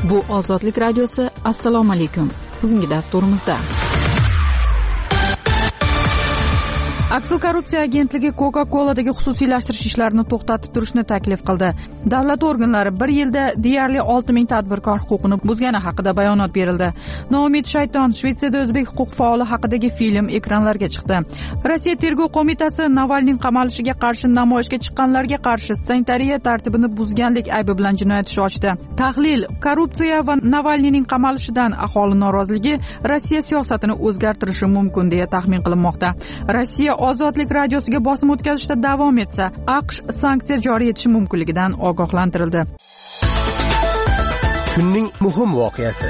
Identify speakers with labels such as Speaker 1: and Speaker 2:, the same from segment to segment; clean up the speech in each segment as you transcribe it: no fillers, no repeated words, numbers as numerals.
Speaker 1: Bu Ozodlik radiosi. Assalomu alaykum. Bugungi dasturimizda Aksil korrupsiya agentligi Coca-Cola'dagi xususiylashtirish ishlarini to'xtatib turishni taklif qildi. Davlat organlari bir yilda deyarli 6000 tadbirkor huquqini buzgani haqida bayonot berildi. Noumid Shayton Shvetsiyada o'zbek huquq faoli haqidagi film ekranlarga chiqdi. Rossiya tergov qo'mitasi Navalniy qamalishiga qarshi namoyishga chiqqanlarga qarshi sanitariya tartibini buzganlik aybi bilan jinoyat ishi ochdi. Tahlil: korrupsiya va Navalniyning qamalishidan aholi noroziligi Rossiya siyosatini o'zgartirishi mumkin deya taxmin qilinmoqda. Rossiya Ozodlik radiosiga bosim o'tkazishda davom etsa, AQSh sanksiya joriy etishi mumkinligidan ogohlantirildi.
Speaker 2: Kunning muhim voqeasi.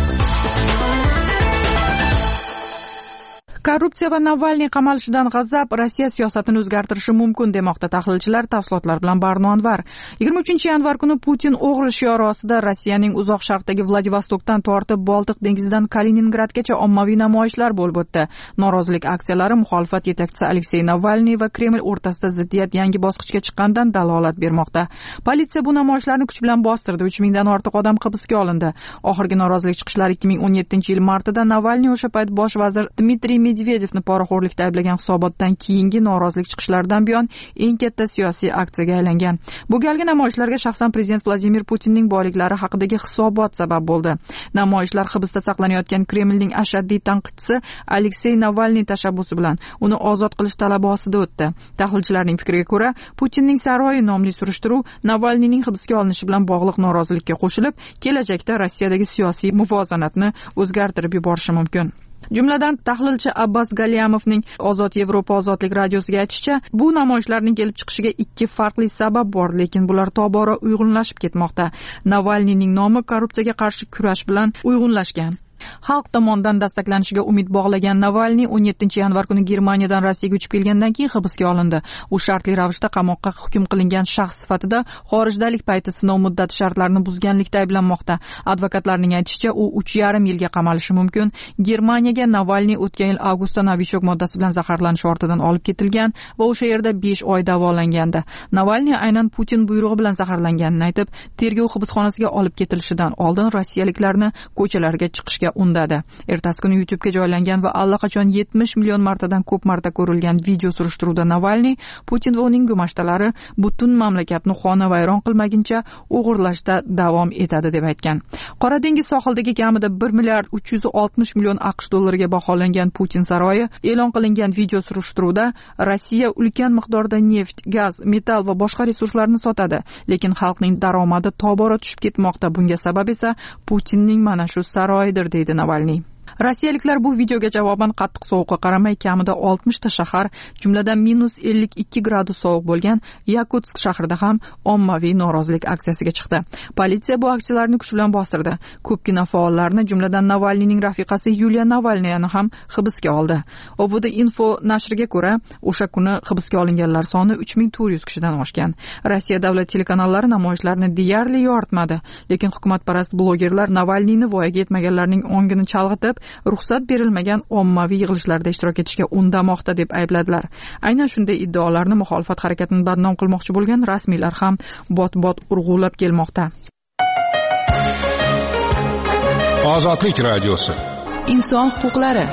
Speaker 1: Korrupsiya va Navalniy qamalishidan g'azab Rossiya siyosatini o'zgartirishi mumkin demoqda tahlilchilar. Tafsilotlar bilan Barno Anvar. 23-yanvar kuni Putin o'g'ri shiori ostida Rossiyaning uzoq sharqdagi Vladivostokdan tortib Boltiq dengizidan Kaliningradgacha ommaviy namoyishlar bo'lib o'tdi. Norozilik aksiyalari muxolifat yetakchisi Aleksey Navalniy va Kreml o'rtasida ziddiyat yangi bosqichga chiqqanidan dalolat bermoqda. Politsiya bu namoyishlarni kuch bilan bostirdi. 3000 dan ortiq odam hibsga olindi. Oxirgi norozilik chiqishlari 2017-yil martida Navalniy o'sha payt bosh vazir Dmitriy Medvedevni poraxo'rlikda ayblagan hisobotdan keyingi norozilik chiqishlaridan buyon eng katta siyosiy aksiyaga aylangan. Bu galgi namoyishlarga shaxsan prezident Vladimir Putinning boyliklari haqidagi hisobot sabab bo'ldi. Namoyishlar hibsda saqlanayotgan Kremlning ashaddiy tanqidchisi Aleksey Navalniy tashabbusi bilan uni ozod qilish talabi ostida o'tdi. Tahlilchilarning fikriga ko'ra, Putinning saroyi nomli surishtiruv Navalniyning hibsga olinishi bilan bog'liq norozilikka qo'shilib, kelajakda Rossiyadagi siyosiy muvozanatni o'zgartirib yuborishi mumkin. Jumladan tahlilchi Abbas Galyamovning Ozod Yevropa ozodlik radiosiga aytishicha, bu namoyishlarning kelib chiqishiga ikki farqli sabab bor, lekin bular tobora uyg'unlashib ketmoqda. Navalniyning nomi korrupsiyaga qarshi kurash bilan uyg'unlashgan. Xalq tomonidan dastaklanishiga umid bog'lagan Navalniy 17-yanvar kuni Germaniyadan Rossiyaga uchib kelgandan keyin hibsga olindi. U shartli ravishda qamoqqa hukm qilingan shaxs sifatida xorijdalik payti sinov muddati shartlarini buzganlikda ayblanmoqda. Advokatlarning aytishicha, u 3,5 yilga qamalishi mumkin. Germaniyaga Navalniy o'tgan yil avgustda novichok moddasi bilan zaharlanish ortidan olib ketilgan va o'sha yerda 5 oy davolangandi. Navalniy aynan Putin buyrug'i bilan zaharlanganini aytib, tergov hibsxonasiga olib ketilishidan oldin rossiyaliklarni ko'chalarga chiqishga undadi. Ertasi kuni YouTube'ga joylangan va allaqachon 70 million martadan ko'p marta ko'rilgan video surishtiruvda Navalniy, Putin va uning gumashtalari butun mamlakatni xonavayron qilmaguncha o'g'irlashda davom etadi deb aytgan. Qora dengiz sohilidagi kamida 1 milliard 360 million AQSh dollariga baholangan Putin saroyi e'lon qilingan video surishtiruvda Rossiya ulkan miqdorda neft, gaz, metall va boshqa resurslarni sotadi, lekin xalqning daromadi tobora tushib ketmoqda. Bunga sabab esa Putinning mana shu saroyidir deydi Navalniy. Rossiyaliklar bu videoga javoban qattiq sovuqqa qaramay kamida 60 ta shahar, jumladan -52 gradus sovuq bo'lgan Yakutsk shahrida ham ommaviy norozilik aksiyasiga chiqdi. Politsiya bu aksiyalarni kuch bilan bostirdi. Ko'pgina faollarni, jumladan Navalniyning rafiqasi Yuliya Navalniyani ham hibsga oldi. OVD Info nashriga ko'ra, o'sha kuni hibsga olinganlar soni 3400 kishidan oshgan. Rossiya davlat telekanallari namoyishlarni deyarli yoritmadi, lekin hukumatparast blogerlar Navalniyni voyaga yetmaganlarning ongini chalg'itib, ruxsat berilmagan ommaviy yig'ilishlarda ishtirok etishga undamoqda deb aybladilar. Aynan shunday iddaolarni muxolifat harakatini badnom qilmoqchi bo'lgan rasmiylar ham bot-bot urg'ulab kelmoqda.
Speaker 2: Ozodlik radiosi.
Speaker 1: Inson huquqlari.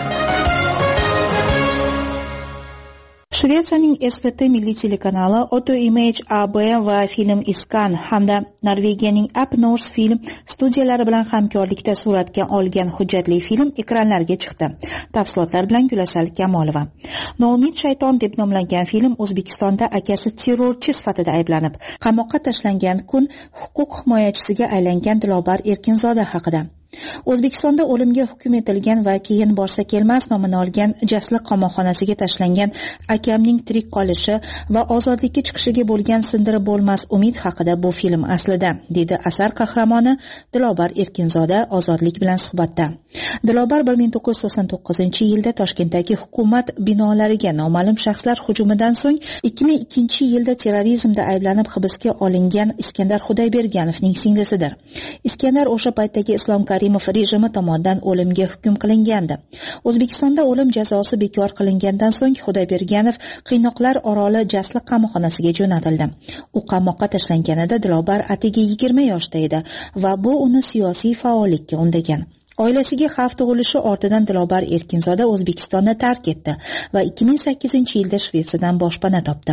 Speaker 3: Shvetsiyaning SVT milliy telekanali Auto Image AB va film Iskan hamda Norvegiyaning Up North film studiyalari bilan hamkorlikda suratga olgan hujjatli film ekranlarga chiqdi. Tafsilotlar bilan Gulasal Kamolova. Noumid Shayton deb nomlangan film O'zbekistonda akasi terrorchi sifatida ayblanib, qamoqqa tashlangan kun huquq himoyachisiga aylangan Dilobar Erkinzoda haqida. O'zbekistonda o'limga hukm etilgan va keyin borsa kelmas nomini olgan Jasliq qamoqxonasiga tashlangan akamning tirik qolishi va ozodlikka chiqishiga bo'lgan sindirib bo'lmas umid haqida bu film aslida, dedi asar qahramoni Dilobar Erkinzoda Ozodlik bilan suhbatda. Dilobar 1999-yilda Toshkentdagi hukumat binolariga noma'lum shaxslar hujumidan so'ng 2002-yilda terrorizmda ayblanib hibsga olingan Iskandar Xudoyberganovning singlisidir. Iskandar o'sha paytdagi Islom Karimov Karimov rejimi tomonidan o'limga hukm qilingandi. O'zbekistonda o'lim jazosi bekor qilingandan so'ng Xudoyberganov Qiynoqlar oroli Jasliq qamoqxonasiga jo'natildi. U qamoqqa tashlanganida Dilobar atigi 20 yoshda edi va bu uni siyosiy faollikka undagan. Oilasiga xavf tug'ilishi ortidan Dilobar Erkinzoda O'zbekistonni tark etdi va 2008-yilda Shvetsiyadan boshpana topdi.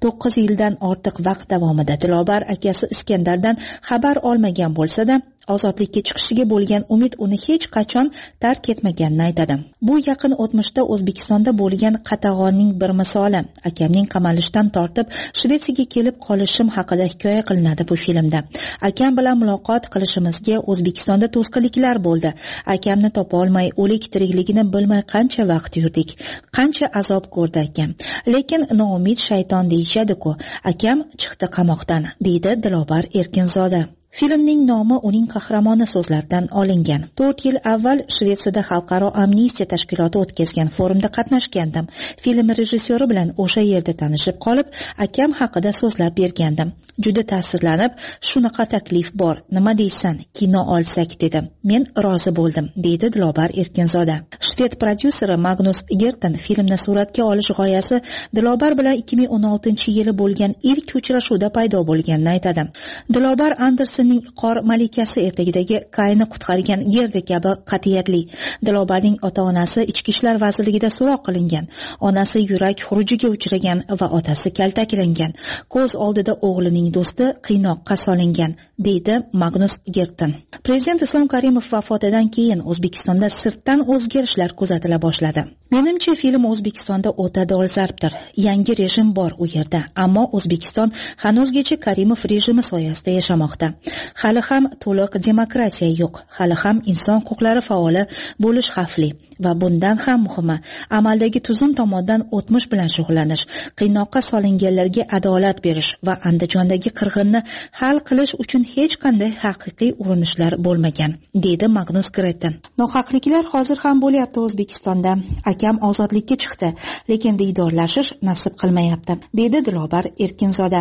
Speaker 3: 9 yildan ortiq vaqt davomida Dilobar akasi Iskandardan xabar olmagan bo'lsa-da, ozodlikka chiqishiga bo'lgan umid uni hech qachon tark etmaganini aytadi. Bu yaqin o'tmishda O'zbekistonda bo'lgan qatag'onning bir misoli. Akamning qamalishdan tortib Shvetsiyaga kelib qolishim haqida hikoya qilinadi bu filmda. Akam bilan muloqot qilishimizga O'zbekistonda to'sqinliklar bo'ldi. Akamni topa olmay, o'lik tirikligini bilmay qancha vaqt yurdik. Qancha azob ko'rdi akam. Lekin noumid shayton deyishadi-ku. Akam chiqdi qamoqdan, deydi Dilobar Erkinzoda. Filmning nomi uning qahramoni so'zlaridan olingan. 4 yil avval Shvetsiyada Xalqaro amnistiya tashkiloti o'tkazgan forumda qatnashgandim. Film rejissyori bilan o'sha yerda tanishib qolib, akam haqida so'zlab bergandim. Juda ta'sirlanib, shunaqa taklif bor, nima deysan, kino olsak dedim. Men rozi bo'ldim, deydi Dilobar Erkinzoda. Shved prodyuseri Magnus Gerten filmni suratga olish g'oyasi Dilobar bilan 2016-yili bo'lgan ilk uchrashuvda paydo bo'lganini aytadi. Dilobar Andersonning qor malikasi ertagidagi Kayni qutqargan Gerda kabi qat'iyatli. Dilobarning ota-onasi ichki ishlar vazirligida so'roq qilingan. Onasi yurak xurujiga uchragan va otasi kaltaklangan. Ko'z oldida o'g'lining do'sti qiynoqqa solingan, deydi Magnus Gerten. Prezident Islom Karimov vafotidan keyin O'zbekistonda sirtdan o'zgarishlar kuzatila boshladi. Menimcha film O'zbekistonda o'ta dolzarbdir. Yangi rejim bor u yerda, ammo O'zbekiston hanuzgacha Karimov rejimi soyasida yashamoqda. Hali ham to'liq demokratiya yo'q, hali ham inson huquqlari faoli bo'lish xavfli. Va bundan ham muhimi, amaldagi tuzum tomonidan o'tmish bilan shug'ullanish, qiynoqqa solinganlarga adolat berish va Andijondagi qirg'inni hal qilish uchun hech qanday haqiqiy urinishlar bo'lmagan, deydi Magnus Gerten. Nohaqliklar hozir ham bo'lyapti O'zbekistonda. Akam ozodlikka chiqdi, lekin diydorlashish nasib qilmayapti, deydi Dilobar Erkinzoda.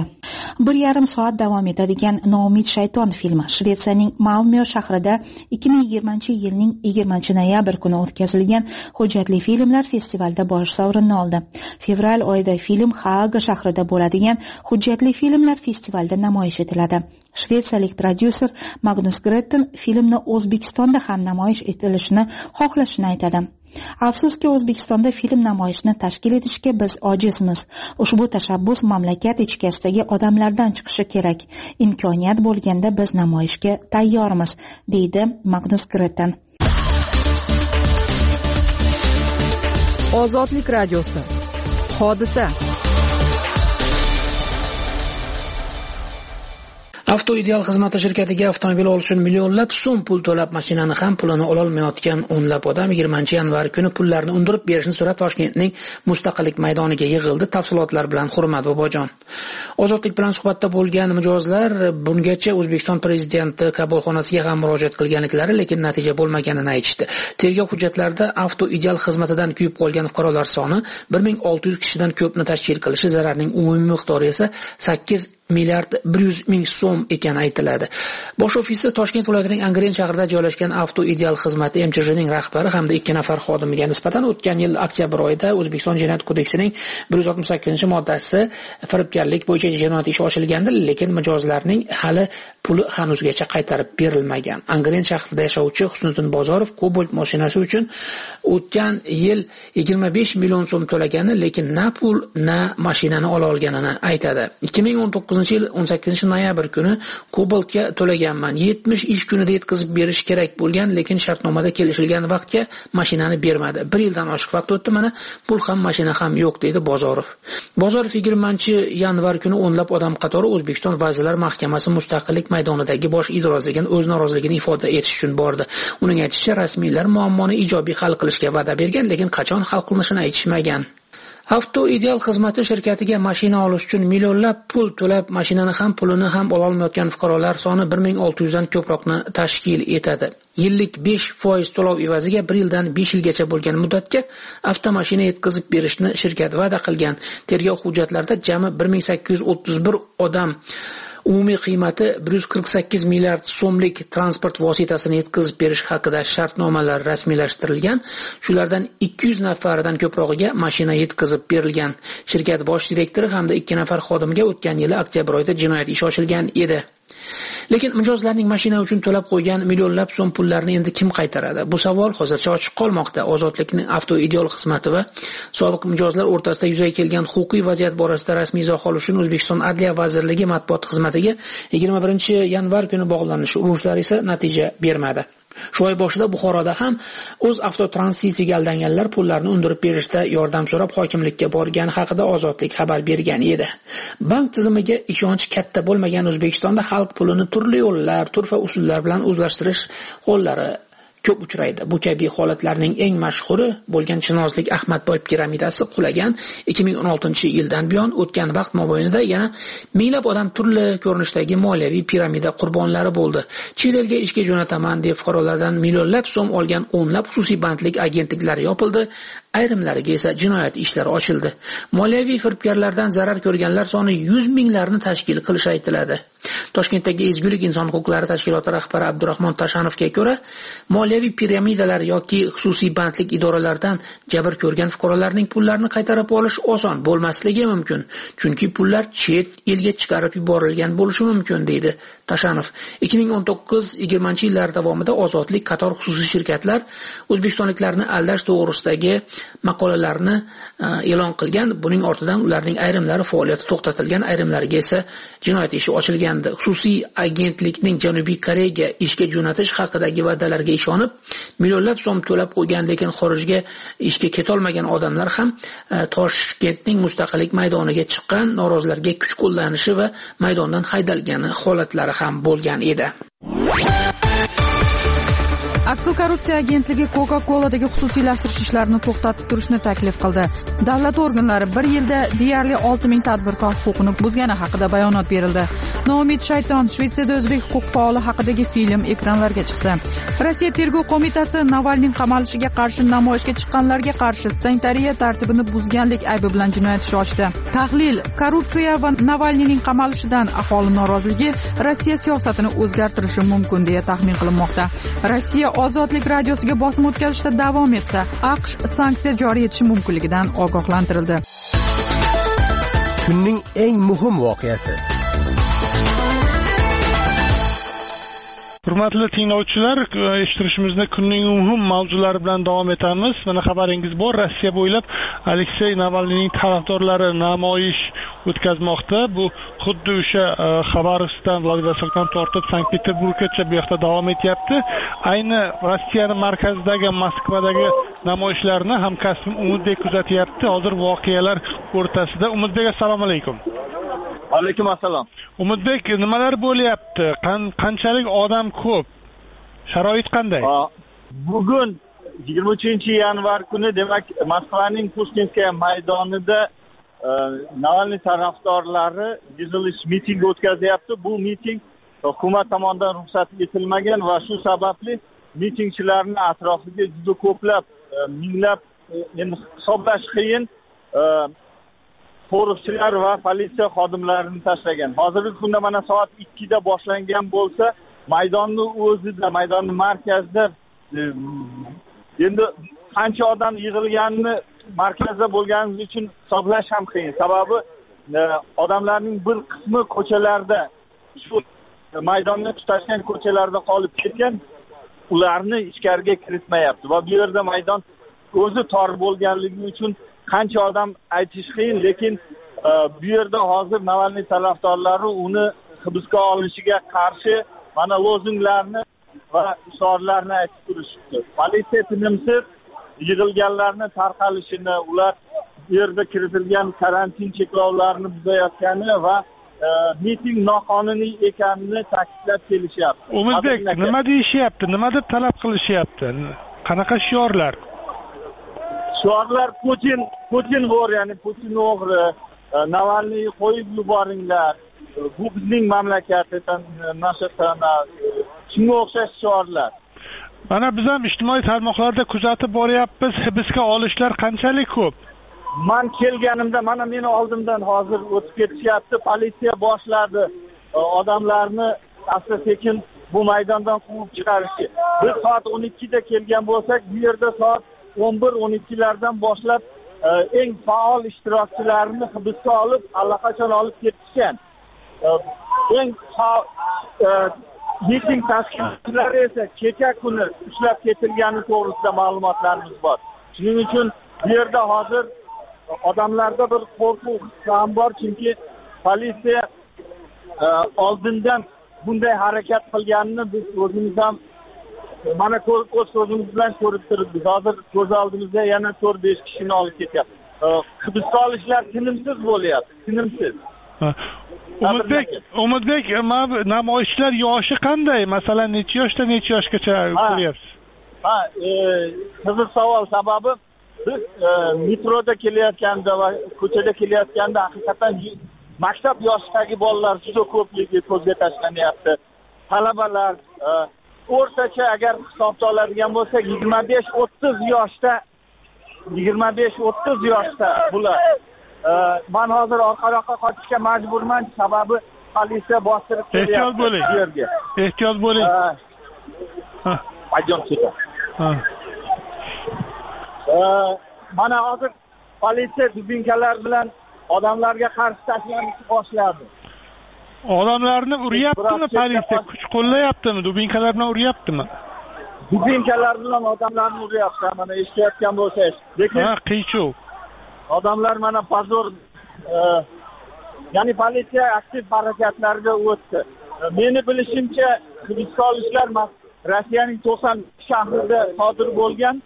Speaker 3: 1,5 soat davom etadigan Noumid shayton filmi Shvetsiyaning Malmö shahrida 2020-yilning 20-noyabr kuni o'tkazilgan hujjatli filmlar festivalida bosh sovrinni oldi. Fevral oyida film Haaga shahrida bo'ladigan hujjatli filmlar festivalida namoyish etiladi. Shvetsiyalik prodyuser Magnus Gerten filmni O'zbekistonda ham namoyish etilishini xohlashini aytadi. Afsuski, O'zbekistonda film namoyishini tashkil etishga biz ojizmiz. Ushbu tashabbus mamlakat ichkarisidagi odamlardan chiqishi kerak. Imkoniyat bo'lganda biz namoyishga tayyormiz, deydi Magnus Gerten.
Speaker 1: Ozodlik radiosi. Hodisa.
Speaker 4: Avtoideal xizmati shirkatiga avtomobil olish uchun millionlab so'm pul to'lab, mashinani ham pulini ololmayotgan o'nlab odam 20-yanvar kuni pullarni undirib berishni so'rab Toshkentning Mustaqillik maydoniga yig'ildi. Tafsilotlar bilan Hurmat Bobojon. Ozodlik bilan suhbatda bo'lgan mijozlar bungacha O'zbekiston prezidenti qabulxonasiga ham murojaat qilganliklari, lekin natija bo'lmaganini aytishdi. Tergov hujjatlarida avtoideal xizmatidan kuyib qolgan fuqarolar soni 1600 kishidan ko'pni tashkil qilishi, zararning umumiy miqdori esa 8 milliard 100 ming so'm ekani aytiladi. Bosh ofisi Toshkent viloyatining Angren shahrida joylashgan Avtoideal xizmati MCHning rahbari hamda 2 nafar xodimiga nisbatan o'tgan yil oktyabr oyida O'zbekiston Jinoyat kodeksining 168-moddasi firibgarlik bo'yicha jinoyat ishi ochilgandi, lekin mijozlarning hali puli hanuzgacha qaytarib berilmagan. Angren shahrida yashovchi Husniddin Bozorov Cobalt mashinasi uchun o'tgan yil 25 million so'm to'lagani, lekin na pul, na mashinani ola olganini aytadi. 2019-yil 18-noyabr kuni Cobaltga to'laganman. 70 ish kunida yetkazib berish kerak bo'lgan, lekin shartnomada kelishilgan vaqtga mashinani bermadi. 1 yildan oshiq vaqt o'tdi, mana pul ham mashina ham yo'q, deydi Bozorov. Bozorov 20-yanvar kuni o'nlab odam qatori O'zbekiston Vazirlar Mahkamasi Mustaqillik maydonidagi bosh idorasiga o'z noroziligini ifoda etish uchun bordi. Uning aytishicha, rasmiylar muammoni ijobiy hal qilishga va'da bergan, lekin qachon hal qilinishini aytishmagan. Avtoideal xizmati shirkatiga mashina olish uchun millionlab pul to'lab, mashinani ham pulini ham ola olmayotgan fuqarolar soni 1600 dan ko'proqni tashkil etadi. Yillik 5% to'lov evaziga 1 yildan 5 yilgacha bo'lgan muddatga avtomashina yetkazib berishni shirkat va'da qilgan. Tergov hujjatlarida jami 1831 odam umumiy qiymati 148 milliard so'mlik transport vositasini yetkazib berish haqida shartnomalar rasmiylashtirilgan. Shulardan 200 nafaridan ko'prog'iga mashina yetkazib berilgan. Shirkat bosh direktori hamda 2 nafar xodimga o'tgan yili oktyabr oyida jinoyat ishi ochilgan edi. Lekin mijozlarning mashina uchun to'lab qo'ygan millionlab so'm pullarni endi kim qaytaradi? Bu savol hozircha ochiq qolmoqda. Ozodlikning avtoideal xizmati va sobiq mijozlar o'rtasida yuzaga kelgan huquqiy vaziyat borasida rasmiy izoh olish uchun O'zbekiston Adliya vazirligi matbuot xizmatiga 21-yanvar kuni bog'lanishi urushlari esa natija bermadi. Shu oy boshida Buxoroda ham o'z avtotransitiga aldanganlar pullarni undirib berishda yordam so'rab hokimlikka borgani haqida Ozodlik xabar bergan edi. Bank tizimiga ishonch katta bo'lmagan O'zbekistonda xalq pulini turli yo'llar, turfa usullar bilan o'zlashtirish hollari ko'p uchraydi. Bu kabi holatlarning eng mashhuri bo'lgan Chinozlik Ahmadboy piramidasi qulagan 2016-yildan buyon o'tgan vaqt mobaynida yana minglab odam turli ko'rinishdagi moliyaviy piramida qurbonlari bo'ldi. Chet elga ishga jo'nataman deb fuqarolardan millionlab so'm olgan o'nlab xususiy bandlik agentliklari yopildi. Ayrimlariga esa jinoyat ishlari ochildi. Moliyaviy firibgarlardan zarar ko'rganlar soni 100 minglarni tashkil qilishi aytiladi. Toshkentdagi Ezgulik inson huquqlari tashkiloti rahbari Abdurahmon Tashanovga ko'ra, moliyaviy piramidalar yoki xususiy bandlik idoralaridan jabr ko'rgan fuqarolarning pullarini qaytarib olish oson bo'lmasligi mumkin, chunki pullar chet elga chiqarib yuborilgan bo'lishi mumkin, deydi Tashanov. 2019-20 yillar davomida Ozodlik qator xususiy shirkatlar o'zbekistonliklarni aldash to'g'risidagi maqolalarni e'lon qilgan. Buning ortidan ularning ayrimlari faoliyati to'xtatilgan, ayrimlariga esa jinoyat ishi ochilgandi. Xususiy agentlikning Janubiy Koreyaga ishga jo'natish haqidagi va'dalarga ishonib, millionlab so'm to'lab qo'ygan, lekin xorijga ishga ketolmagan odamlar ham Toshkentning Mustaqillik maydoniga chiqqan, norozilarga kuch qo'llanishi va maydondan haydalgani holatlari ham bo'lgan edi.
Speaker 1: Aksil korrupsiya agentligi Coca-Cola'dagi xususiylashtirish ishlarini to'xtatib turishni taklif qildi. Davlat organlari bir yilda deyarli 6000 tadbirkor huquqini buzgani haqida bayonot berildi. Noumid shayton Shvetsiyada o'zbek huquq faoli haqidagi film ekranlarga chiqdi. Rossiya tergov qo'mitasi Navalniy qamalishiga qarshi namoyishga chiqqanlarga qarshi sanitariya tartibini buzganlik aybi bilan jinoyat ishi ochdi. Tahlil: korrupsiya va Navalniyning qamalishidan aholi noroziligi Rossiya siyosatini o'zgartirishi mumkin deya taxmin qilinmoqda. Rossiya Ozodlik radiosiga bosim o'tkazishda davom etsa, AQSh sanksiya joriy etishi mumkinligidan ogohlantirildi.
Speaker 2: Kunning eng muhim voqeasi.
Speaker 5: Hurmatli tinglovchilar, eshittirishimizda kunning muhim mavzulari bilan davom etamiz. Mana xabaringiz bor, Rossiya bo'ylab Aleksey Navalniyning tarafdorlari namoyish o'tkazmoqda. Bu xuddi o'sha Xabarovskdan, Vladivostokdan tortib Sankt-Peterburggacha bu yoqda davom etyapti. Ayni Rossiyaning markazidagi Moskvadagi namoyishlarni hamkasbim Umidbek kuzatyapti. Hozir voqealar o'rtasida. Umidbek, assalomu alaykum.
Speaker 6: Alaykum assalom.
Speaker 5: Umidbek, nimalar bo'lyapti? Qanchalik odam ko'p? Sharoit qanday?
Speaker 6: Bugun 23-yanvar kuni, demak, Moskvaning Pushkinskaya maydonida Navalniy tarafdorlari yig'ilish miting o'tkazyapti. Bu miting hukumat tomonidan ruxsat etilmagan va shu sababli mitingchilarning atrofiga juda ko'plab, minglab, endi hisoblash qiyin qo'riqchilar va politsiya xodimlarini tashlagan. Hozirgi kunda mana soat 2 da boshlangan bo'lsa, maydonning o'zida, maydonning markazida endi qancha odam yig'ilganini markazda bo'lganimiz uchun hisoblash ham qiyin. Sababi odamlarning bir qismi ko'chalarda, shu maydonni tutashgan ko'chalarda qolib ketgan, ularni ichkariga kiritmayapti va bu yerda maydon o'zi tor bo'lganligi uchun qancha odam aytish qiyin, lekin bu yerda hozir Navalniy tarafdorlari uni hibsga olinishiga qarshi mana lozunglarni va ishorlarni aytib turishibdi. Politsiya tinimsiz yig'ilganlarni tarqalishini, ular bu yerda kiritilgan karantin cheklovlarini buzayotgani va miting noqonuniy ekanini ta'kidlab kelishyapti.
Speaker 5: Umidbek, nima deyishyapti? Nima deb talab qilishyapti? Qanaqa shiorlar?
Speaker 6: Shiorlar Putin bor, ya'ni Putin o'g'ri, Navalniy qo'yib yuboringlar. Bu bizning mamlakatdan nashqana shunga o'xshash shiorlar.
Speaker 5: Mana biz ham ijtimoiy tarmoqlarda kuzatib boryapmiz. Hibsga olishlar qanchalik ko'p?
Speaker 6: Men kelganimda, mana meni oldimdan hozir o'tib ketishyapti. Politsiya boshladi odamlarni asta sekin bu maydondan quvib chiqarishi. Biz soat 12da kelgan bo'lsak, bu yerda soat 11-12lardan boshlab eng faol ishtirokchilarni hibsga olib, allaqachon olib ketishgan. Eng miting tashkilotchilari esa kecha kuni ushlab ketilgani to'g'risida ma'lumotlarimiz bor. Shuning uchun bu yerda hozir odamlarda bir qo'rquv ham bor, chunki politsiya oldindan bunday harakat qilganini biz o'zimiz ham mana o'z ko'zimiz bilan ko'rib turibmiz. Hozir ko'z oldimizda yana 4-5 kishini olib ketyapti. Hibsga olishlar tinimsiz bo'lyapti, tinimsiz.
Speaker 5: Umidbek, namoyishchilar yoshi qanday? Masalan, necha yoshgacha ko'ryapsiz?
Speaker 6: Qiziq savol. Sababi biz metroda kelayotganda va ko'chada kelayotganda haqiqatan maktab yoshidagi bolalar juda ko'pligi ko'zga tashlanyapti. Talabalar o'rtacha agar hisobga oladigan bo'lsak 25-30 yoshda bular. Men hozir orqaroqqa qochishga majburman, sababi politsiya bostirib kelyapti bu yerga.
Speaker 5: Ehtiyot bo'ling.
Speaker 6: Mana hozir politsiya dubinkalar bilan odamlarga qarshi tashlanishni boshladi.
Speaker 5: Odamlarni uryaptimi politsiya? Kuch qo'llayaptimi? Dubinkalar bilan uryaptimi?
Speaker 6: Dubinkalar bilan odamlarni uryapti. Mana eshitayotgan bo'lsangiz. Lekin
Speaker 5: qiyshuv.
Speaker 6: Odamlar mana pozor, ya'ni politsiya aktiv harakatlarga o'tdi. Meni bilishimcha, hibsga olishlar Rossiyaning 90 shahrida sodir bo'lgan.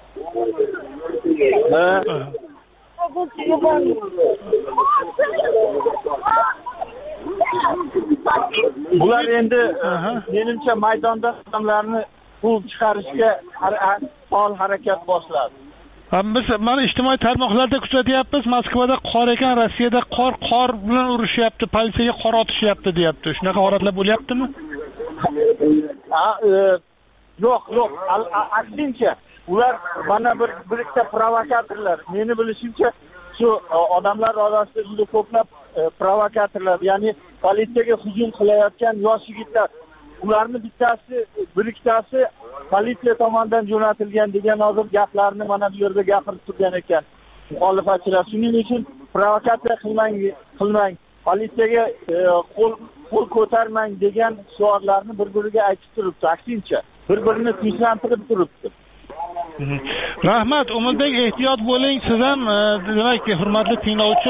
Speaker 6: Bular endi menimcha maydonda odamlarni quvib chiqarishga faol harakat boshladi.
Speaker 5: Biz mana ijtimoiy tarmoqlarda kuzatyapmiz, Moskvada qor ekan, Rossiyada qor bilan urishyapti, politsiyaga qor otishyapti deyapti. Shunaqa holatlar bo'lyaptimi?
Speaker 6: Yo'q, aksincha ular mana bir ikkita provokatorlar. Meni bilishimcha, shu odamlar orasida juda ko'plab provokatorlar, ya'ni politsiyaga hujum qilayotgan yosh yigitlar. Ularning bir ikkitasi politsiya tomonidan jo'natilgan degan hozir gaplarni mana bu yerda gapirib turgan ekan muxolifatchilar. Shuning uchun provokatsiya qilmang, politsiyaga qo'l ko'tarmang degan shiorlarni bir-biriga aytib turibdi. Aksincha bir-birini tinchlantirib turibdi.
Speaker 5: Rahmat, Umidbek, ehtiyot bo'ling. Siz ham demak, hurmatli tinglovchi,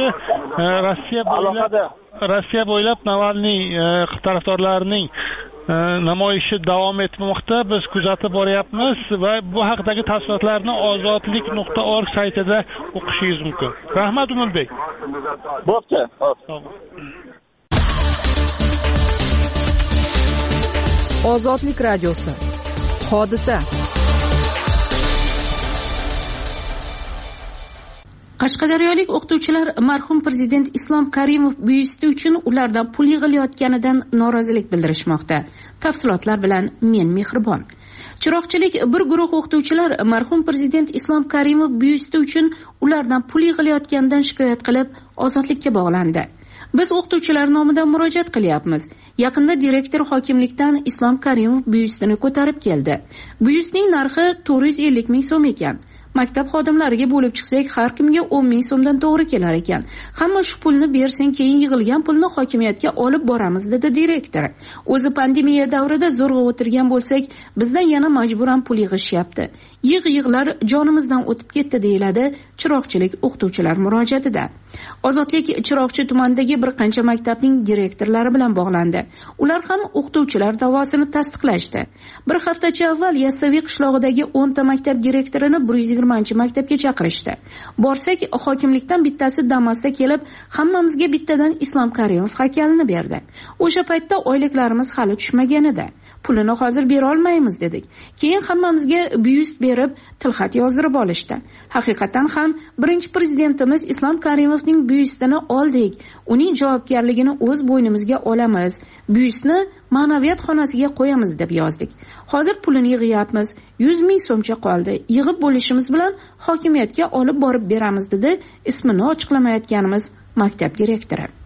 Speaker 5: Rossiya bo'ylab Navalniy tarafdorlarining namoyishi davom etmoqda. Biz kuzatib boryapmiz va bu haqdagi tafsilotlarni ozodlik.org saytida o'qishingiz mumkin. Rahmat, Umidbek.
Speaker 6: Bo'pti.
Speaker 1: Ozodlik radiosi. Hodisa.
Speaker 7: Qashqadaryolik o'qituvchilar marhum prezident Islom Karimov byusti uchun ulardan pul yig'ilayotganidan norozilik bildirishmoqda. Tafsilotlar bilan men Mehribon. Chiroqchilik bir guruh o'qituvchilar marhum prezident Islom Karimov byusti uchun ulardan pul yig'ilayotganidan shikoyat qilib, ozodlikka bog'landi. Biz o'qituvchilar nomidan murojaat qilyapmiz. Yaqinda direktor hokimlikdan Islom Karimov byustini ko'tarib keldi. Byustning narxi 450 ming so'm ekan. Maktab xodimlariga bo'lib chiqsak, har kimga 10 ming so'mdan to'g'ri kelar ekan. Hamma shu pulni bersang, keyin yig'ilgan pulni hokimiyatga olib boramiz, dedi direktor. O'zi pandemiya davrida zo'rg'a o'tirgan bo'lsak, bizdan yana majburan pul yig'ishyapti. Yig'lar jonimizdan o'tib ketdi, deyiladi Chiroqchilik o'qituvchilar murojaatida. Ozodlik Chiroqchi tumanidagi bir qancha maktabning direktorlari bilan bog'landi. Ular ham o'qituvchilar da'vosini tasdiqlashdi. Bir haftacha avval Yassaviy qishlog'idagi 10 ta maktab direktorini 120-maktabga chaqirishdi. Borsak, hokimlikdan bittasi Damasda kelib, hammamizga bittadan Islom Karimov haykalini berdi. O'sha paytda oyliklarimiz hali tushmagan edi. Pulini hozir bera olmaymiz dedik. Keyin hammamizga byust berib, tilxat yozdirib olishdi. Haqiqatan ham birinchi prezidentimiz Islom Karimovning byustini oldik. Uning javobgarligini o'z bo'ynimizga olamiz. Byustni ma'naviyat xonasiga qo'yamiz deb yozdik. Hozir pulini yig'yapmiz. 100 ming so'mcha qoldi. Yig'ib bo'lishimiz bilan hokimiyatga olib borib beramiz, dedi ismini ochiqlamayotganimiz maktab direktori.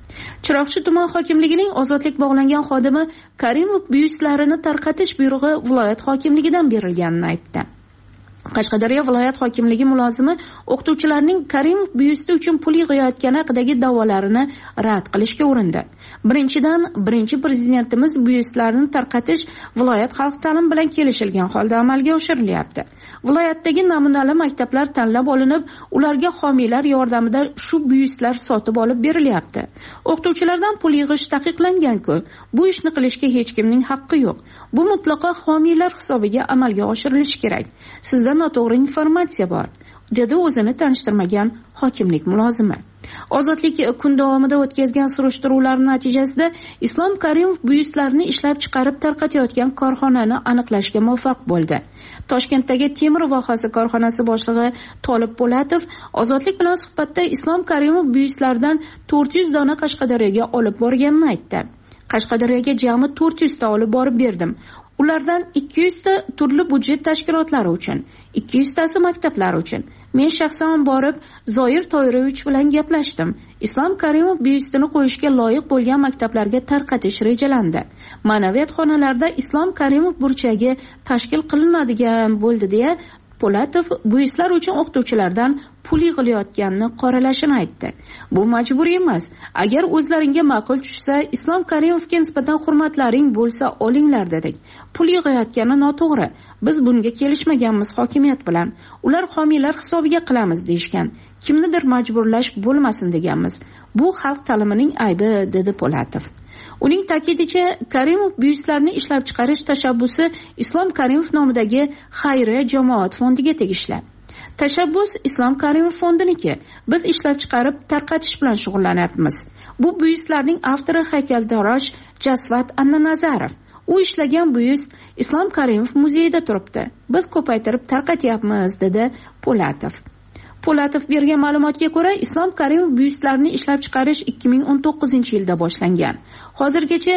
Speaker 7: Chiroqchi tuman hokimligining ozodlik bog'langan xodimi Karimov byustlarini tarqatish buyrug'i viloyat hokimligidan berilganini aytdi. Qashqadaryo viloyat hokimligi mulozimi o'qituvchilarning Karimov byusti uchun pul yig'ayotgani haqidagi da'volarini rad qilishga urindi. Birinchidan, birinchi prezidentimiz byustlarini tarqatish viloyat xalq ta'lim bilan kelishilgan holda amalga oshirilyapti. Viloyatdagi namunali maktablar tanlab olinib, ularga homiylar yordamida shu byustlar sotib olib berilyapti. O'qituvchilardan pul yig'ish taqiqlangan-ku. Bu ishni qilishga hech kimning haqqi yo'q. Bu mutlaqo homiylar hisobiga amalga oshirilishi kerak. Sizda noto'g'ri informatsiya bor, dedi o'zini tanishtirmagan hokimlik mulozimi. Ozodlik kun davomida o'tkazgan surishtiruvlar natijasida Islom Karimov byustlarini ishlab chiqarib tarqatayotgan korxonani aniqlashga muvaffaq bo'ldi. Toshkentdagi temir vohasi korxonasi boshlig'i Tolib Po'latov Ozodlik bilan suhbatda Islom Karimov byustlaridan 400 dona Qashqadaryoga olib borganini aytdi. Qashqadaryoga jami 400 ta olib borib berdim. Ulardan 200 ta turli budjet tashkilotlari uchun, 200 tasi maktablar uchun. Men shaxsan borib Zoir Toyrovich bilan gaplashdim. Islom Karimov byustini qo'yishga loyiq bo'lgan maktablarga tarqatish rejalandi. Ma'naviyat xonalarida Islom Karimov burchagi tashkil qilinadigan bo'ldi deya Po'latov byustlar uchun o'qituvchilardan pul yig'ilayotganini qoralashini aytdi. Bu majburiy emas. Agar o'zlaringga ma'qul tushsa, Islom Karimovga nisbatan hurmatlaring bo'lsa, olinglar dedik. Pul yig'ayotgani noto'g'ri. Biz bunga kelishmaganmiz hokimiyat bilan. Ular homiylar hisobiga qilamiz deyishgan. Kimnidir majburlash bo'lmasin deganmiz. Bu xalq ta'limining aybi, dedi Po'latov. Uning ta'kidicha, Karimov byustlarini ishlab chiqarish tashabbusi Islom Karimov nomidagi xayriya jamoat fondiga tegishli. Tashabbus Islom Karimov fondiniki. Biz ishlab chiqarib tarqatish bilan shug'ullanyapmiz. Bu byustlarning avtori haykaltarosh Jasvat Annanazarov. U ishlagan byust Islom Karimov muzeyida turibdi. Biz ko'paytirib tarqatyapmiz, dedi Po'latov. Po'latov bergan ma'lumotga ko'ra, Islom Karimov byustlarini ishlab chiqarish 2019-yilda boshlangan. Hozirgacha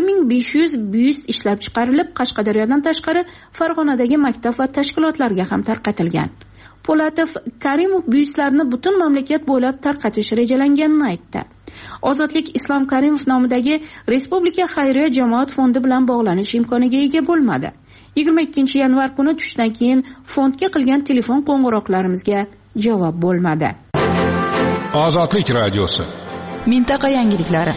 Speaker 7: 1500 byust ishlab chiqarilib, Qashqadaryodan tashqari Farg'onadagi maktab va tashkilotlarga ham tarqatilgan. Po'latov Karimov byustlarini butun mamlakat bo'ylab tarqatish rejalanganini aytdi. Ozodlik Islom Karimov nomidagi Respublika xayriya jamoat fondi bilan bog'lanish imkoniga ega bo'lmadi. 22-yanvar kuni tushdan keyin fondga qilgan telefon qo'ng'iroqlarimizga javob bo'lmadi.
Speaker 8: Ozodlik radiosi.
Speaker 1: Mintaqa yangiliklari.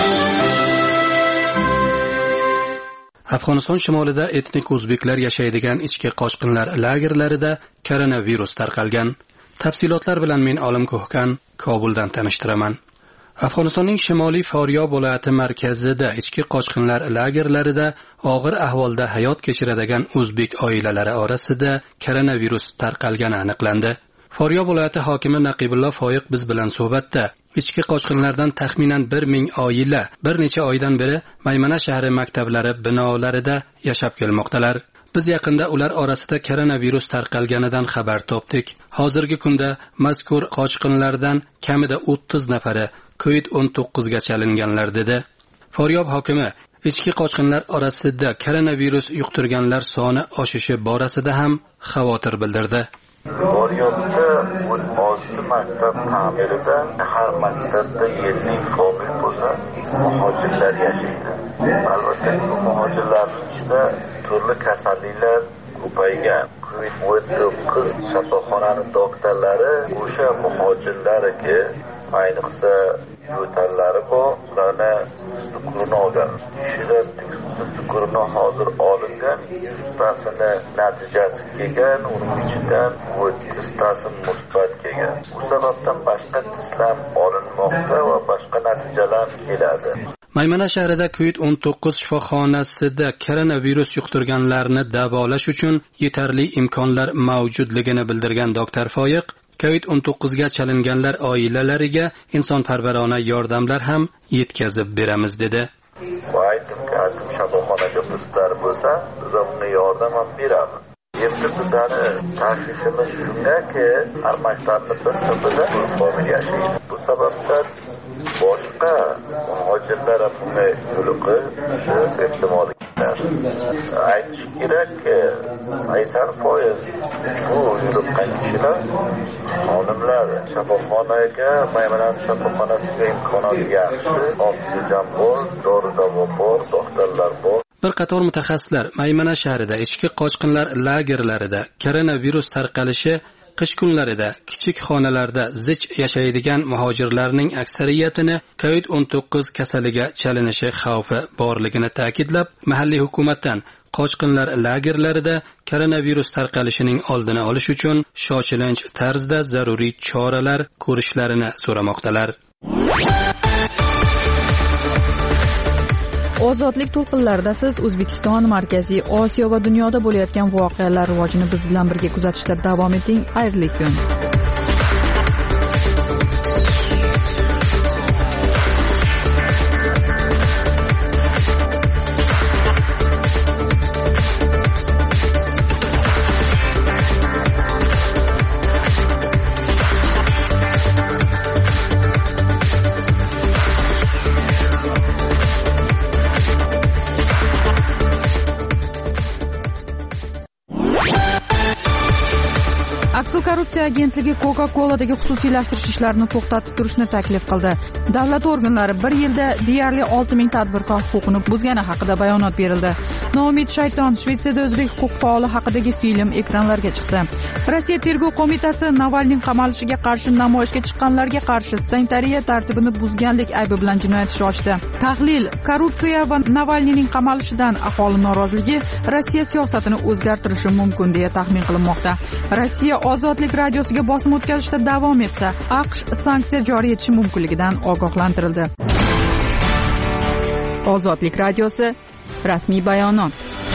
Speaker 9: Afg'oniston shimolida etnik o'zbeklar yashaydigan ichki qochqinlar lagerlarida koronavirus tarqalgan. Tafsilotlar bilan men Olim Ko'hkan Kobuldan tanishtiraman. Afg'onistonning shimoliy Faryob viloyati markazida ichki qochqinlar lagerlarida og'ir ahvolda hayot kechiradigan o'zbek oilalari orasida koronavirus tarqalgani aniqlandi. Faryob viloyati hokimi Naqibullo Foyiq biz bilan suhbatda ichki qochqinlardan taxminan 1000 oila bir necha oydan beri Maymana shahri maktablari binolarida yashab kelmoqdalar. Biz yaqinda ular orasida koronavirus tarqalganidan xabar topdik. Hozirgi kunda mazkur qochqinlardan kamida 30 nafari COVID-19 ga chalinganlar dedi. Faryob hokimi ichki qochqinlar orasida koronavirus yuqtirganlar soni oshishi borasida ham xavotir bildirdi.
Speaker 10: Faryobda 16 maktab ta'mirida har maktabda 7 famil bo'lsa, muhojirlar yashaydi. Albatta bu muhojirlarning ichida turli kasalliklar ko'paygan. COVID-19 shifoxonaning doktorlari o'sha muhojirlarga ayniqsa yo'tallari bor, ularni tuzuklarni olgan. Shunday tuzuklarni hozir olingan, tasini natijasi kelgan, uning ichidan 30 tasi musbat kelgan. Bu sababdan boshqa testlar olinmoqda va boshqa natijalar keladi.
Speaker 9: Maymana shahrida COVID-19 shifoxonasida koronavirus yuqtirganlarni davolash uchun yetarli imkonlar mavjudligini bildirgan doktor Foyiq, COVID-19 ga chalinganlar oilalariga insonparvarona yordamlar ham yetkazib beramiz dedi.
Speaker 10: Aytim shifoxonaga bizlar bo'lsa, biz unga yordam ham beramiz. Endi bizani tashvishimiz shundaki, har maktabda bir sirtida famil yashaydi. Bu sababdan boshqa muhojirlar bunga yo'liqish ehtimoli Aytish kerakki, aysar poyezd bu yurib qaytishlar xodimlar shafoxonaga, Maymanat shafoxonasiga imkoniyat yaxshi, oksigen bor, dori-davo bor, doktorlar bor.
Speaker 9: Bir qator mutaxassislar Maymana shahrida ichki qochqinlar lagerlarida koronavirus tarqalishi qish kunlarida kichik xonalarda zich yashaydigan muhojirlarning aksariyatini COVID-19 kasaliga chalinishi xavfi borligini ta'kidlab, mahalliy hukumatdan qochqinlar lagerlarida koronavirus tarqalishining oldini olish uchun shoshilinch tarzda zaruriy choralar ko'rishlarini so'ramoqdalar.
Speaker 1: Ozodlik to'lqinlarida siz O'zbekiston, Markaziy Osiyo va dunyoda bo'layotgan voqealar rivojini biz bilan birga kuzatishda davom eting. Xayrli kun. Korrupsiya agentligi Coca-Cola'dagi xususiylashtirish ishlarini to'xtatib turishni taklif qildi. Davlat organlari bir yilda deyarli 6000 tadbirkor huquqini buzgani haqida bayonot berildi. Noumid Shayton Shvetsiyada o'zbek huquq faoli haqidagi film ekranlarga chiqdi. Rossiya tergov qo'mitasi Navalniy qamalishiga qarshi namoyishga chiqqanlarga qarshi sanitariya tartibini buzganlik aybi bilan jinoyat ishi ochdi. Tahlil: korrupsiya va Navalniyning qamalishidan aholi noroziligi Rossiya siyosatini o'zgartirishi mumkin deya taxmin qilinmoqda. Rossiya Ozodlik radiosiga bosim o'tkazishda davom etsa, AQSh sanksiya joriy etishi mumkinligidan ogohlantirildi. Ozodlik radiosi rasmiy bayonot.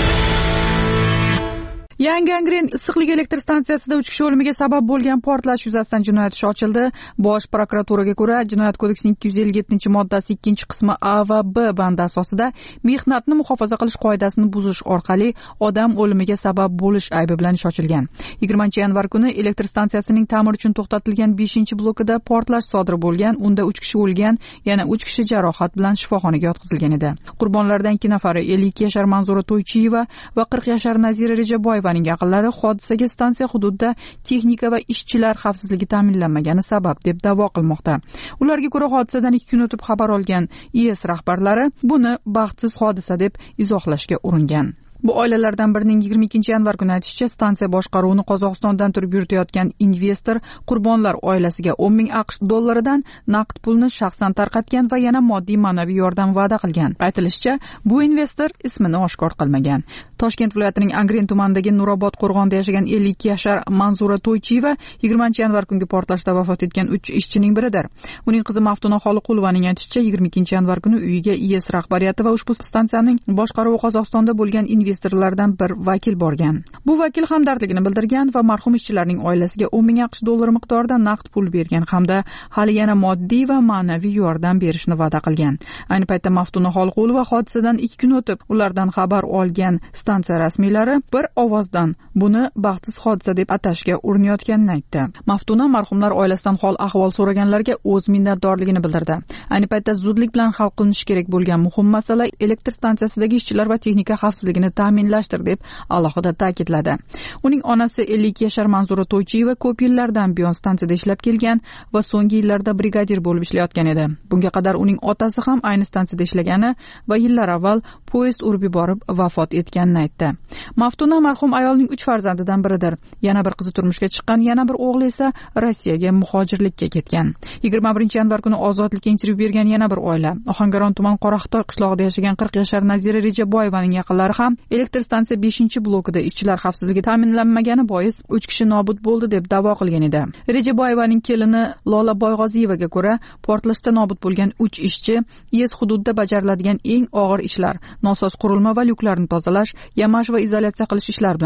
Speaker 1: Yangi Angren issiqlik elektr stansiyasida 3 kishi o'limiga sabab bo'lgan portlash yuzasidan jinoyat ishi ochildi. Bosh prokuraturaga ko'ra, Jinoyat kodeksining 257-moddasi 2-qismi A va B bandi asosida mehnatni muhofaza qilish qoidasini buzish orqali odam o'limiga sabab bo'lish aybi bilan ish ochilgan. 20-yanvar kuni elektr stansiyasining ta'mir uchun to'xtatilgan 5-blokida portlash sodir bo'lgan. Unda 3 kishi o'lgan, yana 3 kishi jarohat bilan shifoxonaga yotqizilgan edi. Qurbonlardan 2 nafari 52 yashar Manzura To'ychiyeva va 40 yashar Nazira Rejaboyeva yaqinlari hodisaga stansiya hududida texnika va ishchilar xavfsizligi ta'minlanmagani sabab deb da'vo qilmoqda. Ularga ko'ra, hodisadan 2 kun o'tib xabar olgan IS rahbarlari buni baxtsiz hodisa deb izohlashga uringan. Bu oilalardan birining 22-yanvar kuni aytishicha, stansiya boshqaruvini Qozog'istondan turib yuritayotgan investor qurbonlar oilasiga 10,000 AQSh dollaridan naqd pulni shaxsan tarqatgan va yana moddiy ma'naviy yordam va'da qilgan. Aytilishicha, bu investor ismini oshkor qilmagan. Toshkent viloyatining Angren tumanidagi Nurobod qo'rg'onida yashagan 52 yashar Manzura To'ychiyeva 20-yanvar kungi portlashda vafot etgan 3 ishchining biridir. Uning qizi Maftuna Xoliqulovaning aytishicha, 22-yanvar kuni uyiga IS rahbariyati va ushbu stansiyaning boshqaruvi Qozog'istonda bo'lgan investorlardan bir vakil borgan. Bu vakil hamdardligini bildirgan va marhum ishchilarning oilasiga 10,000 AQSh dollari miqdorida naqd pul bergan hamda hali yana moddiy va ma'naviy yordam berishni va'da qilgan. Ayni paytda Maftuna Xoliqulova hodisadan 2 kun o'tib ulardan xabar olgan stansiya rasmiylari bir ovozdan buni baxtsiz hodisa deb atashga urinayotganini aytdi. Maftuna marhumlar oilasidan hol ahvol so'raganlarga o'z minnatdorligini bildirdi. Ayni paytda zudlik bilan hal qilinishi kerak bo'lgan muhim masala elektr stansiyasidagi ishchilar va texnika xavfsizligini ta'minlashdir deb alohida ta'kidladi. Uning onasi 52 yashar Manzura To'ychiyeva ko'p yillardan buyon stansiyada ishlab kelgan va so'nggi yillarda brigadir bo'lib ishlayotgan edi. Bunga qadar uning otasi ham ayni stansiyada ishlagani va yillar avval poyezd urib yuborib vafot etganini aytdi. Maftuna marhum ayolning 3 farzandidan biridir. Yana bir qizi turmushga chiqqan, yana bir o'g'li esa Rossiyaga muhojirlikka ketgan. 21-yanvar kuni Ozodlikka intervyu bergan yana bir oila, Ohangaron tuman Qoraqitoy qishlog'ida yashagan 40 yashar Nazira Rejaboyevaning yaqinlari ham elektr stansiya 5-blokida ishchilar xavfsizligi ta'minlanmagani bois 3 kishi nobud bo'ldi deb da'vo qilgan edi. Rejaboyevaning kelini Lola Boyg'oziyevaga ko'ra, portlashda nobud bo'lgan 3 ishchi IS hududida bajariladigan eng og'ir ishlar, nosoz qurilma va lyuklarni tozalash, yamash va izolyatsiya qilish ishlari bilan shug'ullangan.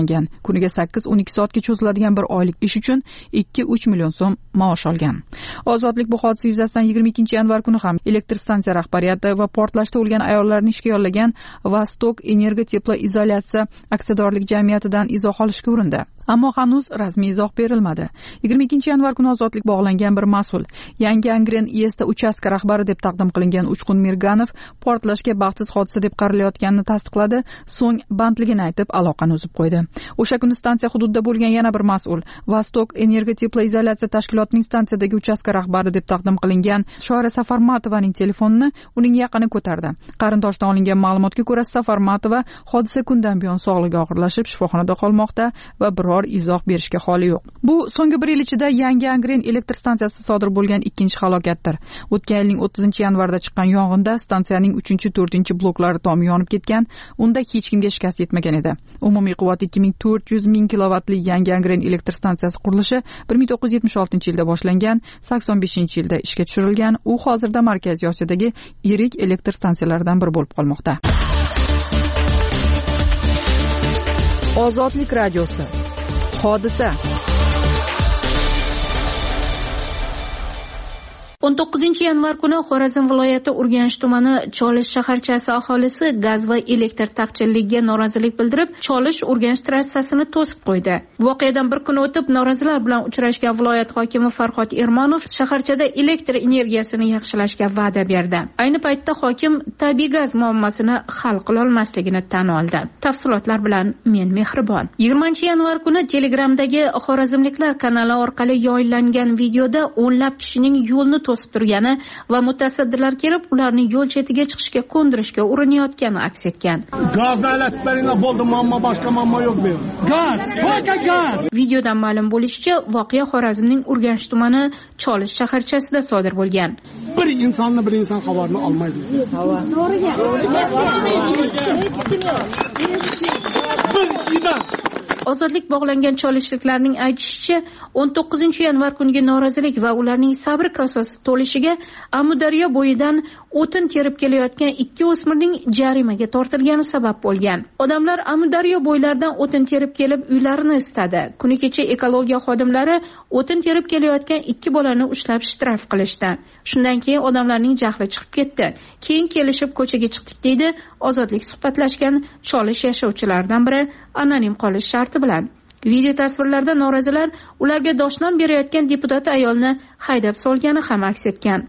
Speaker 1: belgilangan. Kuniga 8-12 soatga cho'ziladigan bir oylik ish uchun 2-3 million so'm maosh olgan. Ozodlik bu hodisa yuzasidan 22-yanvar kuni ham elektr stansiya rahbariyati va portlashda o'lgan ayollarni ishga yollagan Vostok Energoteplo izolyatsiya aksiyadorlik jamiyatidan izoh olishga urindi. Ammo hanuz rasmiy izoh berilmadi. 22-yanvar kuni Ozodlik bog'langan bir mas'ul Yangi Angren IESda uchastka rahbari deb taqdim qilingan Uchqun Mirganov portlashga baxtsiz hodisa deb qaralayotganini tasdiqladi, so'ng bandligini aytib aloqani uzib qo'ydi. O'sha kuni stansiya hududida bo'lgan yana bir mas'ul Vostok Energoteplo izolyatsiya tashkilotining stansiyadagi uchastka rahbari deb taqdim qilingan Shoira Safarmatovaning telefonini uning yaqini ko'tardi. Qarindoshdan olingan ma'lumotga ko'ra, Safarmatova hodisa kundan buyon sog'lig'i og'irlashib shifoxonada qolmoqda va biror izoh berishga holi yo'q. Bu so'nggi bir yil ichida Yangi Angren elektr stansiyasida sodir bo'lgan ikkinchi halokatdir. O'tgan yilning 30-yanvarda chiqqan yong'inda stansiyaning 3-4 bloklari tomi yonib ketgan, unda hech kimga shikast yetmagan edi. Umumiy quvvati 2400 ming kilovatli Yangi Angren elektr stansiyasi qurilishi 1976-yilda boshlangan, 85-yilda ishga tushirilgan. U hozirda Markaziy Osiyodagi yirik elektr stansiyalardan biri bo'lib qolmoqda. Ozodlik radiosi. Hodisa
Speaker 7: 19-yanvar kuni Xorazm viloyati Urganch tumani Cholish shaharchasi aholisi gaz va elektr taqchilligiga norozilik bildirib, Cholish Urganch trassasini to'sib qo'ydi. Voqeadan bir kun o'tib norozilar bilan uchrashgan viloyat hokimi Farhod Ermonov shaharchada elektr energiyasini yaxshilashga va'da berdi. Ayni paytda hokim tabiiy gaz muammosini hal qila olmasligini tan oldi. Tafsilotlar bilan men Mehribon. 20-yanvar kuni Telegramdagi Xorazmliklar kanali orqali yoyillangan videoda o'nlab kishining yo'lni to'sib turgani va mutasaddilar kelib ularni yo'l chetiga chiqishga ko'ndirishga urinayotgani aks etgan. Videodan ma'lum bo'lishicha, voqea Xorazmning Urganch tumani Cholish shaharchasida sodir bo'lgan.
Speaker 11: Bir insonni bir inson xabarini olmaydi.
Speaker 7: Ozodlik bog'langan cholishliklarning aytishicha, 19-yanvar kuniga norozilik va ularning sabr kosasi to'lishiga Amudaryo bo'yidan o'tin terib kelayotgan ikki o'smirning jarimaga tortilgani sabab bo'lgan. Odamlar Amudaryo bo'ylaridan o'tin terib kelib uylarini istadi. Kuni kecha ekologiya xodimlari o'tin terib kelayotgan ikki bolani ushlab shtraf qilishdi. Shundan keyin odamlarning jahli chiqib ketdi. Keyin kelishib ko'chaga chiqdik deydi Ozodlik suhbatlashgan Cholish yashovchilaridan biri anonim qolish sharti bilan. Video tasvirlarda norozilar ularga doshnom berayotgan deputat ayolni haydab solgani ham aks etgan.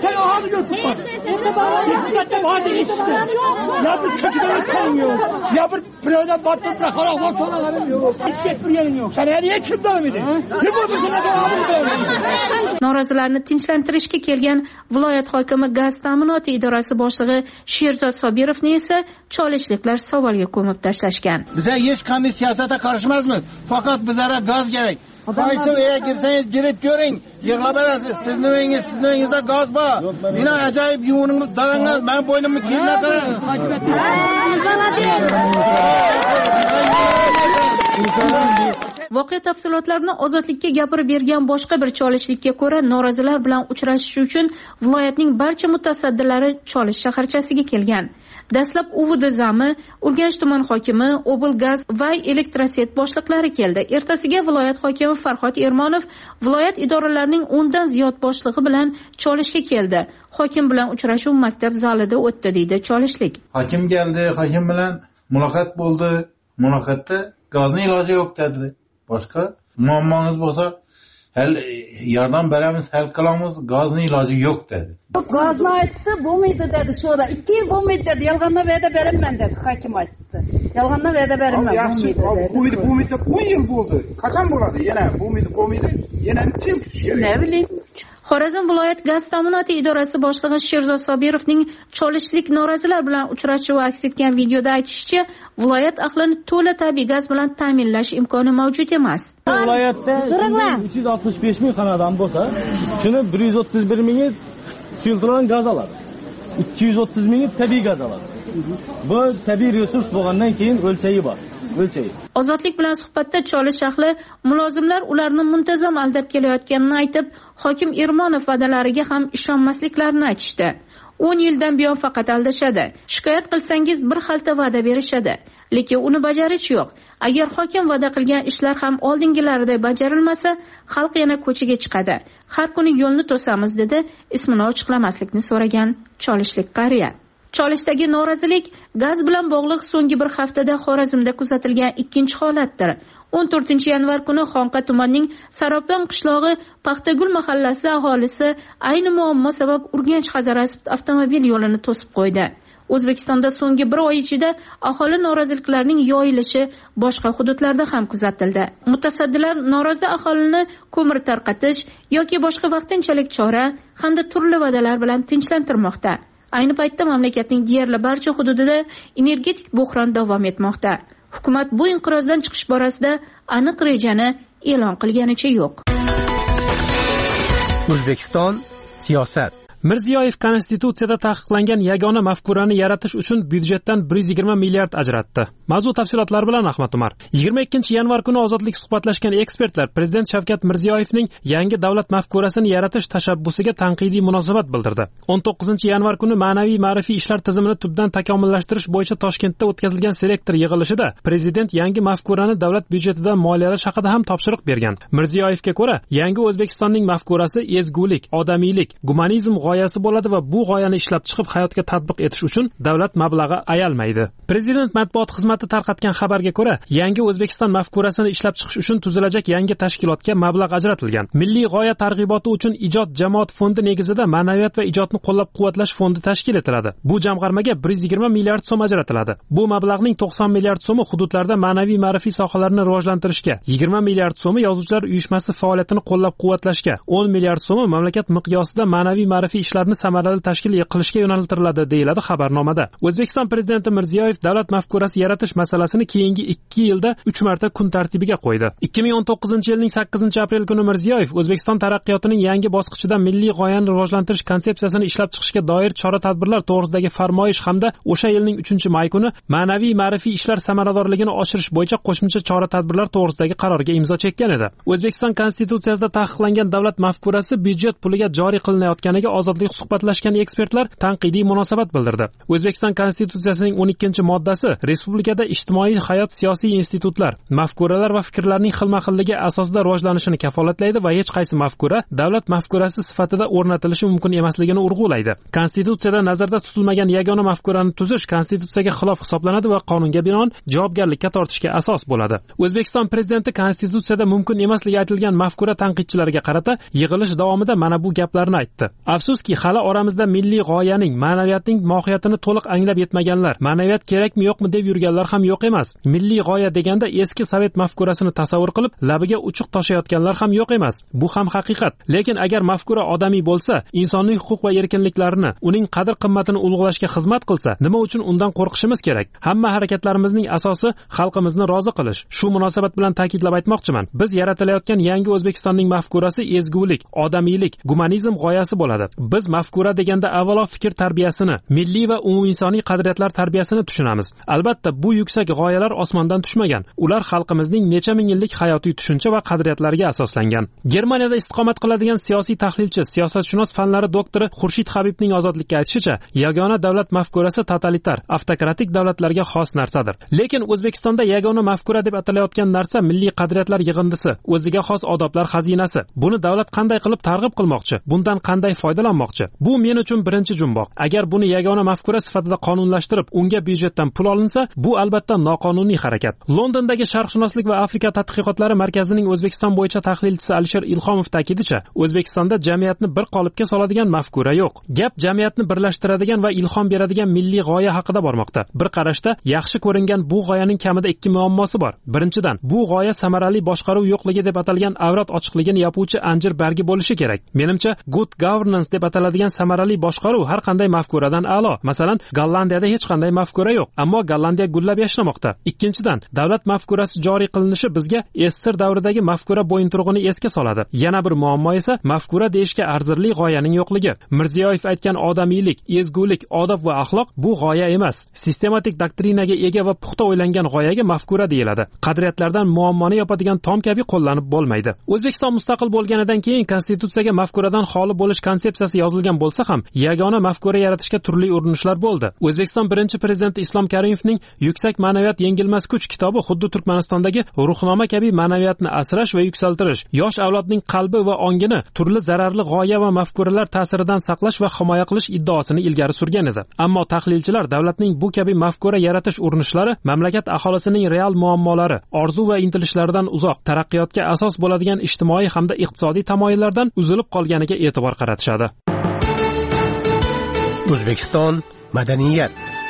Speaker 7: Norozilarni tinchlantirishga kelgan viloyat hokimi gaz ta'minoti idorasi boshlig'i Sherzod Sobirovni esa cholishliklar savolga ko'mib tashlashgan.
Speaker 11: Biz hech qanday siyosatga qarshimizmi? Faqat bizlarga gaz kerak. Qaysi uyga girsangiz girib ko'ring, yig'lab berasiz. Sizning uyingizda gaz bor. Meni ajoyib yuvingiz darangiz, men bo'ynimni kiyimga qarang.
Speaker 7: Voqea tafsilotlarini Ozodlikka gapirib bergan boshqa bir cholishlikka ko'ra, norozilar bilan uchrashish uchun viloyatning barcha mutasaddilari Cholish shaharchasiga kelgan. Dastlab UVDZAMI, Urganch tuman hokimi, Oblgaz va Elektroset boshliqlari keldi. Ertasiga viloyat hokimi Farhod Ermonov viloyat idoralarining 10 dan ziyod boshlig'i bilan Cholishga keldi. Hokim bilan uchrashuv maktab zalida o'tdi deydi Cholishlik.
Speaker 12: Hokim keldi, hokim bilan muloqot bo'ldi. Muloqotda gazning iloji yo'q dedi. Boshqa muammongiz bo'lsa, yordam beramiz, hal qilamiz, gazning iloji yo'q dedi.
Speaker 13: Gazni aytdi, bo'lmaydi dedi. Sonra 2 yil bo'lmaydi dedi. Yolg'ondan va'da beraman dedi, hokim aytdi. Yolg'ondan va'da beraman, bo'lmaydi.
Speaker 11: Bo'lmaydi, 10 yil bo'ldi. Qachon bo'ladi? Yana bo'lmaydi. Yana necha yil kutish kerak?
Speaker 13: Ne bileyim.
Speaker 7: Xorazm viloyat gaz ta'minoti idorasi boshlig'i Sherzod Sobirovning Cholishlik norozilar bilan uchrashuvi aks etgan videoda aytishicha, viloyat ahlini to'la tabiiy gaz bilan ta'minlash imkoni mavjud emas.
Speaker 14: Viloyatda 365 ming xonadon bo'lsa, shuni 131 mingi suyultirilgan gaz oladi. 230 mingi tabiiy gaz oladi. Bu tabiiy resurs bo'lgandan keyin o'lchayi bor.
Speaker 7: Ozodlik bilan suhbatda Cholish ahli mulozimlar ularni muntazam aldab kelayotganini aytib, hokim Ermonov va'dalariga ham ishonmasliklarini aytishdi. 10 yildan buyon faqat aldashadi. Shikoyat qilsangiz bir xalta va'da berishadi, lekin uni bajarish yo'q. Agar hokim va'da qilgan ishlar ham oldingilariday bajarilmasa, xalq yana ko'chaga chiqadi. Har kuni yo'lni to'samiz, dedi ismini ochiqlamaslikni so'ragan cholishlik qariya. Cholishdagi norozilik gaz bilan bog'liq so'nggi bir haftada Xorazmda kuzatilgan ikkinchi holatdir. 14 yanvar kuni Xonqa tumanining Saropon qishlog'i Paxtagul mahallasi aholisi ayni muammo sabab Urganch-Hazara avtomobil yo'lini to'sib qo'ydi. O'zbekistonda so'nggi bir oy ichida aholi noroziliklarining yoyilishi boshqa hududlarda ham kuzatildi. Mutasaddilar norozi aholini ko'mir tarqatish yoki boshqa vaqtinchalik chora hamda turli va'dalar bilan tinchlantirmoqda. Ayni paytda mamlakatning deyarli barcha hududida energetik bo'hron davom etmoqda. Hukumat bu inqirozdan chiqish borasida aniq rejani e'lon qilganicha yo'q.
Speaker 2: O'zbekiston siyosat.
Speaker 15: Mirziyoyev Konstitutsiyada taqiqlangan yagona mafkurani yaratish uchun byudjetdan 120 milliard ajratdi. Mavzu tafsilotlari bilan Ahmad Umar. 22-yanvar kuni Ozodlik suhbatlashgan ekspertlar Prezident Shavkat Mirziyoyevning yangi davlat mafkurasini yaratish tashabbusiga tanqidiy munosabat bildirdi. 19-yanvar kuni ma'naviy ma'rifiy ishlar tizimini tubdan takomillashtirish bo'yicha Toshkentda o'tkazilgan selektor yig'ilishida Prezident yangi mafkurani davlat byudjetidan moliyalash haqida ham topshiriq bergan. Mirziyoyevga ko'ra, yangi O'zbekistonning mafkurasi ezgulik, odamiylik, gumanizm g'oyasi bo'ladi va bu g'oyani ishlab chiqib hayotga tatbiq etish uchun davlat mablag'i ayalmaydi. Prezident matbuot xizmati tarqatgan xabarga ko'ra, yangi O'zbekiston mafkurasini ishlab chiqish uchun tuzilajak yangi tashkilotga mablag' ajratilgan. Milliy g'oya targ'iboti uchun ijod jamoat fondi negizida ma'naviyat va ijodni qo'llab-quvvatlash fondi tashkil etiladi. Bu jamg'armaga 120 milliard so'm ajratiladi. Bu mablag'ning 90 milliard so'mi hududlarda ma'naviy ma'rifiy sohalarni rivojlantirishga, 20 milliard so'mi yozuvchilar uyushmasi faoliyatini qo'llab-quvvatlashga, 10 milliard so'mi mamlakat miqyosida ma'naviy ma'rifiy ishlarni samarali tashkil qilishga yo'naltiriladi, deyiladi xabarnomada. O'zbekiston prezidenti Mirziyoyev davlat mafkurasi yaratish masalasini keyingi 2 yilda 3 marta kun tartibiga qo'ydi. 2019-yilning 8-aprel kuni Mirziyoyev O'zbekiston taraqqiyotining yangi bosqichida milliy g'oyani rivojlantirish konsepsiyasini ishlab chiqishga doir chora-tadbirlar to'g'risidagi farmoyish hamda o'sha yilning 3-may kuni ma'naviy ma'rifiy ishlar samaradorligini oshirish bo'yicha qo'shimcha chora-tadbirlar to'g'risidagi qarorga imzo chekkan edi. O'zbekiston Konstitutsiyasida taqiqlangan davlat mafkurasi byudjet puliga joriy qilinayotganiga Ozodlik suhbatlashgan ekspertlar tanqidiy munosabat bildirdi. O'zbekiston Konstitutsiyasining 12-moddasi respublikada ijtimoiy hayot, siyosiy institutlar, mafkuralar va fikrlarning xilma-xilligi asosida rivojlanishini kafolatlaydi va hech qaysi mafkura davlat mafkurasi sifatida o'rnatilishi mumkin emasligini urg'ulaydi. Konstitutsiyada nazarda tutilmagan yagona mafkurani tuzish konstitutsiyaga xilof hisoblanadi va qonunga binoan javobgarlikka tortishga asos bo'ladi. O'zbekiston prezidenti Konstitutsiyada mumkin emasligi aytilgan mafkura tanqidchilariga qarata yig'ilish davomida mana bu gaplarni aytdi. Afsuski, hali oramizda milliy g'oyaning, ma'naviyatning mohiyatini to'liq anglab yetmaganlar, ma'naviyat kerakmi yo'qmi deb yurganlar ham yo'q emas. Milliy g'oya deganda eski sovet mafkurasini tasavvur qilib, labiga uchuq toshayotganlar ham yo'q emas. Bu ham haqiqat. Lekin agar mafkura odamiy bo'lsa, insoniy huquq va erkinliklarini, uning qadr-qimmatini ulug'lashga xizmat qilsa, nima uchun undan qo'rqishimiz kerak? Hamma harakatlarimizning asosi xalqimizni rozi qilish. Shu munosabat bilan ta'kidlab aytmoqchiman. Biz yaratilayotgan yangi O'zbekistonning mafkurasi ezgulik, odamiylik, gumanizm g'oyasi bo'ladi. Biz mafkura deganda avvalo fikr tarbiyasini, milliy va umuminsoniy qadriyatlar tarbiyasini tushunamiz. Albatta, bu yuksak g'oyalar osmondan tushmagan. Ular xalqimizning necha ming yillik hayotiy tushuncha va qadriyatlariga asoslangan. Germaniyada istiqomat qiladigan siyosiy tahlilchi, siyosatshunos fanlari doktori Xurshid Habibning Ozodlikka aytishicha, yagona davlat mafkurasi totalitar, avtokratik davlatlarga xos narsadir. Lekin O'zbekistonda yagona mafkura deb atalayotgan narsa milliy qadriyatlar yig'indisi, o'ziga xos odoblar xazinasi. Buni davlat qanday qilib targ'ib qilmoqchi? Bundan qanday foydalanmoqchi? Bu men uchun birinchi jumboq. Agar buni yagona mafkura sifatida qonunlashtirib, unga byudjetdan pul olinsa, bu albatta noqonuniy harakat. Londondagi Sharqshunoslik va Afrika tadqiqotlari markazining O'zbekiston bo'yicha tahlilchisi Alisher Ilhomov ta'kidicha, O'zbekistonda jamiyatni bir qolipga soladigan mafkura yo'q. Gap jamiyatni birlashtiradigan va ilhom beradigan milliy g'oya haqida bormoqda. Bir qarashda yaxshi ko'ringan bu g'oyaning kamida 2 muammosi bor. Birinchidan, bu g'oya samarali boshqaruv yo'qligi deb atalgan avrat ochiqligini yopuvchi anjir bargi bo'lishi kerak. Menimcha, good governance deb ataladigan samarali boshqaruv har qanday mafkuradan a'lo. Masalan, Gollandiyada hech qanday mafkura yo'q, ammo Gollandiya gullab yashnamoqda. Ikkinchidan, davlat mafkurasi joriy qilinishi bizga SSR davridagi mafkura bo'yinturug'ini esga soladi. Yana bir muammo esa mafkura deyishga arzirli g'oyaning yo'qligi. Mirziyoyev aytgan odamiylik, ezgulik, odob va axloq bu g'oya emas. Sistematik doktrinaga ega va puxta o'ylangan g'oyaga mafkura deyiladi. Qadriyatlardan muammoni yopadigan tom kabi qo'llanib bo'lmaydi. O'zbekiston mustaqil bo'lganidan keyin konstitutsiyaga mafkuradan xoli bo'lish konsepsiyasi sahifasi yozilgan bo'lsa ham yagona mafkura yaratishga turli urinishlar bo'ldi. O'zbekiston birinchi prezidenti Islom Karimovning Yuksak ma'naviyat yengilmas kuch kitobi xuddi Turkmanistondagi ruhnoma kabi ma'naviyatni asrash va yuksaltirish, yosh avlodning qalbi va ongini turli zararli g'oya va mafkuralar ta'siridan saqlash va himoya qilish iddaosini ilgari surgan edi. Ammo tahlilchilar davlatning bu kabi mafkura yaratish urinishlari mamlakat aholisining real muammolari, orzu va intilishlaridan uzoq, taraqqiyotga asos bo'ladigan ijtimoiy hamda iqtisodiy tamoyillardan uzilib qolganiga e'tibor qaratishadi.
Speaker 2: O'zbekiston madaniyat.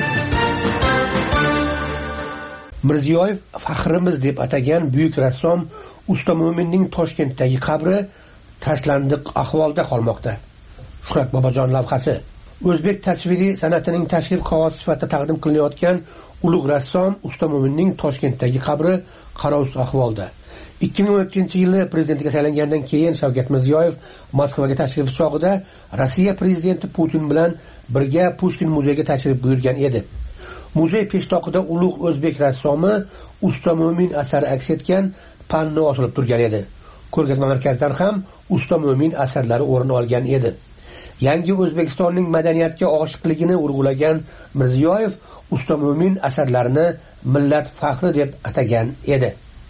Speaker 16: Mirziyoyev faxrimiz deb atagan buyuk rassom Usta Mo'minning Toshkentdagi qabri tashlandiq ahvolda qolmoqda. Shuhrat Bobojon lavhasi. O'zbek tasviriy san'atining tashrif qog'ozi sifatida taqdim qilinayotgan ulug' rassom Usta Mo'minning Toshkentdagi qabri qarovsiz ahvolda. 2012-yili prezidentga saylangandan keyin Shavkat Mirziyoyev Moskvaga tashrif chog'ida Rossiya prezidenti Putin bilan birga Pushkin muzeyiga tashrif buyurgan edi. Muzey peshtoqida ulug' o'zbek rassomi Usta Mo'min asari aks etgan panno osilib turgan edi. Ko'rgazma markazidan ham Usta Mo'min asarlari o'rin olgan edi. Yangi O'zbekistonning madaniyatga oshiqligini urg'ulagan Mirziyoyev Usta Mo'min asarlarini millat faxri deb atagan edi.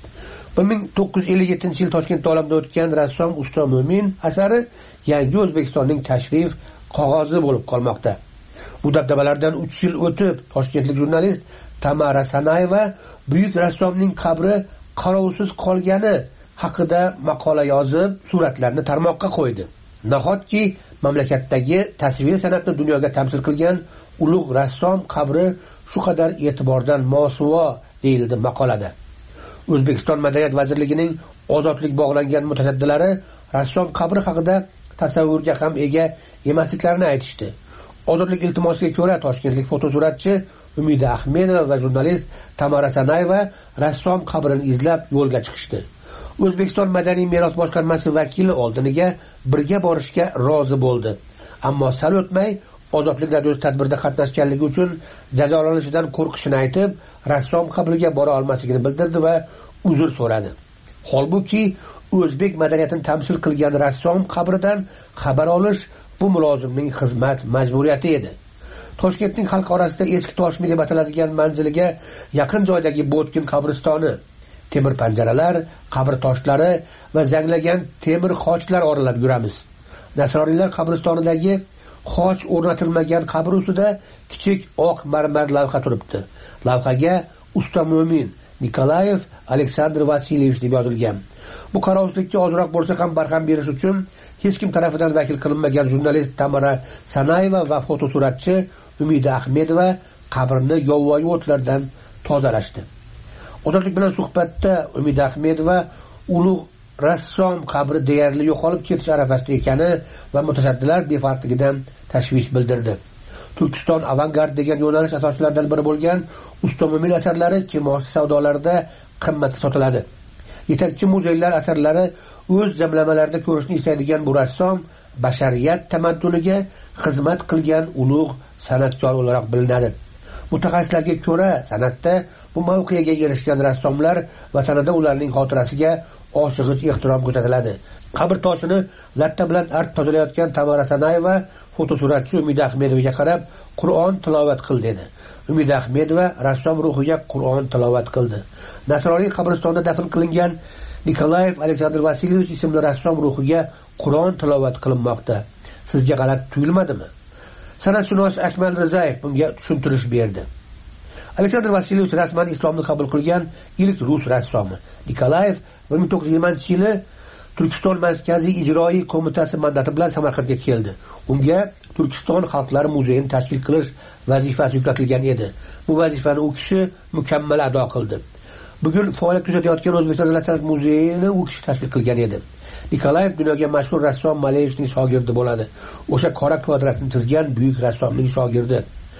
Speaker 16: 1957-yil Toshkentda olamdan o'tgan rassom Usta Mo'min asari yangi O'zbekistonning tashrif qog'ozi bo'lib qolmoqda. Bu dabdabalardan 3 yil o'tib, toshkentlik jurnalist Tamara Sanayeva buyuk rassomning qabri qarovsiz qolgani haqida maqola yozib, suratlarni tarmoqqa qo'ydi. Nahotki mamlakatdagi tasvir san'atni dunyoga tamsil qilgan ulug' rassom qabri shu qadar e'tibordan mosuvo deyildi maqolada. O'zbekiston Madaniyat vazirligining ozodlik bog'langan mutasaddilari rassom qabri haqida tasavvurga ham ega emasliklarini aytishdi. Ozodlik iltimosiga ko'ra toshkentlik fotosuratchi Umida Ahmedova va jurnalist Tamara Sanayeva rassom qabrini izlab yo'lga chiqishdi. O'zbekiston Madaniy meros boshqarmasi vakili oldiniga birga borishga rozi bo'ldi. Ammo sal o'tmay Ozodlik radiosi tadbirda qatnashganligi uchun jazolanishidan qo'rqishini aytib, rassom qabriga bora olmasligini bildirdi va uzr so'radi. Holbuki o'zbek madaniyatini tamsil qilgan rassom qabridan xabar olish bu mulozimning xizmat majburiyati edi. Toshkentning xalq orasida eski Toshmi deb ataladigan manziliga yaqin joydagi Botkin qabristoni, temir panjaralar, qabr toshlari va zanglagan temir xochlar oralab yuramiz. Nasroniylar qabristonidagi xoch o'rnatilmagan qabr ustida kichik oq marmar lavha turibdi. Lavhaga Usta Mo'min Nikolayev Aleksandr Vasilyevich deb yozilgan. Bu qarovsizlikka ozroq bo'lsa ham barham berish uchun hech kim tarafidan vakil qilinmagan jurnalist Tamara Sanayeva va fotosuratchi Umida Ahmedova qabrni yovvoyi o'tlardan tozalashdi. Ozodlik bilan suhbatda Umida Ahmedova ulug' rassom qabri deyarli yo'qolib ketish arafasida ekani va mutasaddilar befarqligidan tashvish bildirdi. Turkiston avangard degan yo'nalish asoschilaridan biri bo'lgan Usta Mo'min asarlari kimosi savdolarida qimmatga sotiladi. Yetakchi muzeylar asarlari o'z jamlamalarida ko'rishni istaydigan bu rassom bashariyat tamadduniga xizmat qilgan ulug' san'atkor o'laroq bilinadi. Mutaxassislarga ko'ra, san'atda bu mavqega erishgan rassomlar vatanida ularning xotirasiga oshig'ich ehtirom ko'rsatiladi. Qabr toshini latta bilan art tozalayotgan Tamara Sanayeva fotosuratchi Umida Ahmedovaga qarab Qur'on tilovat qil dedi. Umida Ahmedova rassom ruhiga Qur'on tilovat qildi. Nasroniy qabristonda dafn qilingan Nikolayev Aleksandr Vasilyevich ismli rassom ruhiga Qur'on tilovat qilinmoqda. Sizga g'alati tuyulmadimi? San'atshunos Akmal Rizayev bunga tushuntirish berdi. Aleksandr Vasilyevich rasman islomni qabul qilgan ilk rus rassomi. Nikolayev 1920-yili Turkiston Markaziy ijroiy qo'mitasi mandati bilan Samarqandga keldi. Unga Turkiston xalqlari muzeyini tashkil qilish vazifasi yuklatilgan edi. Bu vazifani u kishi mukammal ado qildi. Bugun faoliyat ko'rsatayotgan O'zbekiston Davlat san'at muzeyini u kishi tashkil qilgan edi. Nikolayev dunyoga mashhur rassom Maleyevichning shogirdi bo'ladi. O'sha qora kvadratni chizgan buyuk rassomning shogirdi.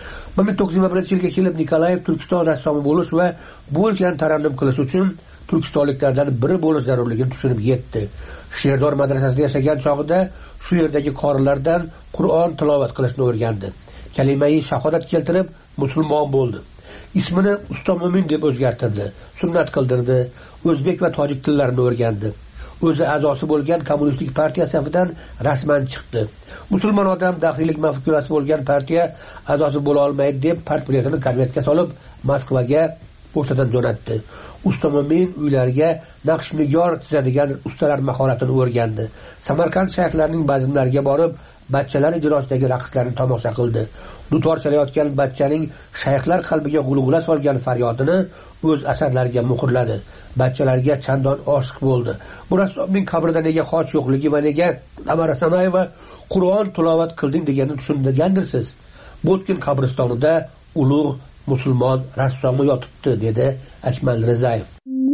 Speaker 16: 1921-yilga kelib Nikolayev Turkiston rassomi bo'lish va bu o'lkani tarannum qilish uchun turkistonliklardan biri bo'lish zarurligini tushunib yetdi. Sherdor madrasasida yashagan chog'ida shu yerdagi qorilardan Qur'on tilovat qilishni o'rgandi. Kalimai shahodat keltirib musulmon bo'ldi. Ismini Usta Mo'min deb o'zgartirdi, sunnat qildirdi, o'zbek va tojik tillarini o'rgandi. o'zi a'zosi bo'lgan kommunistik partiya safidan rasman chiqdi. Musulmon odam daxiylik mafkurasi bo'lgan partiya a'zosi bo'la olmaydi deb partbiletini konvertga solib Moskvaga pochtadan jo'natdi. Usta Mo'min uylariga naqsh nigor chizadigan ustalar mahoratini o'rgandi. Samarqand shayxlarining bazmlariga borib, bachchalar ijrosidagi raqslarni tomosha qildi. Dutor chalayotgan bachchaning shayxlar qalbiga g'ulg'ula solgan faryodini o'z asarlariga muhrladi. Bachchalarga chandon oshiq bo'ldi. Bu rassomning qabrida nega xoch yo'qligi va nega Tamara Sanayeva Qur'on tilovat qilding deganini tushungandirsiz. Botkin qabristonida ulug' musulmon rassomi yotibdi, dedi Akmal Rizayev.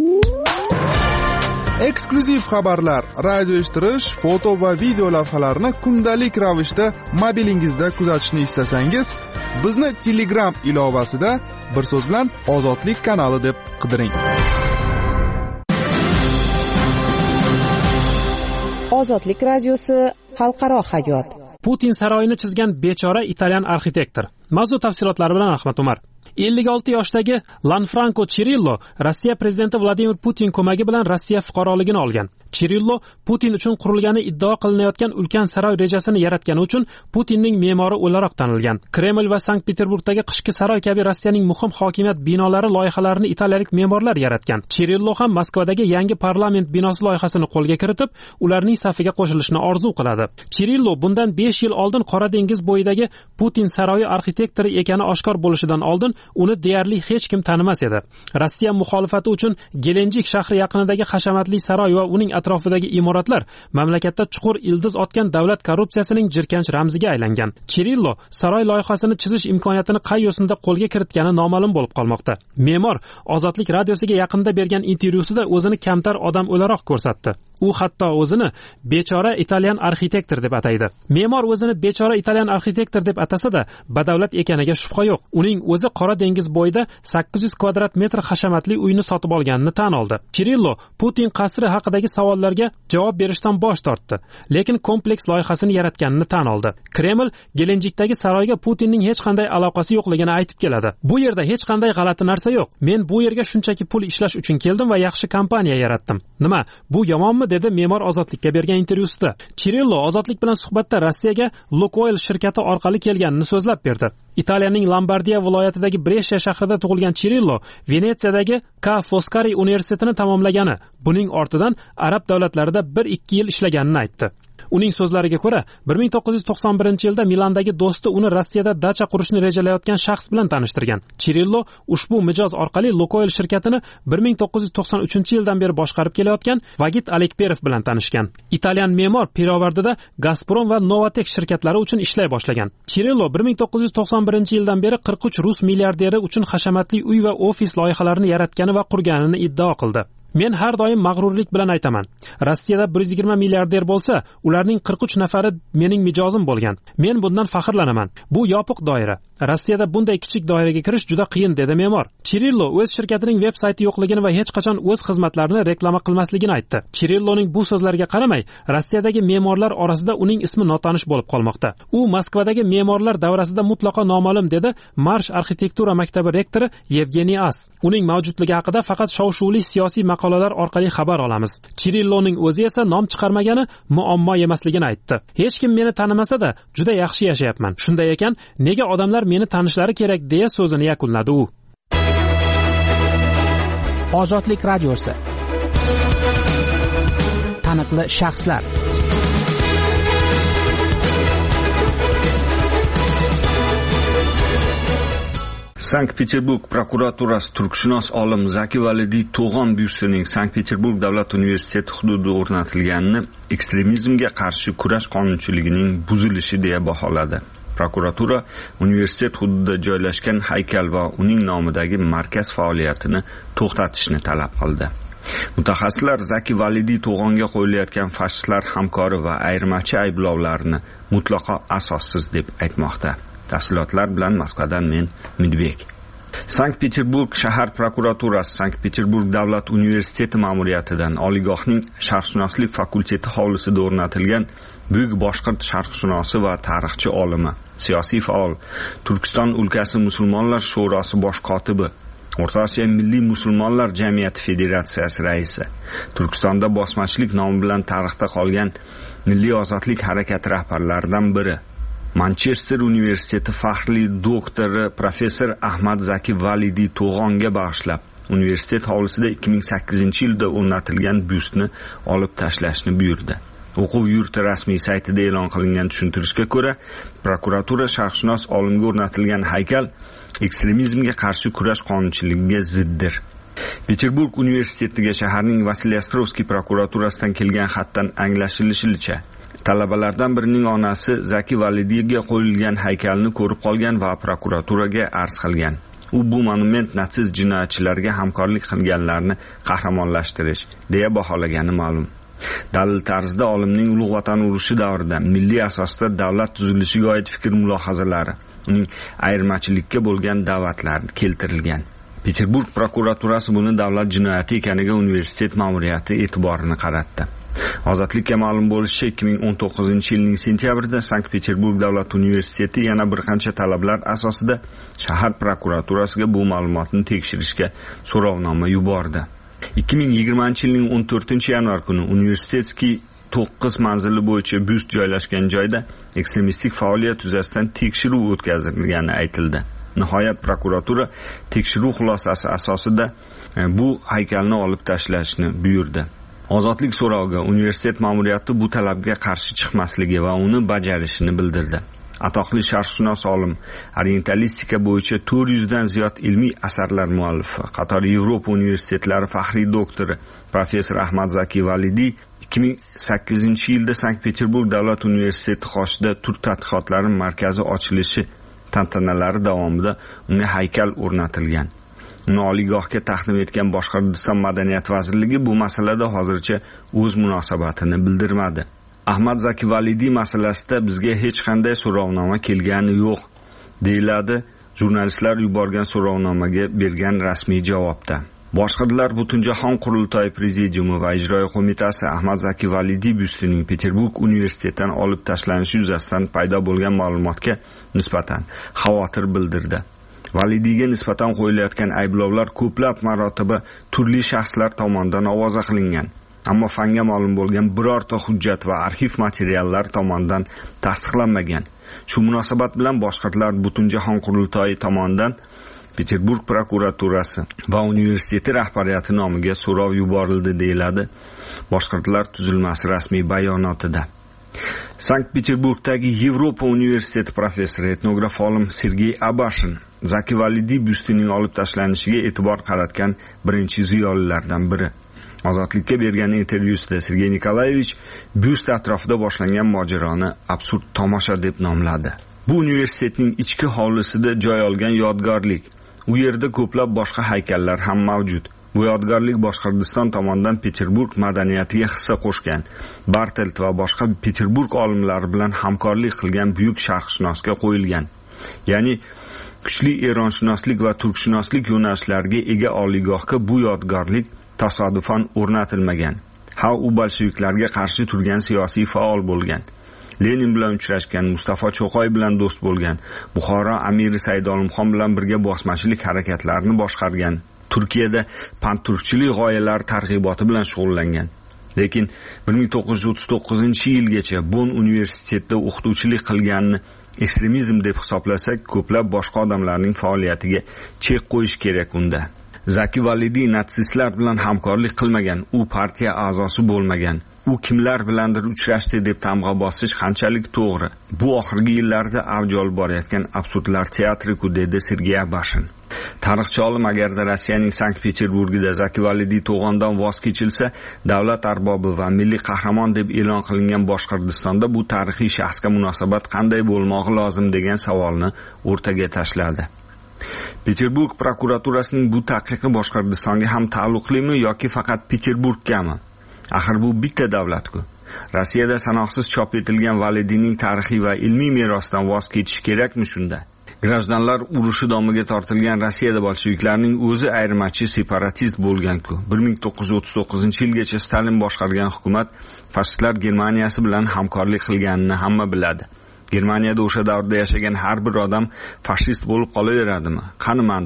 Speaker 17: Eksklyuziv xabarlar, radio eshittirish, foto va video lavhalarni kundalik ravishda mobilingizda kuzatishni istasangiz, bizni Telegram ilovasida bir so'z bilan Ozodlik kanali deb qidiring.
Speaker 18: Ozodlik radiosi, xalqaro hayot.
Speaker 15: Putin saroyini chizgan bechora italyan arxitektor. Mavzu tafsilotlari bilan Ahmad Umar. 56 yoshdagi Lanfranco Cirillo Rossiya prezidenti Vladimir Putin ko'magi bilan Rossiya fuqaroligini olgan. Cirillo Putin uchun qurilgani iddao qilinayotgan ulkan saroy rejasini yaratgani uchun Putinning me'mori o'laroq tanilgan. Kreml va Sankt-Peterburgdagi qishki saroy kabi Rossiyaning muhim hokimiyat binolari loyihalarini italiyalik me'morlar yaratgan. Cirillo ham Moskvadagi yangi parlament binosi loyihasini qo'lga kiritib, ularning safiga qo'shilishni orzu qiladi. Cirillo bundan 5 yil oldin Qora dengiz bo'yidagi Putin saroyi arxitektori ekani oshkor bo'lishidan oldin uni deyarli hech kim tanimas edi. Rossiya muxolifati uchun Gelenjik shahri yaqinidagi hashamatli saroy va uning atrofidagi imoratlar mamlakatda chuqur ildiz otgan davlat korrupsiyasining jirkanch ramziga aylangan. Cirillo saroy loyihasini chizish imkoniyatini qay yo'sinda qo'lga kiritgani noma'lum bo'lib qolmoqda. Me'mor Ozodlik radiosiga yaqinda bergan intervyusida o'zini kamtar odam o'laroq ko'rsatdi. U hatto o'zini bechora italyan arxitektor deb ataydi. Me'mor o'zini bechora italyan arxitektor deb atasa-da, badavlat ekaniga shubha yo'q. Uning o'zi Qora dengiz bo'yida 800 kvadrat metr hashamatli uyni sotib olganini tan oldi. Cirillo Putin qasri haqidagi savollarga javob berishdan bosh tortdi, lekin kompleks loyihasini yaratganini tan oldi. Kreml Gelenjikdagi saroyga Putinning hech qanday aloqasi yo'qligini aytib keladi. Bu yerda hech qanday g'alati narsa yo'q. Men bu yerga shunchaki pul ishlash uchun keldim va yaxshi kompaniya yaratdim. Nima, bu yomonmi, dedi me'mor Ozodlikka bergan intervyusida. Cirillo Ozodlik bilan suhbatda Rossiyaga Lukoil shirkati orqali kelganini so'zlab berdi. Italiyaning Lombardiya viloyatidagi Brescia shahrida tug'ilgan Cirillo Venetsiyadagi Ca' Foscari universitetini tamomlagani, buning ortidan arab davlatlarida 1-2 yil ishlaganini aytdi. Uning so'zlariga ko'ra, 1991-yilda Milandagi do'sti uni Rossiyada dacha qurishni rejalayotgan shaxs bilan tanishtirgan. Cirillo ushbu mijoz orqali Lukoil shirkatini 1993-yildan beri boshqarib kelayotgan Vagit Alekperov bilan tanishgan. Italyan me'mor pirovardida Gazprom va Novatek shirkatlari uchun ishlay boshlagan. Cirillo 1991-yildan beri 43 rus milliarderi uchun hashamatli uy va ofis loyihalarini yaratgani va qurganini iddao qildi. Men har doim mag'rurlik bilan aytaman. Rossiyada 120 milliarder bo'lsa, ularning 43 nafari mening mijozim bo'lgan. Men bundan faxrlanaman. Bu yopiq doira. Rossiyada bunday kichik doiraga kirish juda qiyin, dedi me'mor. Cirillo o'z shirkatining veb-sayti yo'qligini va hech qachon o'z xizmatlarini reklama qilmasligini aytdi. Cirilloning bu so'zlariga qaramay, Rossiyadagi me'morlar orasida uning ismi notanish bo'lib qolmoqda. U Moskvadagi me'morlar davrasida mutlaqo noma'lum, dedi Marsh arxitektura maktabi rektori Yevgeniy As. Uning mavjudligi haqida faqat shov-shuvli siyosiy maqolalar orqali xabar olamiz. Cirilloning o'zi esa nom chiqarmagani muammo emasligini aytdi. Hech kim meni tanimasa-da, juda yaxshi yashayapman. Shunday ekan, nega odamlar meni tanishlari kerak, deya so'zini yakunladi u.
Speaker 19: Ozodlik radiosi. Taniqli shaxslar.
Speaker 20: Sankt-Peterburg prokuraturasi turkshunos olim Zaki Validiy to'g'on byustining Sankt-Peterburg davlat universiteti hududida o'rnatilganini ekstremizmga qarshi kurash qonunchiligining buzilishi deya baholadi. Prokuratura universitet hududida joylashgan haykal va uning nomidagi markaz faoliyatini to'xtatishni talab qildi. Mutaxassislar Zaki Validiy to'g'onga qo'yilayotgan fashistlar hamkori va ayirmachi ayblovlarini mutlaqo asossiz deb aytmoqda. Tafsilotlar bilan Moskvadan men Midbek. Sankt-Peterburg shahar prokuraturasi Sankt-Peterburg davlat universiteti ma'muriyatidan oliygohning sharqshunoslik fakulteti hovlisida o'rnatilgan buyuk boshqirt sharqshunosi va tarixchi olimi, siyosiy faol, Turkiston o'lkasi musulmonlar sho'rosi bosh kotibi, O'rta Osiyo Milliy musulmonlar jamiyati federatsiyasi raisi, Turkistonda bosmachilik nomi bilan tarixda qolgan Milliy ozodlik harakati rahbarlaridan biri, Manchester universiteti faxriy doktori professor Ahmad Zaki Validiy To'g'onga bag'ishlab universitet hovlisida 2008-yilda o'rnatilgan byustni olib tashlashni buyurdi. O'quv yurti rasmiy saytida e'lon qilingan tushuntirishga ko'ra, prokuratura sharqshunos olimga o'rnatilgan haykal ekstremizmga qarshi kurash qonunchiligiga ziddir. Peterburg universitetiga shaharning Vasiliyastrovskiy prokuraturasidan kelgan xatdan anglashilishicha, talabalardan birining onasi Zaki Validiyga qo'yilgan haykalni ko'rib qolgan va prokuraturaga arz qilgan. U bu monument natsist jinoyatchilarga hamkorlik qilganlarni qahramonlashtirish deya baholagani ma'lum. Dalil tarzida olimning Ulug' Vatan urushi davrida milliy asosda davlat tuzilishiga oid fikr mulohazalari, uning ayirmachilikka bo'lgan da'vatlari keltirilgan. Peterburg prokuraturasi buni davlat jinoyati ekaniga universitet ma'muriyati e'tiborini qaratdi. Ozodlikka ma'lum bo'lishicha, 2019-yilning sentyabrida Sankt-Peterburg davlat universiteti yana bir qancha talablar asosida shahar prokuraturasiga bu ma'lumotni tekshirishga so'rovnoma yubordi. 2020-yilning 14-yanvar kuni universitetskiy 9 manzili bo'yicha byust joylashgan joyda ekstremistik faoliyat yuzasidan tekshiruv o'tkazilgani aytildi. Nihoyat prokuratura tekshiruv xulosasi asosida bu haykalni olib tashlashni buyurdi. Ozodlik so'roviga universitet ma'muriyati bu talabga qarshi chiqmasligi va uni bajarishini bildirdi. Atoqli sharqshunos olim, orientalistika bo'yicha 400 dan ziyod ilmiy asarlar muallifi, qator Yevropa universitetlari faxriy doktori professor Ahmad Zaki Validiy 2008-yilda Sankt-Peterburg davlat universiteti qoshida turk tadqiqotlari markazi ochilishi tantanalari davomida unga haykal o'rnatilgan. Uni oliygohga taqdim etgan Boshqirdiston madaniyat vazirligi bu masalada hozircha o'z munosabatini bildirmadi. Ahmad Zaki Validiy masalasida bizga hech qanday so'rovnoma kelgani yo'q, deyiladi jurnalistlar yuborgan so'rovnomaga bergan rasmiy javobda. Boshqirdlar Butunjahon qurultoyi prezidiumi va ijroiya qo'mitasi Ahmad Zaki Validiy byustining Peterburg universitetidan olib tashlanishi yuzasidan paydo bo'lgan ma'lumotga nisbatan xavotir bildirdi. Validiyga nisbatan qo'yilayotgan ayblovlar ko'plab marotaba turli shaxslar tomonidan ovoza qilingan, ammo fanga ma'lum bo'lgan birorta hujjat va arxiv materiallar tomonidan tasdiqlanmagan. Shu munosabat bilan Boshqirdlar Butunjahon qurultoyi tomonidan Peterburg prokuraturasi va universiteti rahbariyati nomiga so'rov yuborildi, deyiladi Boshqirdlar tuzilmasi rasmiy bayonotida. Sankt-Peterburgdagi Yevropa universiteti professori, etnograf olim Sergey Abashin Zaki Validiy byustining olib tashlanishiga e'tibor qaratgan birinchi ziyolilardan biri. Ozodlikka bergan intervyusida Sergey Nikolayevich byust atrofida boshlangan mojaroni absurd tomosha deb nomladi. Bu universitetning ichki hovlisida joy olgan yodgorlik. U yerda ko'plab boshqa haykallar ham mavjud. Bu yodgorlik Boshqirdiston tomonidan Peterburg madaniyatiga hissa qo'shgan Bartelt va boshqa Peterburg olimlari bilan hamkorlik qilgan buyuk sharqshunosga qo'yilgan. Ya'ni kuchli eronshunoslik va turkshunoslik yo'nalishlariga ega oliygohga bu yodgorlik tasodifan o'rnatilmagan. U bolsheviklarga qarshi turgan siyosiy faol bo'lgan. Lenin bilan uchrashgan, Mustafa Cho'qoy bilan do'st bo'lgan, Buxoro amiri Said Olimxon bilan birga bosmachilik harakatlarini boshqargan, Turkiyada panturkchilik g'oyalari targ'iboti bilan shug'ullangan. Lekin 1939-yilgacha Bonn universitetida o'qituvchilik qilganini ekstremizm deb hisoblasak, ko'plab boshqa odamlarning faoliyatiga chek qo'yish kerak unda. Zaki Validiy natsistlar bilan hamkorlik qilmagan, u partiya a'zosi bo'lmagan. U kimlar bilandir uchrashdi deb tamg'a bosish qanchalik to'g'ri? Bu oxirgi yillarda avj olib borayotgan absurdlar teatri-ku, dedi Sergey Abashin. Tarixchi olim, agarda Rossiyaning Sankt-Peterburgida Zaki Validiy To'g'ondan voz kechilsa, davlat arbobi va milliy qahramon deb e'lon qilingan Boshqirdistonda bu tarixiy shaxsga munosabat qanday bo'lmog'i lozim degan savolni o'rtaga tashladi. Peterburg prokuraturasining bu taqiqi Boshqirdistonga ham taalluqlimi yoki faqat Peterburggami? Axir bu bitta davlat-ku. Rossiyada sanoqsiz chop etilgan Validiyning tarixiy va ilmiy merosidan voz kechish kerakmi shunda? Grajdanlar urushi domiga tortilgan Rossiyada bolsheviklarning o'zi ayirmachi separatist bo'lgan-ku. 1939-yilgacha Stalin boshqargan hukumat fashistlar Germaniyasi bilan hamkorlik qilganini hamma biladi. Germaniyada o'sha davrda yashagan har bir odam fashist bo'lib qolaveradimi? Qani mantiq?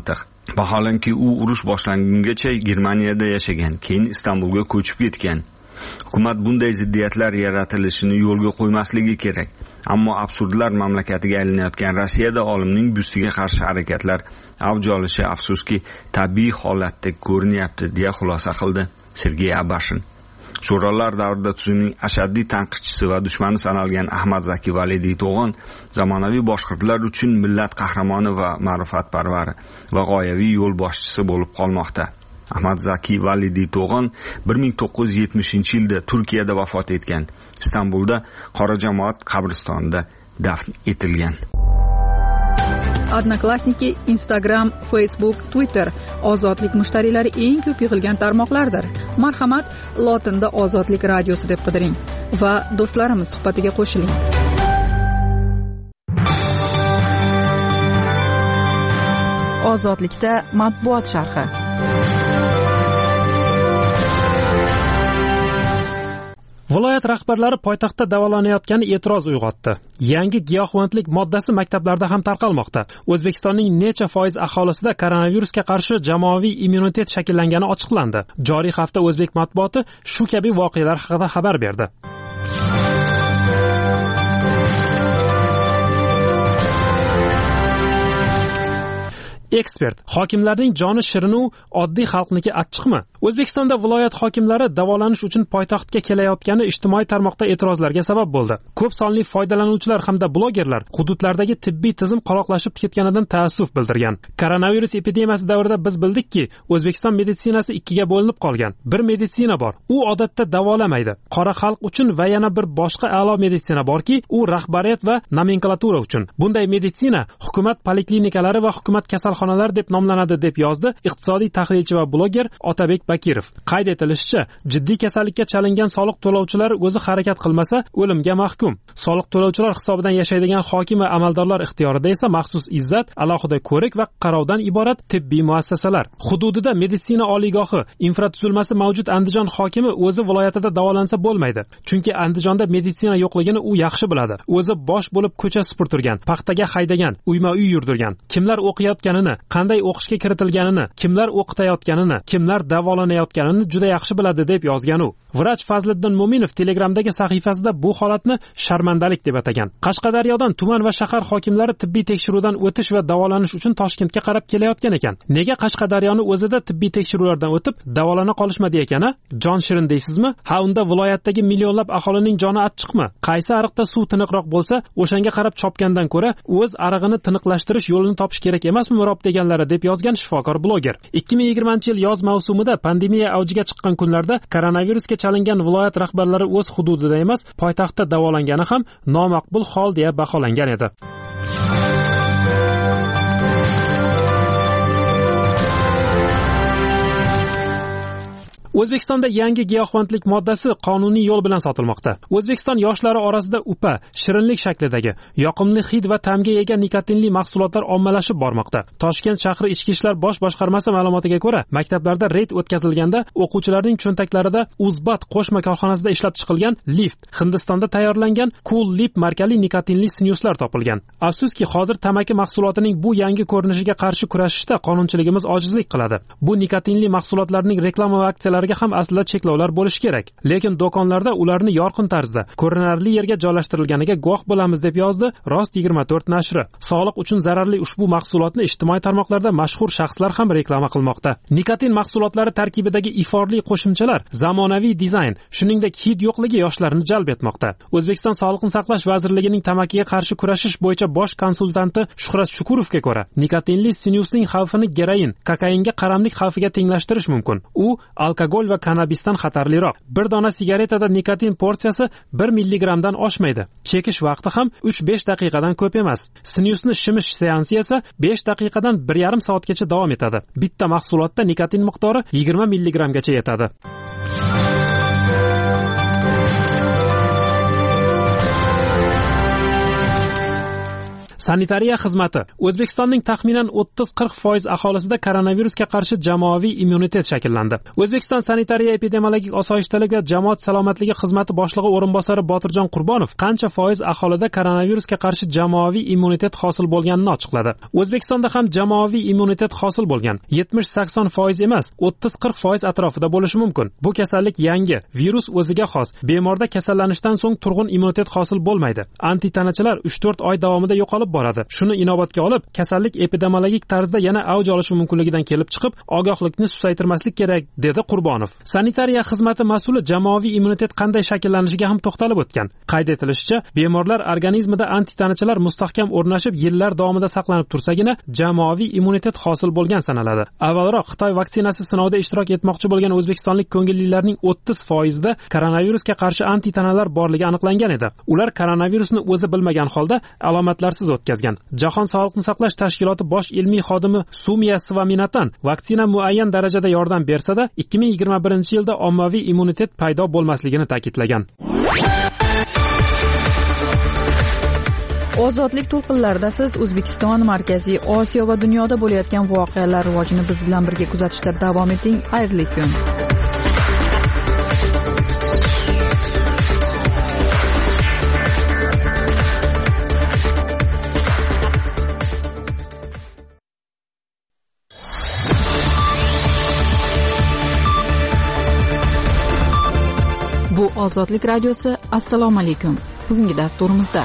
Speaker 20: Vaholanki u urush boshlangungacha Germaniyada yashagan, keyin Istanbulga ko'chib ketgan. Hukumat bunday ziddiyatlar yaratilishini yo'lga qo'ymasligi kerak. Ammo absurdlar mamlakatiga aylanayotgan Rossiyada olimning byustiga qarshi harakatlar avj olishi afsuski tabiiy holatda ko'rinyapti, deya xulosa qildi Sergey Abashin. Sho'rolar davrida tuzumning ashaddiy tanqidchisi va dushmani sanalgan Ahmad Zaki Validiy To'g'on zamonaviy boshqaruvchilar uchun millat qahramoni va ma'rifatparvari va g'oyaviy yo'l boshchisi bo'lib qolmoqda. Ahmad Zaki Validiy To'g'on 1970-yilda Turkiyada vafot etgan. Istanbulda Qora jamoat qabristonida dafn etilgan.
Speaker 1: Odnoklassniki, Instagram, Facebook, Twitter ozodlik mushtariylari eng ko'p yig'ilgan tarmoqlardir. Marhamat, lotinda Ozodlik radiosi deb qidiring va do'stlarimiz suhbatiga qo'shiling. Ozodlikda matbuot sharhi.
Speaker 15: Viloyat rahbarlari poytaxtda davolanayotgani e'tiroz uyg'otdi. Yangi giyohvandlik moddasi maktablarda ham tarqalmoqda. O'zbekistonning necha foiz aholisida koronavirusga qarshi jamoaviy immunitet shakllangani ochiqlandi. Joriy hafta o'zbek matbuoti shu kabi voqealar haqida xabar berdi. Ekspert: hokimlarning joni shirinu, oddiy xalqniki achchiqmi? O'zbekistonda viloyat hokimlari davolanish uchun poytaxtga kelayotgani ijtimoiy tarmoqda e'tirozlarga sabab bo'ldi. Ko'p sonli foydalanuvchilar hamda blogerlar hududlardagi tibbiy tizim qoloqlashib ketganidan taassuf bildirgan. Koronavirus epidemiyasi davrida biz bildikki, O'zbekiston meditsinasi ikkiga bo'linib qolgan. Bir meditsina bor, u odatda davolamaydi. Qora xalq uchun va yana bir boshqa a'lo meditsina borki, u rahbariyat va nomenklatura uchun. Bunday meditsina hukumat poliklinikalari va hukumat kasalxonalar deb nomlanadi, deb yozdi iqtisodiy tahlilchi va bloger Otabek Bakirov. Qayd etilishicha, jiddiy kasallikka chalingan soliq to'lovchilar o'zi harakat qilmasa o'limga mahkum. Soliq to'lovchilar hisobidan yashaydigan hokim va amaldorlar ixtiyorida esa maxsus izzat, alohida ko'rik va qarovdan iborat tibbiy muassasalar. Hududida meditsina oliygohi, infratuzilmasi mavjud Andijon hokimi o'zi viloyatida davolansa bo'lmaydi. Chunki Andijonda meditsina yo'qligini u yaxshi biladi. O'zi bosh bo'lib ko'cha supurtirgan, paxtaga haydagan, uyma-uy yurdirgan. Kimlar o'qiyotganini, qanday o'qishga kiritilganini, kimlar o'qitayotganini, kimlar davolanayotganini juda yaxshi biladi, deb yozgan u. Vrach Fazliddin Mo'minov Telegramdagi sahifasida bu holatni sharmandalik deb atagan. Qashqadaryodan tuman va shahar hokimlari tibbiy tekshiruvdan o'tish va davolanish uchun Toshkentga qarab kelayotgan ekan. Nega Qashqadaryoni o'zida tibbiy tekshiruvlardan o'tib davolana qolishmadi ekan-a? Jon shirin deysizmi? Ha, unda viloyatdagi millionlab aholining joni achchiqmi? Qaysi ariqda suv tiniqroq bo'lsa, o'shanga qarab chopgandan ko'ra o'z arig'ini tiniqlashtirish yo'lini topish kerak emasmi mirob deganlari, deb yozgan shifokor bloger. 2020-yil yoz mavsumida pandemiya avjiga chiqqan kunlarda koronavirusga chalingan viloyat rahbarlari o'z hududida emas, poytaxtda davolangani ham nomaqbul hol deya baholangan edi. O'zbekistonda yangi giyohvandlik moddasi qonuniy yo'l bilan sotilmoqda. O'zbekiston yoshlari orasida upa, shirinlik shaklidagi, yoqimli hid va ta'mga ega nikotinli mahsulotlar ommalashib bormoqda. Toshkent shahri Ichki ishlar bosh boshqarmasi ma'lumotiga ko'ra, maktablarda reyd o'tkazilganda o'quvchilarning cho'ntaklarida Uzbat qo'shma korxonasida ishlab chiqilgan Lift, Hindistonda tayyorlangan Cool Lip markali nikotinli snyuslar topilgan. Afsuski, hozir tamaki mahsulotining bu yangi ko'rinishiga qarshi kurashishda qonunchiligimiz ojizlik qiladi. Bu nikotinli mahsulotlarning reklama va aksiyalari ham aslida cheklovlar bo'lishi kerak. Lekin do'konlarda ularni yorqin tarzda, ko'rinarli yerga joylashtirilganiga guvoh bo'lamiz, deb yozdi Rost 24 nashri. Sog'liq uchun zararli ushbu mahsulotni ijtimoiy tarmoqlarda mashhur shaxslar ham reklama qilmoqda. Nikotin mahsulotlari tarkibidagi iforli qo'shimchalar, zamonaviy dizayn, shuningdek hid yo'qligi yoshlarni jalb etmoqda. O'zbekiston Sog'liqni saqlash vazirligining tamakiga qarshi kurashish bo'yicha bosh konsultanti Shuhrat Shukurovga ko'ra, nikotinli snyusning xavfini geroin, kokainga qaramlik xavfiga tenglashtirish mumkin. U alkogol va kannabisdan xatarliroq. Bir dona sigaretada nikotin porsiyasi 1 milligramdan oshmaydi. Chekish vaqti ham 3-5 daqiqadan ko'p emas. Snyusni shimish seansi esa 5 daqiqadan 1,5 soatgacha davom etadi. Bitta mahsulotda nikotin miqdori 20 milligramgacha yetadi. Sanitariya xizmati. O'zbekistonning taxminan 30-40% aholisida koronavirusga qarshi jamoaviy immunitet shakllandi. O'zbekiston sanitariya epidemiologik osoyishtalik va jamoat salomatligi xizmati boshlig'i o'rinbosari Botirjon Qurbonov qancha foiz aholida koronavirusga qarshi jamoaviy immunitet hosil bo'lganini ochiqladi. O'zbekistonda ham jamoaviy immunitet hosil bo'lgan. 70-80% emas, 30-40% atrofida bo'lishi mumkin. Bu kasallik yangi, virus o'ziga xos. Bemorda kasallanishdan so'ng turg'un immunitet hosil bo'lmaydi. Antitanachalar 3-4 oy davomida yo'qolib boradi. Shuni inobatga olib, kasallik epidemiologik tarzda yana avj olishi mumkinligidan kelib chiqib, ogohlikni susaytirmaslik kerak, dedi Qurbonov. Sanitariya xizmati mas'uli jamoaviy immunitet qanday shakllanishiga ham to'xtalib o'tgan. Qayd etilishicha, bemorlar organizmida antitanachalar mustahkam o'rnashib, yillar davomida saqlanib tursagina jamoaviy immunitet hosil bo'lgan sanaladi. Avvalroq Xitoy vaksinasi sinovida ishtirok etmoqchi bo'lgan o'zbekistonlik ko'ngillilarning 30%da koronavirusga qarshi antitanalar borligi aniqlangan edi. Ular koronavirusni o'zi bilmagan holda alomatlarsiz o'tkazgan. Jahon sog'liqni saqlash tashkiloti bosh ilmiy xodimi Sumiya Svaminatan vaksina muayyan darajada yordam bersa-da, 2021-yilda ommaviy immunitet paydo bo'lmasligini ta'kidlagan.
Speaker 1: Ozodlik to'lqinlarida siz O'zbekiston, Markaziy Osiyo va dunyoda bo'layotgan voqealar rivojini biz bilan birga kuzatishda davom eting. Xayrli kun. Bu Ozodlik radiosi. Assalomu alaykum. Bugungi dasturimizda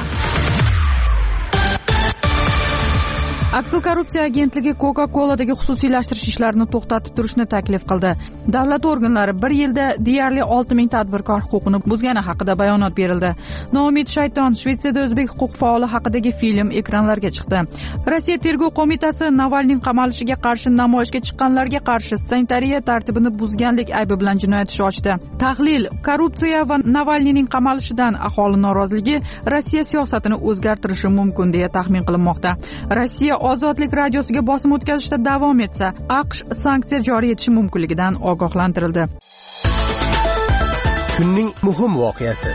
Speaker 1: Aksil korrupsiya agentligi Coca-Cola'dagi xususiylashtirish ishlarini to'xtatib turishni taklif qildi. Davlat organlari bir yilda deyarli 6000 tadbirkor huquqini buzgani haqida bayonot berildi. Noumid Shayton Shvetsiyada o'zbek huquq faoli haqidagi film ekranlarga chiqdi. Rossiya tergov qo'mitasi Navalning qamalishiga qarshi namoyishga chiqqanlarga qarshi sanitariya tartibini buzganlik aybi bilan jinoyat ishi ochdi. Tahlil: korrupsiya va Navalning qamalishidan aholi noroziligi Rossiya siyosatini o'zgartirishi mumkin deya taxmin qilinmoqda. Rossiya Ozodlik radiosiga bosim o'tkazishda davom etsa, AQSh sanksiya joriy etishi mumkinligidan ogohlantirildi.
Speaker 2: Kunning muhim voqeasi.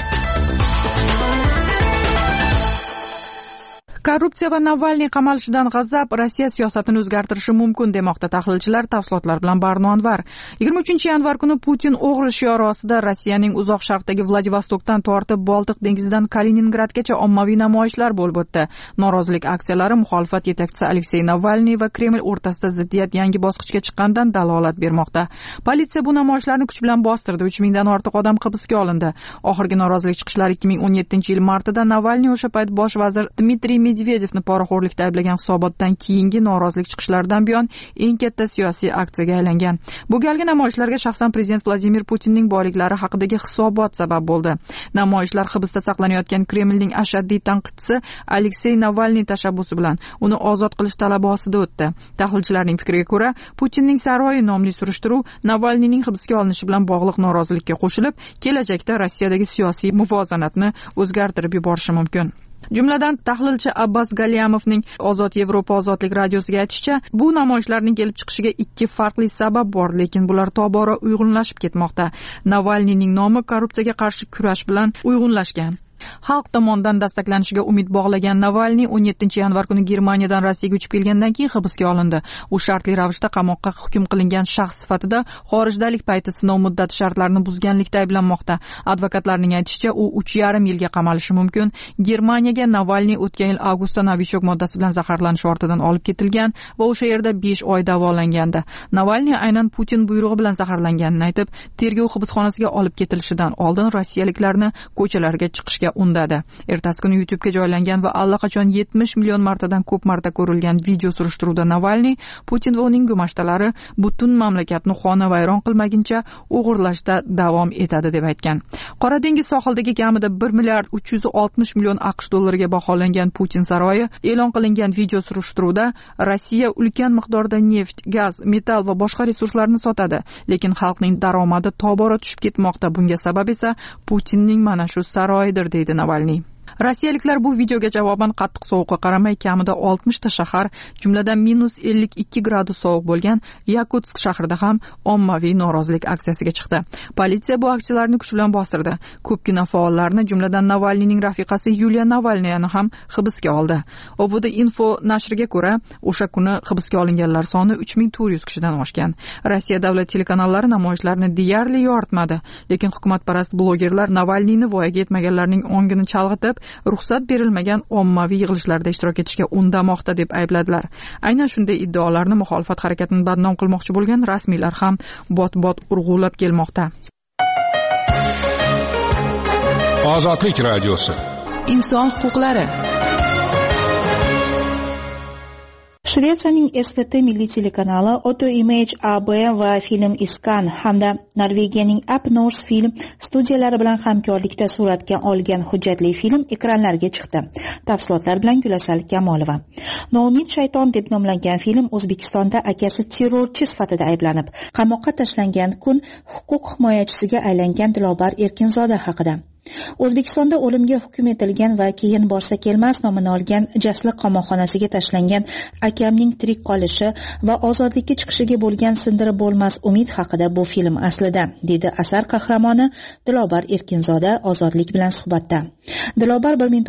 Speaker 1: Korrupsiya va Navalniy qamalishidan g'azab Rossiya siyosatini o'zgartirishi mumkin demoqda tahlilchilar. Tafsilotlar bilan Barno Anvar. 23-yanvar kuni Putin o'g'ri shiori ostida Rossiyaning uzoq sharqdagi Vladivostokdan tortib Boltiq dengizidan Kaliningradgacha ommaviy namoyishlar bo'lib o'tdi. Norozilik aksiyalari muxolifat yetakchisi Aleksey Navalniy va Kreml o'rtasida ziddiyat yangi bosqichga chiqqanidan dalolat bermoqda. Politsiya bu namoyishlarni kuch bilan bostirdi. 3000 dan ortiq odam hibsga olindi. Oxirgi norozilik chiqishlari 2017-yil martida Navalniy o'sha payt bosh vazir Dmitriy Medvedevni poraxo'rlikda ayblagan hisobotdan keyingi norozilik chiqishlaridan buyon eng katta siyosiy aksiyaga aylangan. Bu galgi namoyishlarga shaxsan prezident Vladimir Putinning boyliklari haqidagi hisobot sabab bo'ldi. Namoyishlar hibsda saqlanayotgan Kremlning ashaddiy tanqidchisi Aleksey Navalniy tashabbusi bilan uni ozod qilish talabi ostida o'tdi. Tahlilchilarning fikriga ko'ra, Putinning saroyi nomli surishtiruv Navalniyning hibsga olinishi bilan bog'liq norozilikka qo'shilib, kelajakda Rossiyadagi siyosiy muvozanatni o'zgartirib yuborishi mumkin. Jumladan tahlilchi Abbas Galiyamovning Ozod Yevropa ozodlik radiosiga aytishicha, bu namoyishlarning kelib chiqishiga ikki farqli sabab bor, lekin bular tobora uyg'unlashib ketmoqda. Navalniyning nomi korrupsiyaga qarshi kurash bilan uyg'unlashgan. Xalq tomonidan dastaklanishiga umid bog'lagan Navalniy 17-yanvar kuni Germaniyadan Rossiyaga uchib kelgandan keyin hibsga olindi. U shartli ravishda qamoqqa hukm qilingan shaxs sifatida xorijdalik payti sinov muddati shartlarini buzganlikda ayblanmoqda. Advokatlarning aytishicha, u 3,5 yilga qamalishi mumkin. Germaniyaga Navalniy o'tgan yil avgustda novichok moddasi bilan zaharlanish ortidan olib ketilgan va o'sha yerda 5 oy davolangandi. Navalniy aynan Putin buyrug'i bilan zaharlanganini aytib, tergov hibsxonasiga olib ketilishidan oldin rossiyaliklarni ko'chalarga chiqishga undadi. Ertasi kuni YouTube'ga joylangan va allaqachon 70 million martadan ko'p marta ko'rilgan video surishtiruvda Navalniy Putin va uning gumashtalari butun mamlakatni xonavayron qilmaguncha o'g'irlashda davom etadi deb aytgan. Qora dengiz sohilidagi kamida 1 milliard 360 million AQSh dollariga baholangan Putin saroyi e'lon qilingan video surishtiruvda Rossiya ulkan miqdorda neft, gaz, metall va boshqa resurslarni sotadi, lekin xalqning daromadi tobora tushib ketmoqda. Bunga sabab esa Putinning mana shu saroyidir, deydi Navalniy. Rossiyaliklar bu videoga javoban qattiq sovuqqa qaramay kamida 60 ta shahar, jumladan -52 gradus sovuq bo'lgan Yakutsk shahrida ham ommaviy norozilik aksiyasiga chiqdi. Politsiya bu aksiyalarni kuch bilan bostirdi. Ko'pgina faollarni, jumladan Navalniyning rafiqasi Yuliya Navalniyani ham hibsga oldi. Obuda Info nashriga ko'ra, o'sha kuni hibsga olinganlar soni 3400 kishidan oshgan. Rossiya davlat telekanallari namoyishlarni deyarli yoritmadi, lekin hukumatparast blogerlar Navalniyni voyaga yetmaganlarning ongini chalg'itib, ruxsat berilmagan ommaviy yig'ilishlarda ishtirok etishga undamoqda deb aybladilar. Aynan shunday iddaolarni muxolifat harakatini badnom qilmoqchi bo'lgan rasmiylar ham bot-bot urg'ulab kelmoqda.
Speaker 8: Ozodlik radiosi.
Speaker 18: Inson huquqlari.
Speaker 3: Shvetsiyaning SVT milliy telekanali Auto Image AB va Film Iskan hamda Norvegiyaning Up North Film studiyalari bilan hamkorlikda suratga olgan hujjatli film ekranlarga chiqdi. Tafsilotlar bilan Gulasal Kamolova. Noumid shayton deb nomlangan film O'zbekistonda akasi terrorchi sifatida ayblanib, qamoqqa tashlangan kun huquq himoyachisiga aylangan Dilobar Erkinzoda haqida. O'zbekistonda o'limga hukm etilgan va keyin borsa kelmas nomini olgan Jasliq qamoqxonasiga tashlangan akamning tirik qolishi va ozodlikka chiqishiga bo'lgan sindirib bo'lmas umid haqida bu film aslida, dedi asar qahramoni Dilobar Erkinzoda Ozodlik bilan suhbatda. Dilobar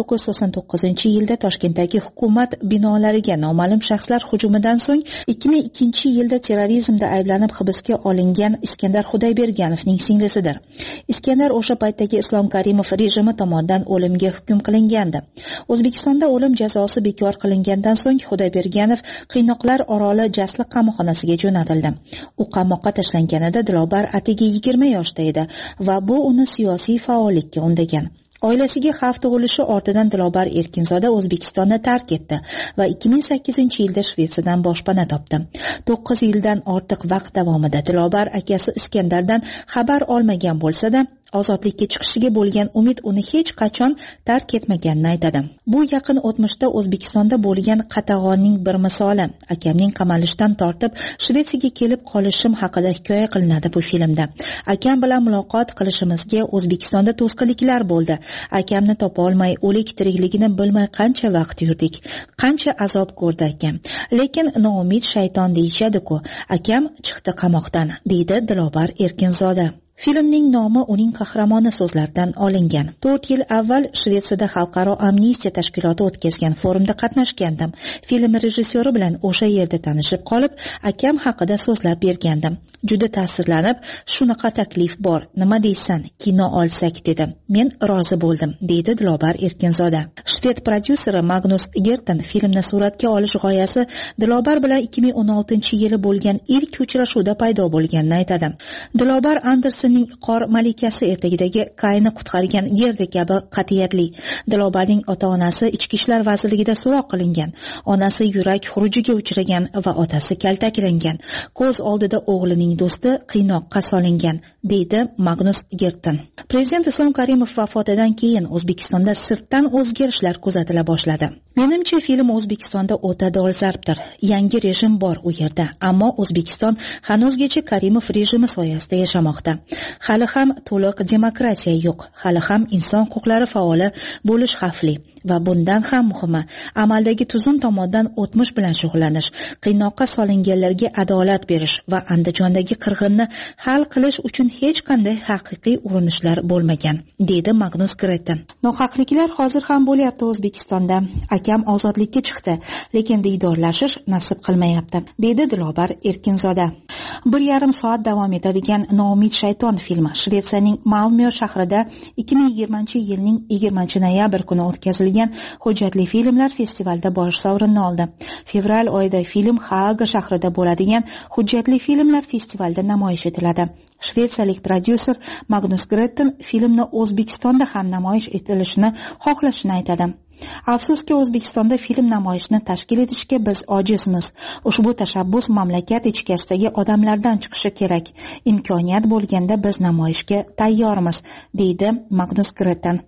Speaker 3: 1999-yilda Toshkentdagi hukumat binolariga noma'lum shaxslar hujumidan so'ng 2002-yilda terrorizmda ayblanib hibsga olingan Iskandar Xudayberganovning singlisidir. Iskandar o'sha paytdagi Islom Karimov rejimi tomonidan o'limga hukm qilingandi. O'zbekistonda o'lim jazosi bekor qilingandan so'ng Xudayberganov Qiynoqlar oroli Jasliq qamoqxonasiga jo'natildi. U qamoqqa tashlanganida Dilobar atigi 20 yoshda edi va bu uni siyosiy faollikka undagan. Oilasiga xavf tug'ilishi ortidan Dilobar Erkinzoda O'zbekistonni tark etdi va 2008-yilda Shvetsiyadan boshpana topdi. 9 yildan ortiq vaqt davomida Dilobar akasi Iskandardan xabar olmagan bo'lsa-da, ozodlikka chiqishiga bo'lgan umid uni hech qachon tark etmaganini aytadi. Bu yaqin o'tmishda O'zbekistonda bo'lgan qatag'onning bir misoli. Akamning qamalishdan tortib Shvetsiyaga kelib qolishim haqida hikoya qilinadi bu filmda. Akam bilan muloqot qilishimizga O'zbekistonda to'sqinliklar bo'ldi. Akamni topa olmay, o'lik tirikligini bilmay qancha vaqt yurdik. Qancha azob ko'rdi akam. Lekin noumid shayton deyishadi-ku. Akam chiqdi qamoqdan, deydi Dilobar Erkinzoda. Filmning nomi uning qahramoni so'zlaridan olingan. 4 yil avval Shvetsiyada xalqaro amnistiya tashkiloti o'tkazgan forumda qatnashgandim. Film rejissyori bilan o'sha yerda tanishib qolib, akam haqida so'zlab bergandim. Juda ta'sirlanib, shunaqa taklif bor, nima deysan, kino olsak dedim. Men rozi bo'ldim, deydi Dilobar Erkinzoda. Shved prodyuseri Magnus Gerten filmni suratga olish g'oyasi Dilobar bilan 2016-yili bo'lgan ilk uchrashuvda paydo bo'lganini aytadi. Dilobar Andersenning qor malikasi ertagidagi Kayni qutqargan Gerda kabi qat'iyatli. Dilobarning ota-onasi ichki ishlar vazirligida so'roq qilingan. Onasi yurak xurujiga uchragan va otasi kaltaklangan. Ko'z oldida o'g'lining do'sti qiynoqqa solingan, deydi Magnus Gerten. Prezident Islom Karimov vafotidan keyin O'zbekistonda sirtdan o'zgarishlar kuzatila boshladi. Menimcha film O'zbekistonda o'ta dolzarbdir. Yangi rejim bor u yerda, ammo O'zbekiston hanuzgacha Karimov rejimi soyasida yashamoqda. Hali ham to'liq demokratiya yo'q, hali ham inson huquqlari faoli bo'lish xavfli. Va bundan ham muhimi, amaldagi tuzum tomonidan o'tmish bilan shug'ullanish, qiynoqqa solinganlarga adolat berish va Andijondagi qirg'inni hal qilish uchun hech qanday haqiqiy urinishlar bo'lmagan, deydi Magnus Gerten. Nohaqliklar hozir ham bo'lyapti O'zbekistonda. Akam ozodlikka chiqdi, lekin diydorlashish nasib qilmayapti, deydi Dilobar Erkinzoda. 1,5 soat davom etadigan Noumid shayton filmi Shvetsiyaning Malmö shahrida 2020-yilning 20-noyabr kuni o'tkazilgan hujjatli filmlar festivalida bosh sovrinni oldi. Fevral oyida film Haaga shahrida bo'ladigan hujjatli filmlar festivalida namoyish etiladi. Shvetsiyalik prodyuser Magnus Gerten filmni O'zbekistonda ham namoyish etilishini xohlashini aytadi. Afsuski O'zbekistonda film namoyishini tashkil etishga biz ojizmiz. Ushbu tashabbus mamlakat ichkarisidagi odamlardan chiqishi kerak. Imkoniyat bo'lganda biz namoyishga tayyormiz, deydi Magnus Gerten.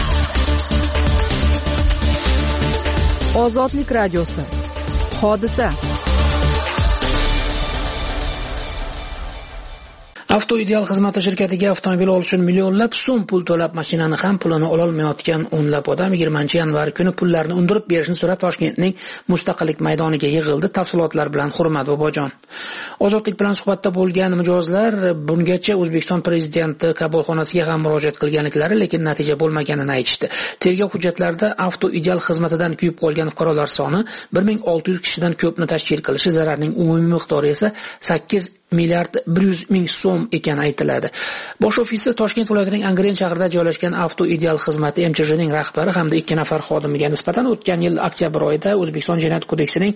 Speaker 1: Ozodlik radiosi. Hodisa.
Speaker 4: Avto Ideal xizmati shirkatiga avtomobil olish uchun millionlab so'm pul to'lab mashinani ham pulini ololmayotgan o'nlab odam 20-yanvar kuni pullarni undirib berishni so'rab Toshkentning Mustaqillik maydoniga yig'ildi. Tafsilotlar bilan Hurmat Bobojon. Ozodlik bilan suhbatda bo'lgan mijozlar bungacha O'zbekiston prezidenti qabulxonasiga ham murojaat qilganliklari, lekin natija bo'lmaganini aytishdi. Tergov hujjatlarida Avto Ideal xizmatidan kuyib qolgan fuqarolar soni 1600 kishidan ko'pni tashkil qilishi, zararning umumiy miqdori esa 8 milliard 100 ming so'm ekani aytiladi. Bosh ofisi Toshkent viloyatining Angren shahrida joylashgan Avto Ideal xizmati MCHning rahbari hamda 2 nafar xodimiga nisbatan o'tgan yil oktyabr oyida O'zbekiston Jinoyat kodeksining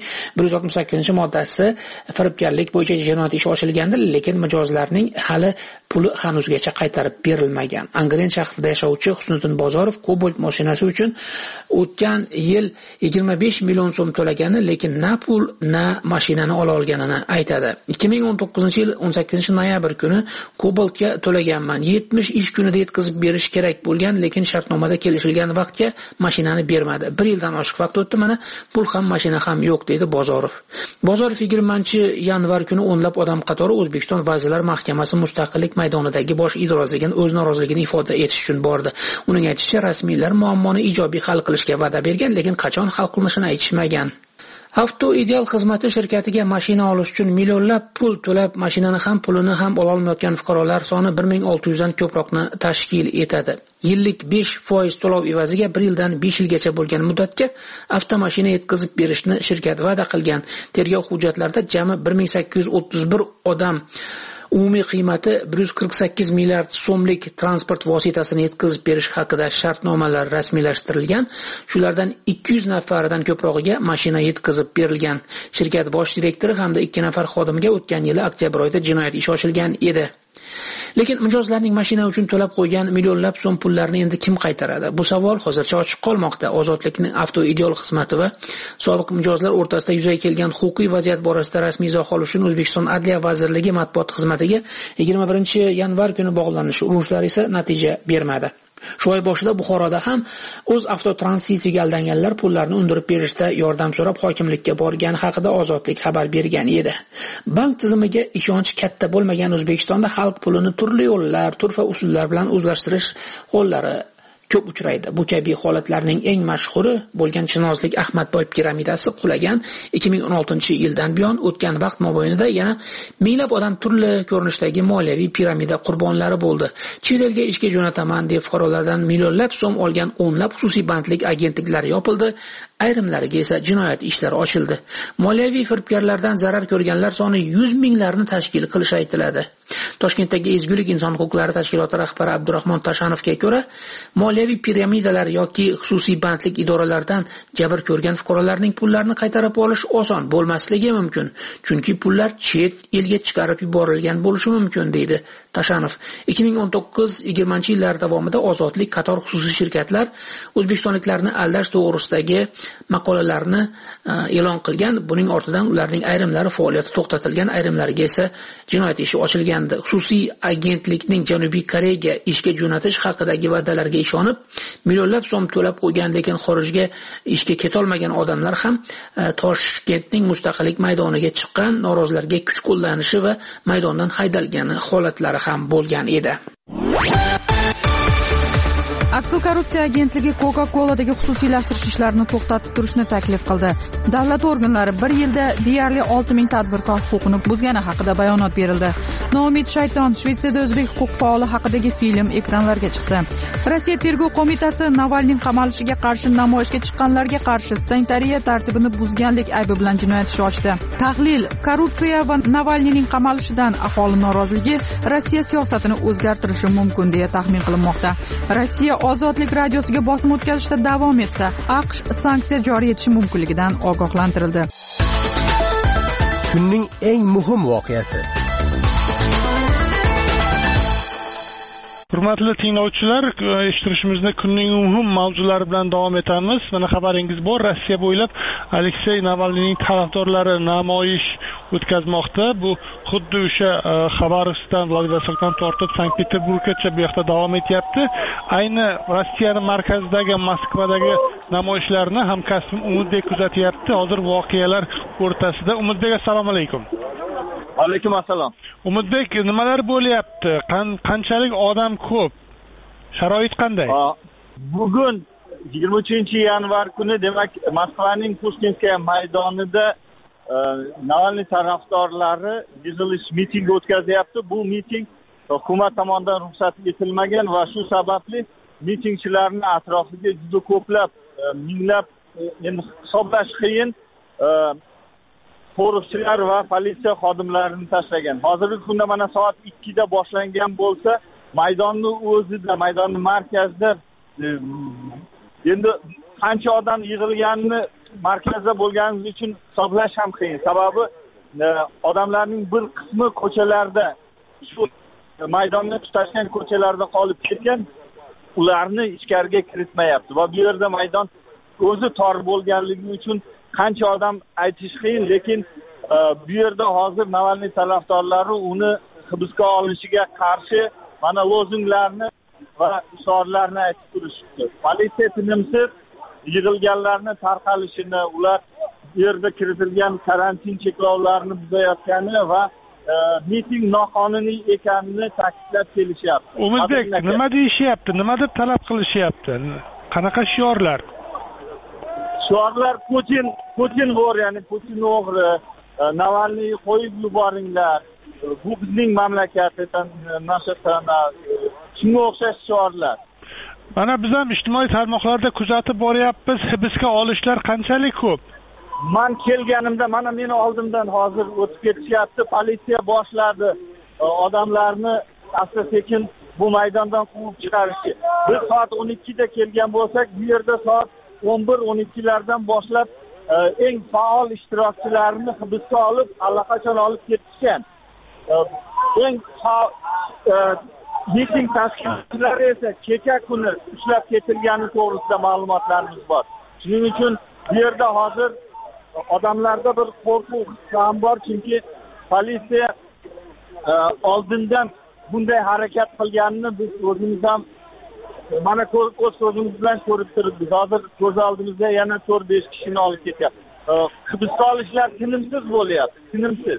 Speaker 4: 168-moddasi firibgarlik bo'yicha jinoyat ishi ochilgandi, lekin mijozlarning hali puli hanuzgacha qaytarib berilmagan. Angren shahrida yashovchi Husniddin Bozorov Cobalt mashinasi uchun o'tgan yil 25 million so'm to'lagani, lekin na pul, na mashinani ola olganini aytadi. 2019-yil 18-noyabr kuni Cobaltga to'laganman. 70 ish kunida yetkazib berish kerak bo'lgan, lekin shartnomada kelishilgan vaqtga mashinani bermadi. 1 yildan oshiq vaqt o'tdi, mana pul ham, mashina ham yo'q, dedi Bozorov. Bozorov 20-yanvar kuni o'nlab odam qatori O'zbekiston Vazirlar Mahkamasi Mustaqillik maydonidagi bosh idorasiga o'z noroziligini ifoda etish uchun bordi. Uning aytishicha, rasmiylar muammoni ijobiy hal qilishga va'da bergan, lekin qachon hal qilinishini aytishmagan. Avto Ideal xizmati shirkatiga mashina olish uchun millionlab pul to'lab mashinani ham pulini ham ola olmayotgan fuqarolar soni 1600 dan ko'proqni tashkil etadi. Yillik 5% to'lov evaziga 1 yildan 5 yilgacha bo'lgan muddatga avtomashina yetkazib berishni shirkat va'da qilgan. Tergov hujjatlarida jami 1831 odam umumiy qiymati 148 milliard so'mlik transport vositasini yetkazib berish haqida shartnomalar rasmiylashtirilgan. Shulardan 200 nafaridan ko'prog'iga mashina yetkazib berilgan. Shirkat bosh direktori hamda 2 nafar xodimiga o'tgan yili oktyabr oyida jinoyat ishi ochilgan edi. Lekin mijozlarning mashina uchun to'lab qo'ygan millionlab so'm pullarni endi kim qaytaradi? Bu savol hozircha ochiq qolmoqda. Ozodlikning Avto Ideal xizmati va sobiq mijozlar o'rtasida yuzaga kelgan huquqiy vaziyat borasida rasmiy izoh olish uchun O'zbekiston Adliya vazirligi matbuot xizmatiga 21-yanvar kuni bog'lanish urunishlari esa natija bermadi. Shu oy boshida Buxoroda ham o'z avtotransitiga aldanganlar pullarni undirib berishda yordam so'rab hokimlikka borgani haqida Ozodlik xabar bergan edi. Bank tizimiga ishonch katta bo'lmagan O'zbekistonda xalq pulini turli yo'llar, turfa usullar bilan o'zlashtirish hollari ko'p uchraydi. Bu kabi holatlarning eng mashhuri bo'lgan Chinozlik Ahmadboy piramidasi qulagan 2016-yildan buyon o'tgan vaqt mobaynida yana minglab odam turli ko'rinishdagi moliyaviy piramida qurbonlari bo'ldi. Chet elga ishga jo'nataman deb fuqarolardan millionlab so'm olgan o'nlab xususiy banklik agentliklar yopildi. Ayrimlariga esa jinoyat ishlari ochildi. Moliyaviy firibgarlardan zarar ko'rganlar soni 100 minglarni tashkil qilishi aytiladi. Toshkentdagi Ezgulik inson huquqlari tashkiloti rahbari Abdurahmon Tashanovga ko'ra, moliyaviy piramidalar yoki xususiy banklik idoralaridan jabr ko'rgan fuqarolarning pullarini qaytarib olish oson bo'lmasligi mumkin, chunki pullar chet elga chiqarib yuborilgan bo'lishi mumkin, deydi Tashanov. 2019-20 yillar davomida Ozodlik qator xususiy shirkatlar o'zbekistonliklarni aldash to'g'risidagi maqolalarni e'lon qilgan. Buning ortidan ularning ayrimlari faoliyati to'xtatilgan, ayrimlariga esa jinoyat ishi ochilgandi. Xususiy agentlikning Janubiy Koreyaga ishga jo'natish haqidagi va'dalarga ishonib, millionlab so'm to'lab qo'ygan, lekin xorijga ishga ketolmagan odamlar ham Toshkentning Mustaqillik maydoniga chiqqan, norozilarga kuch qo'llanishi va maydondan haydalgani holatlari ham bo'lgan edi.
Speaker 1: Aksil korrupsiya agentligi Coca-Cola'dagi xususiylashtirish ishlarini to'xtatib turishni taklif qildi. Davlat organlari 1 yilda deyarli 6000 tadbirkor huquqini buzgani haqida bayonot berildi. Noumid Shayton Shvetsiyada o'zbek huquq faoli haqidagi film ekranlarga chiqdi. Rossiya tergov qo'mitasi Navalniy qamalishiga qarshi namoyishga chiqqanlarga qarshi sanitariya tartibini buzganlik aybi bilan jinoyat ishi ochdi. Tahlil: korrupsiya va Navalniyning qamalishidan aholi noroziligi Rossiya siyosatini o'zgartirishi mumkin deya taxmin qilinmoqda. Rossiya Ozodlik radiosiga bosim o'tkazishda davom etsa, AQSh sanksiya joriy etishi mumkinligidan ogohlantirildi.
Speaker 2: Kunning eng muhim voqeasi.
Speaker 5: Hurmatli tinglovchilar, eshittirishimizda kunning muhim mavzulari bilan davom etamiz. Mana xabaringiz bor, Rossiya bo'ylab Aleksey Navalniyning tarafdorlari namoyish o'tkazmoqda. Bu xuddi o'sha Xabarovskdan, Vladivostokdan tortib Sankt-Peterburggacha bu yoqda davom etyapti. Ayni Rossiyaning markazidagi Moskvadagi namoyishlarni hamkasbim Umidbek kuzatyapti. Hozir voqealar o'rtasida. Umidbek, assalomu alaykum.
Speaker 6: Alaykum assalom.
Speaker 5: Umidbek, nimalar bo'lyapti? Qanchalik odam ko'p? Sharoit qanday?
Speaker 6: Bugun 23-yanvar kuni demak Moskvaning Pushkinskaya maydonida Navalniy tarafdorlari yig'ilish miting o'tkazyapti. Bu miting hukumat tomonidan ruxsat etilmagan va shu sababli mitingchilarni atrofiga juda ko'plab, minglab, endi hisoblash qiyin qo'riqchilar va politsiya xodimlarini tashlagan. Hozirgi kunda mana soat 2 da boshlangan bo'lsa, maydonni o'zida, maydonning markazida endi qancha odam yig'ilganini markazda bo'lganimiz uchun hisoblash ham qiyin. Sababi odamlarning bir qismi ko'chalarda, shu maydonni tutashgan ko'chalarda qolib ketgan, ularni ichkariga kiritmayapti va bu yerda maydon o'zi tor bo'lganligi uchun qancha odam aytish qiyin, lekin bu yerda hozir Navalniy tarafdorlari uni hibsga olinishiga qarshi mana lozunglarni va shiorlarni aytib turishibdi. Politsiya tinimsiz yig'ilganlarni tarqalishini, ular bu yerda kiritilgan karantin cheklovlarini buzayotgani va miting noqonuniy ekanini ta'kidlab kelishyapti.
Speaker 5: Umidbek, nima deyishyapti? Nima deb talab qilishyapti? Qanaqa shiorlar?
Speaker 6: Shiorlar Putin bo'r, ya'ni Putin o'g'ri, Navalniy qo'yib yuboringlar. Bu bizning mamlakatdan nashotana shunga o'xshash shiorlar.
Speaker 5: Mana biz ham ijtimoiy tarmoqlarda kuzatib boryapmiz. Hibsga olishlar qanchalik ko'p?
Speaker 6: Men kelganimda mana meni oldimdan hozir o'tib ketishyapti. Politsiya boshladi odamlarni asta-sekin bu maydondan quvib chiqarishga. Biz soat 12 da kelgan bo'lsak, bu yerda soat 11-12lardan boshlab eng faol ishtirokchilarni hibsga olib, allaqachon olib ketishgan. Eng miting tashkilotchilari esa kecha kuni ushlab ketilgani to'g'risida ma'lumotlarimiz bor. Shuning uchun bu yerda hozir odamlarda bir qo'rquv ham bor, chunki politsiya oldindan bunday harakat qilganini biz o'zimiz ham mana o'z ko'zimiz bilan ko'rib turibmiz. Hozir ko'z oldimizda yana 4-5 kishini olib ketyapti. Hibsga olishlar tinimsiz bo'lyapti, tinimsiz.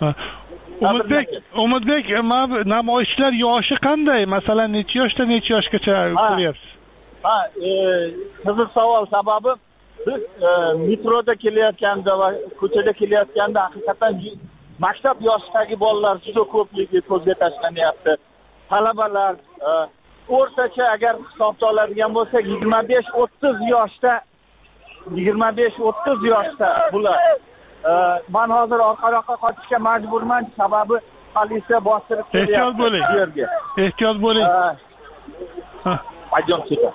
Speaker 5: Umidbek, namoyishchilar yoshi qanday? Masalan, necha yoshdan necha yoshgacha ko'ryapsiz?
Speaker 6: Qiziq savol. Sababi biz metroda kelayotganda va ko'chada kelayotganda haqiqatan maktab yoshidagi bolalar juda ko'pligi ko'zga tashlanyapti. Talabalar o'rtacha agar hisobga oladigan bo'lsak 25-30 yoshda bular. Men hozir orqaroqqa qochishga majburman, sababi politsiya bostirib kelyapti bu yerga.
Speaker 5: Ehtiyot bo'ling.
Speaker 6: Payjon cheta.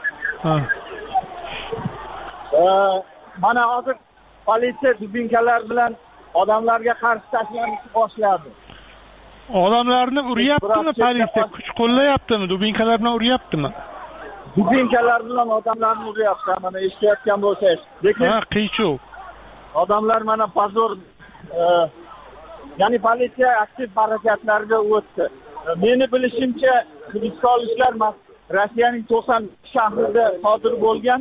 Speaker 6: Mana hozir politsiya dubinkalar bilan odamlarga qarshi tashlanishni boshladi.
Speaker 5: Odamlarni uryaptimi politsiya? Kuch qo'llayaptimi? Dubinkalar bilan uryaptimi?
Speaker 6: Dubinkalar bilan odamlarni uryapti. Mana eshitayotgan bo'lsangiz. Lekin
Speaker 5: qiyshuv.
Speaker 6: Odamlar mana pozor, ya'ni politsiya aktiv harakatlarga o'tdi. Meni bilishimcha, hibsga olishlar Rossiyaning 90 shahrida sodir bo'lgan.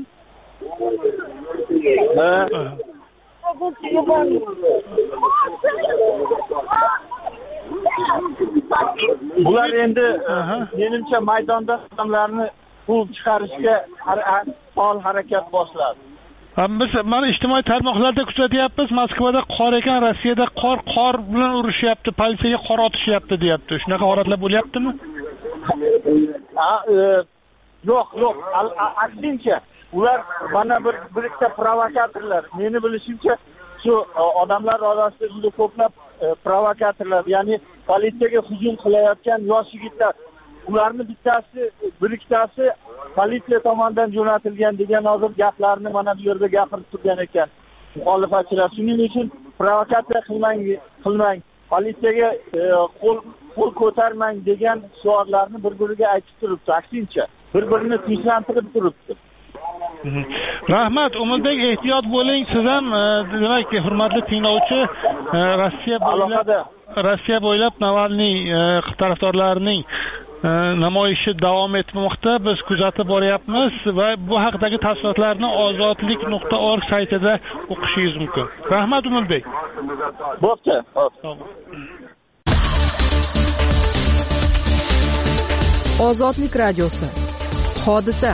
Speaker 6: Bular endi menimcha maydonda odamlarni quvib chiqarishga faol harakat boshladi.
Speaker 5: Biz mana ijtimoiy tarmoqlarda kuzatyapmiz, Moskvada qor ekan, Rossiyada qor bilan urishyapti, politsiyaga qor otishyapti deyapti. Shunaqa holatlar bo'lyaptimi?
Speaker 6: Yo'q, aksincha ular mana bir ikkita provokatorlar. Meni bilishimcha, shu odamlar orasida juda ko'plab provokatorlar, ya'ni politsiyaga hujum qilayotgan yosh yigitlar. Ularni bir ikkitasi politsiya tomonidan jo'natilgan degan hozir gaplarni mana bu yerda gapirib turgan ekan muxolifatchilar. Shuning uchun provokatsiya qilmang, politsiyaga qo'l ko'tarmang degan shiorlarni bir-biriga aytib turibdi. Aksincha bir-birini tinchlantirib turibdi.
Speaker 5: Rahmat, Umidbek, ehtiyot bo'ling. Siz ham demak, hurmatli tinglovchi, Rossiya bo'ylab Navalniy tarafdorlarining namoyishi davom etmoqda. Biz kuzatib boryapmiz va bu haqdagi tafsilotlarni ozodlik.org saytida o'qishingiz mumkin. Rahmat, Umidbek.
Speaker 6: Bo'pti.
Speaker 1: Ozodlik radiosi. Hodisa.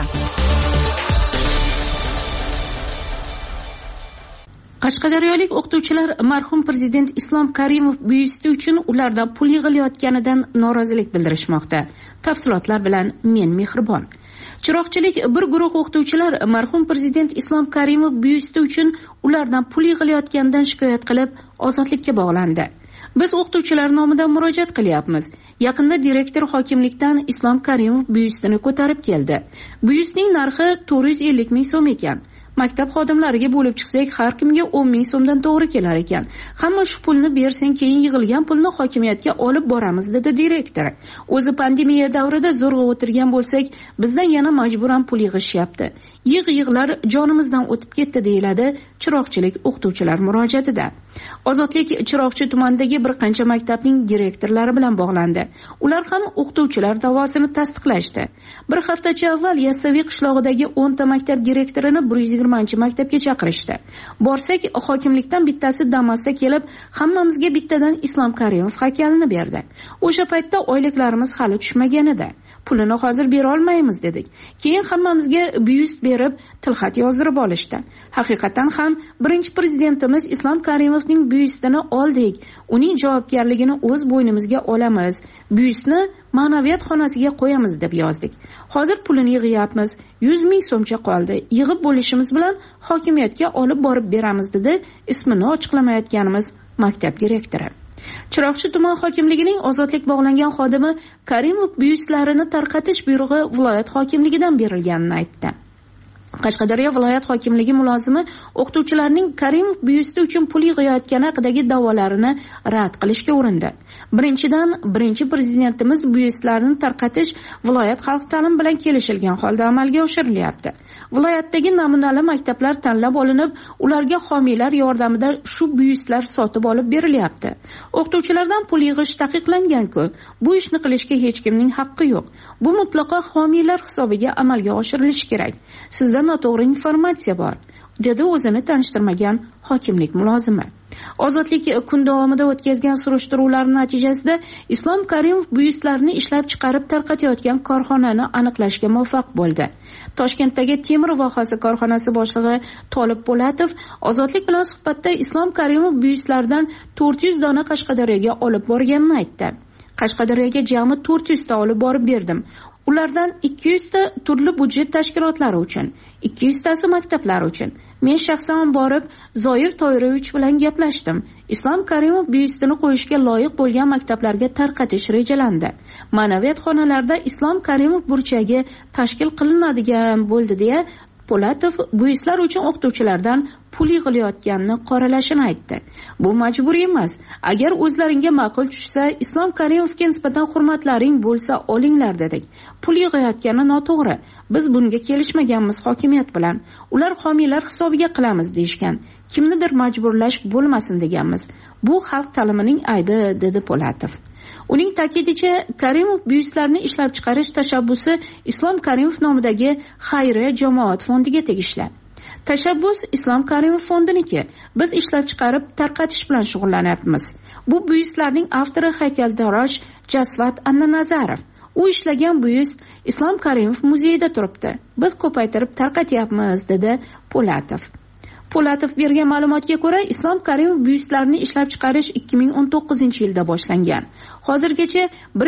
Speaker 7: Qashqadaryolik o'qituvchilar marhum prezident Islom Karimov byusti uchun ulardan pul yig'ilayotganidan norozilik bildirishmoqda. Tafsilotlar bilan men Mehribon. Chiroqchilik bir guruh o'qituvchilar marhum prezident Islom Karimov byusti uchun ulardan pul yig'ilayotganidan shikoyat qilib, ozodlikka bog'landi. Biz o'qituvchilar nomidan murojaat qilyapmiz. Yaqinda direktor hokimlikdan Islom Karimov byustini ko'tarib keldi. Byustning narxi 450 ming so'm ekan. Maktab xodimlariga bo'lib chiqsak, har kimga 10 ming so'mdan to'g'ri kelar ekan. Hamma shu pulni bersang, keyin yig'ilgan pulni hokimiyatga olib boramiz, dedi direktor. O'zi pandemiya davrida zo'rg'a o'tirgan bo'lsak, bizdan yana majburan pul yig'ishyapti. Yig'lar jonimizdan o'tib ketdi, deyiladi Chiroqchilik o'qituvchilar murojaatida. Ozodlik Chiroqchi tumanidagi bir qancha maktabning direktorlari bilan bog'landi. Ular ham o'qituvchilar da'vosini tasdiqlashdi. Bir haftacha avval Yassaviy qishlog'idagi 10 ta maktab direktorini 120-maktabga chaqirishdi. Borsak, hokimlikdan bittasi Damasda kelib, hammamizga bittadan Islom Karimov haykalini berdi. O'sha paytda oyliklarimiz hali tushmagan edi. Pulini hozir bera olmaymiz dedik. Keyin hammamizga byust berib, tilxat yozdirib olishdi. Haqiqatan ham birinchi prezidentimiz Islom Karimovning byustini oldik. Uning javobgarligini o'z bo'ynimizga olamiz. Byustni ma'naviyat xonasiga qo'yamiz deb yozdik. Hozir pulini yig'yapmiz. 100 ming so'mcha qoldi. Yig'ib bo'lishimiz bilan hokimiyatga olib borib beramiz, dedi ismini ochiqlamayotganimiz maktab direktori. Chiroqchi tuman hokimligining ozodlik bog'langan xodimi Karimov byustlarini tarqatish buyrug'i viloyat hokimligidan berilganini aytdi. Qashqadaryo viloyat hokimligi mulozimi o'qituvchilarning Karimov byusti uchun pul yig'ayotgani haqidagi da'volarini rad qilishga urindi. Birinchidan, birinchi prezidentimiz byustlarini tarqatish viloyat xalq ta'lim bilan kelishilgan holda amalga oshirilyapti. Viloyatdagi namunali maktablar tanlab olinib, ularga homiylar yordamida shu byustlar sotib olib berilyapti. O'qituvchilardan pul yig'ish taqiqlangan-ku. Bu ishni qilishga hech kimning haqqi yo'q. Bu mutlaqo homiylar hisobiga amalga oshirilishi kerak. Sizda noto'g'ri informatsiya bor, dedi o'zini tanishtirmagan hokimlik mulozimi. Ozodlik kun davomida o'tkazgan surishtiruvlar natijasida Islom Karimov byustlarini ishlab chiqarib tarqatayotgan korxonani aniqlashga muvaffaq bo'ldi. Toshkentdagi temir vohasi korxonasi boshlig'i Tolib Po'latov ozodlik bilan suhbatda Islom Karimov byustlaridan 400 dona Qashqadaryoga olib borganini aytdi. Qashqadaryoga jami 400 ta olib borib berdim. Ulardan 200 ta turli budjet tashkilotlari uchun, 200 tasi maktablar uchun. Men shaxsan borib Zoir Toyrovich bilan gaplashdim. Islom Karimov byustini qo'yishga loyiq bo'lgan maktablarga tarqatish rejalandi. Ma'naviyat xonalarida Islom Karimov burchagi tashkil qilinadigan bo'ldi, deya Po'latov byustlar uchun o'qituvchilardan pul yig'ilayotganini qoralashini aytdi. Bu majburiy emas. Agar o'zlaringga ma'qul tushsa, Islom Karimovga nisbatan hurmatlaring bo'lsa, olinglar, dedik. Pul yig'ayotgani noto'g'ri. Biz bunga kelishmaganmiz hokimiyat bilan. Ular homiylar hisobiga qilamiz deyishgan. Kimnidir majburlash bo'lmasin deganmiz. Bu xalq ta'limining aybi, dedi Po'latov. Uning ta'kidicha, Karimov byustlarini ishlab chiqarish tashabbusi Islom Karimov nomidagi xayriya jamoat fondiga tegishli. Tashabbus Islom Karimov fondiniki. Biz ishlab chiqarib tarqatish bilan shug'ullanyapmiz. Bu byustlarning avtori haykaltarosh Jasvat Annanazarov. U ishlagan byust Islom Karimov muzeyida turibdi. Biz ko'paytirib tarqatyapmiz, dedi Po'latov. Po'latov bergan ma'lumotga ko'ra, Islom Karimov byustlarini ishlab chiqarish 2019-yilda boshlangan. Hozirgacha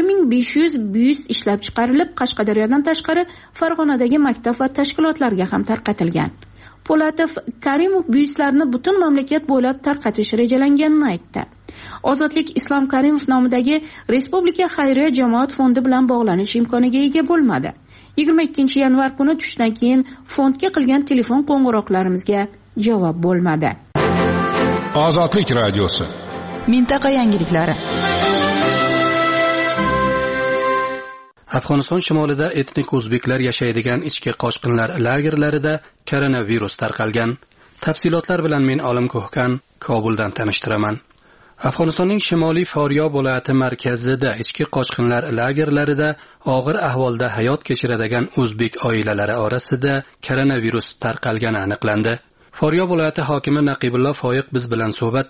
Speaker 7: 1500 byust ishlab chiqarilib, Qashqadaryodan tashqari Farg'onadagi maktab va tashkilotlarga ham tarqatilgan. Po'latov Karimov byustlarini butun mamlakat bo'ylab tarqatish rejalanganini aytdi. Ozodlik Islom Karimov nomidagi Respublika xayriya jamoat fondi bilan bog'lanish imkoniga ega bo'lmadi. 22-yanvar kuni tushdan keyin fondga qilgan telefon qo'ng'iroqlarimizga javob bo'lmadi.
Speaker 8: Ozodlik radiosi.
Speaker 1: Mintaqa yangiliklari.
Speaker 9: Afg'oniston shimolida etnik o'zbeklar yashaydigan ichki qochqinlar lagerlarida koronavirus tarqalgan. Tafsilotlar bilan men Olim Ko'hkan Kobuldan tanishtiraman. Afg'onistonning shimoliy Foryob viloyati markazida ichki qochqinlar lagerlarida og'ir ahvolda hayot kechiradigan o'zbek oilalari orasida koronavirus tarqalgani aniqlandi. Foryob viloyati hokimi Naqibullo Foyiq biz bilan suhbatda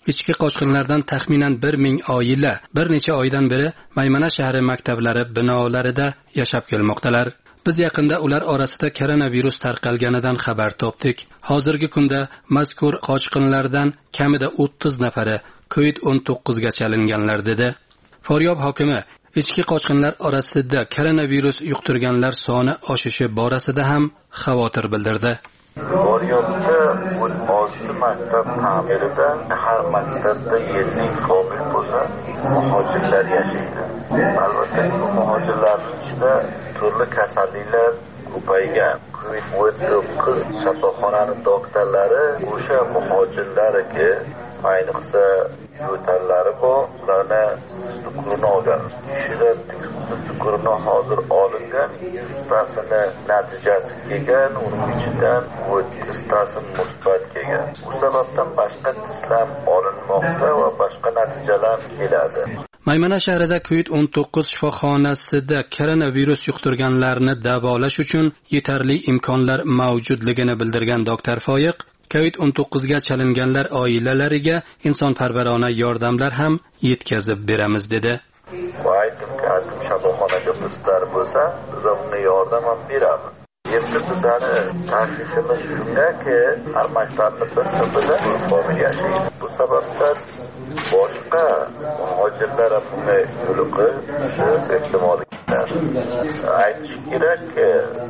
Speaker 9: ichki qochqinlardan taxminan 1000 oila bir necha oydan beri Maymana shahri maktablari binolarida yashab kelmoqdalar. Biz yaqinda ular orasida koronavirus tarqalganidan xabar topdik. Hozirgi kunda mazkur qochqinlardan kamida 30 nafari COVID-19 ga chalinganlar dedi. Faryob hokimi ichki qochqinlar orasida koronavirus yuqtirganlar soni oshishi borasida ham xavotir bildirdi.
Speaker 10: Faryobda 16 maktab ta'mirida har maktabda 7 komil bo'lsa, muhojirlar yashaydi. Albatta bu muhojirlarning ichida turli kasalliklar ko'paygan. COVID-19 shifoxonaning doktorlari o'sha muhojirlarga ayniqsa yo'tallari bor, ularni tuzuklarni olgan. Kishilar tuzuklarni hozir olingan, tasini natijasi kelgan, uning ichidan 30 tasi musbat kelgan. Bu sababdan boshqa testlar olinmoqda va boshqa natijalar keladi.
Speaker 9: Maymana shahrida COVID-19 shifoxonasida koronavirus yuqtirganlarni davolash uchun yetarli imkonlar mavjudligini bildirgan doktor Foyiq, COVID-19 ga chalinganlar oilalariga insonparvarona yordamlar ham yetkazib beramiz dedi.
Speaker 10: Aytim shifoxonaga bizlar bo'lsa, biz unga yordam ham beramiz. Endi bizani tashvishimiz shundaki, har maktabni bir safida famil yashaydi. Bu sababdan boshqa muhojirlar bunga yo'liqish ehtimoli bor. Aytish kerakki,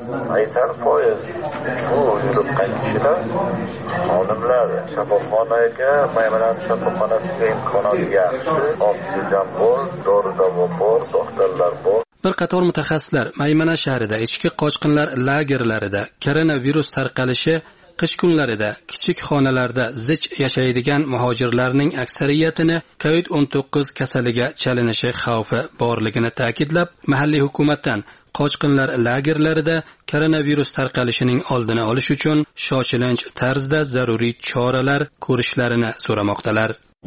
Speaker 10: 80% bu yo'liqqan kishilar xonimlar shifoxonaga, Maymana shifoxonasiga imkoniyat yaxshi, oksigen bor, dori-davo bor, doktorlar bor.
Speaker 9: Bir qator mutaxassislar Maymana shahrida ichki qochqinlar lagerlarida koronavirus tarqalishi qish kunlarida kichik xonalarda zich yashaydigan muhojirlarning aksariyatini COVID-19 kasaliga chalinishi xavfi borligini ta'kidlab, mahalliy hukumatdan qochqinlar lagerlarida koronavirus tarqalishining oldini olish uchun shoshilinch tarzda zaruriy choralar ko'rishlarini so'ramoqdalar.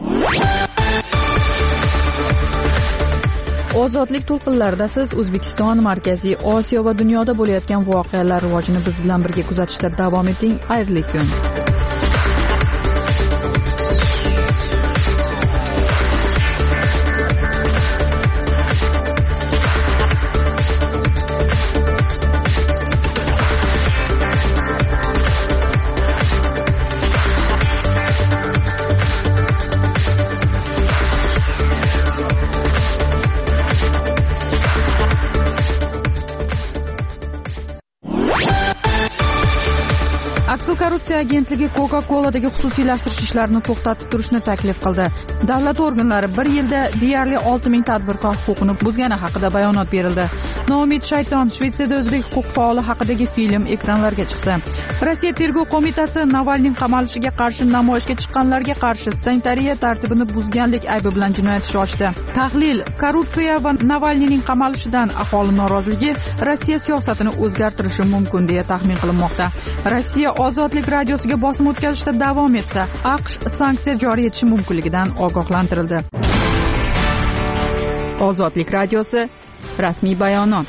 Speaker 1: Ozodlik to'lqinlarida siz O'zbekiston, Markaziy Osiyo va dunyoda bo'layotgan voqealar rivojini biz bilan birga kuzatishda davom eting. Xayrli kun. Korrupsiya agentligi Coca-Cola'dagi xususiylashtirish ishlarini to'xtatib turishni taklif qildi. Davlat organlari bir yilda deyarli 6000 tadbirkor huquqini buzgani haqida bayonot berildi. Noumid Shayton Shvetsiyada o'zbek huquq faoli haqidagi film ekranlarga chiqdi. Rossiya tergov qo'mitasi Navalning qamalishiga qarshi namoyishga chiqqanlarga qarshi sanitariya tartibini buzganlik aybi bilan jinoyat ishi ochdi. Tahlil: korrupsiya va Navalning qamalishidan aholi noroziligi Rossiya siyosatini o'zgartirishi mumkin deya taxmin qilinmoqda. Rossiya Ozodlik radiosiga bosim o'tkazishda davom etsa, AQSh sanksiya joriy etishi mumkinligidan ogohlantirildi. Ozodlik radiosi rasmiy bayonot.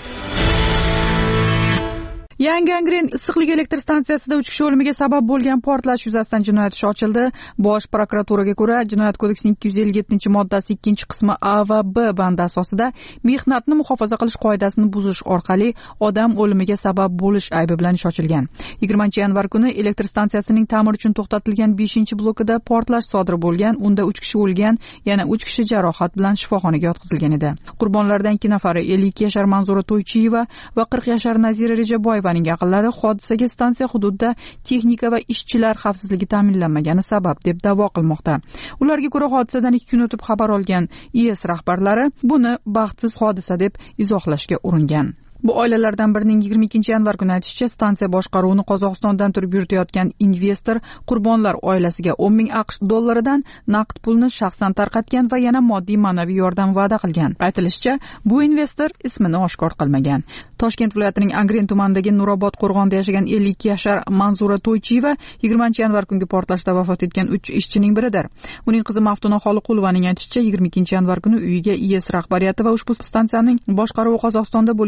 Speaker 1: Yangi Angren issiqlik elektr stansiyasida 3 kishi o'limiga sabab bo'lgan portlash yuzasidan jinoyat ishi ochildi. Bosh prokuraturaga ko'ra, Jinoyat kodeksining 257-moddasi 2-qismi A va B bandi asosida mehnatni muhofaza qilish qoidasini buzish orqali odam o'limiga sabab bo'lish aybi bilan ish ochilgan. 20-yanvar kuni elektr stansiyasining ta'mir uchun to'xtatilgan 5-blokida portlash sodir bo'lgan. Unda 3 kishi o'lgan, yana 3 kishi jarohat bilan shifoxonaga yotqizilgan edi. Qurbonlardan 2 nafari 52 yashar Manzura To'ychiyeva va 40 yashar Nazira Rejaboyeva yaqinlari hodisaga stansiya hududida texnika va ishchilar xavfsizligi ta'minlanmagani sabab deb da'vo qilmoqda. Ularga ko'ra, hodisadan 2 kun o'tib xabar olgan IS rahbarlari buni baxtsiz hodisa deb izohlashga uringan. Bu oilalardan birining 22-yanvar kuni aytishicha, stansiya boshqaruvini Qozog'istondan turib yuritayotgan investor qurbonlar oilasiga 10,000 AQSh dollaridan naqd pulni shaxsan tarqatgan va yana moddiy ma'naviy yordam va'da qilgan. Aytilishicha, bu investor ismini oshkor qilmagan. Toshkent viloyatining Angren tumanidagi Nurobod qo'rg'onida yashagan 52 yashar Manzura To'ychiyeva 20-yanvar kungi portlashda vafot etgan 3 ishchining biridir. Uning qizi Maftuna Xoliqulovaning aytishicha, 22-yanvar kuni uyiga IS rahbariyati va ushbu stansiyaning boshqaruvi Qozog'istonda bo'lgan investor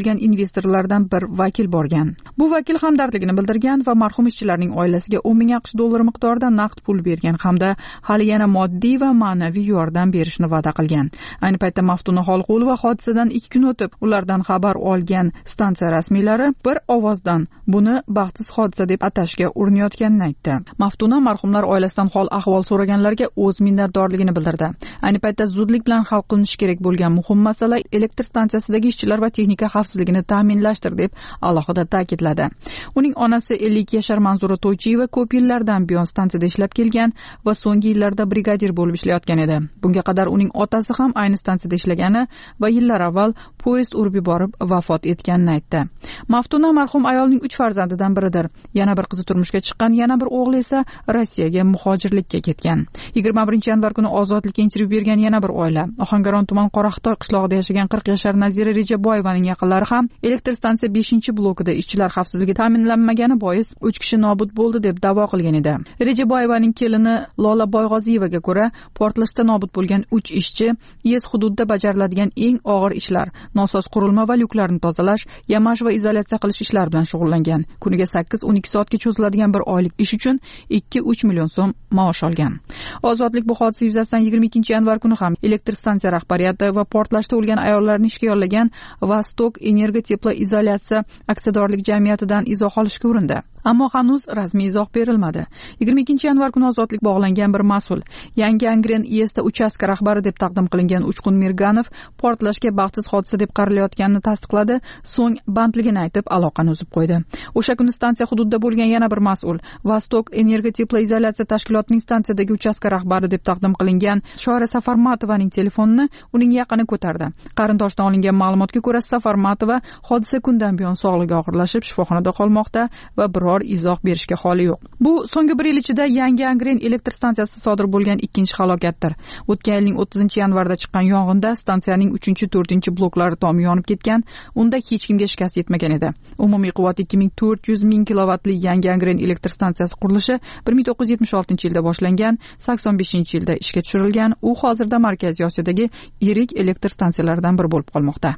Speaker 1: investorlardan bir vakil borgan. Bu vakil hamdardligini bildirgan va marhum ishchilarning oilasiga 10 ming AQSh dollari miqdorida naqd pul bergan hamda hali yana moddiy va ma'naviy yordam berishni va'da qilgan. Ayni paytda Maftuna Xolqulova hodisadan 2 kun o'tib ulardan xabar olgan stansiya rasmiylari bir ovozdan buni baxtsiz hodisa deb atashga urinayotganini aytdi. Maftuna marhumlar oilasidan hol ahvol so'raganlarga o'z minnatdorligini bildirdi. Ayni paytda zudlik bilan hal qilinishi kerak bo'lgan muhim masala elektr stansiyasidagi ishchilar va texnika xavfsizligini ta'minlashdir deb alohida ta'kidladi. Uning onasi 50 yashar Manzura To'ychiyeva ko'p yillardan buyon stansiyada ishlab kelgan va so'nggi yillarda brigadir bo'lib ishlayotgan edi. Bunga qadar uning otasi ham ayni stansiyada ishlagani va yillar avval poyezd urib yuborib vafot etganini aytdi. Maftuna marhum ayolning 3 farzandidan biridir. Yana bir qizi turmushga chiqqan, yana bir o'g'li esa Rossiyaga muhojirlikka ketgan. 21-yanvar kuni Ozodlikka intervyu bergan yana bir oila, Ohangaron tuman Qoraqitoy qishlog'ida yashagan 40 yashar Nazira Rejaboyevaning yaqinlari ham elektr stansiya 5-blokida ishchilar xavfsizligi ta'minlanmagani bois 3 kishi nobud bo'ldi deb da'vo qilgan edi. Rejaboyevaning kelini Lola Boyg'oziyevaga ko'ra, portlashda nobud bo'lgan 3 ishchi IES hududida bajariladigan eng og'ir ishlar, nosoz qurilma va lyuklarni tozalash, yamash va izolyatsiya qilish ishlari bilan shug'ullangan. Kuniga 8-12 soatga cho'ziladigan bir oylik ish uchun 2-3 million so'm maosh olgan. Ozodlik bu hodisa yuzasidan 22-yanvar kuni ham elektr stansiya rahbariyati va portlashda o'lgan ayollarni ishga yollagan Vostok Energoteploizolyatsiya aksiyadorlik jamiyatidan izoh olishga urindi. Ammo hanuz rasmiy izoh berilmadi. 22-yanvar kuni Ozodlik bog'langan bir mas'ul Yangi Angren IESda uchastka rahbari deb taqdim qilingan Uchqun Mirganov portlashga baxtsiz hodisa deb qaralayotganini tasdiqladi, so'ng bandligini aytib aloqani uzib qo'ydi. O'sha kuni stansiya hududida bo'lgan yana bir mas'ul Vostok Energoteploizolyatsiya tashkilotining stansiyadagi uchastka rahbari deb taqdim qilingan Shoira Safarmatovaning telefonini uning yaqini ko'tardi. Qarindoshdan olingan ma'lumotga ko'ra, Safarmatova hodisa kundan buyon sog'lig'i og'irlashib shifoxonada qolmoqda va biror izoh berishga holi yo'q. Bu so'nggi bir yil ichida Yangi Angren elektr stansiyasida sodir bo'lgan ikkinchi halokatdir. O'tgan yilning 30-yanvarda chiqqan yong'inda stansiyaning 3-4 bloklari tomi yonib ketgan, unda hech kimga shikast yetmagan edi. Umumiy quvvati 2400 ming kilovatli Yangi Angren elektr stansiyasi qurilishi 1976-yilda boshlangan, 85-yilda ishga tushirilgan. U hozirda Markaziy Osiyodagi yirik elektr stansiyalardan biri bo'lib qolmoqda.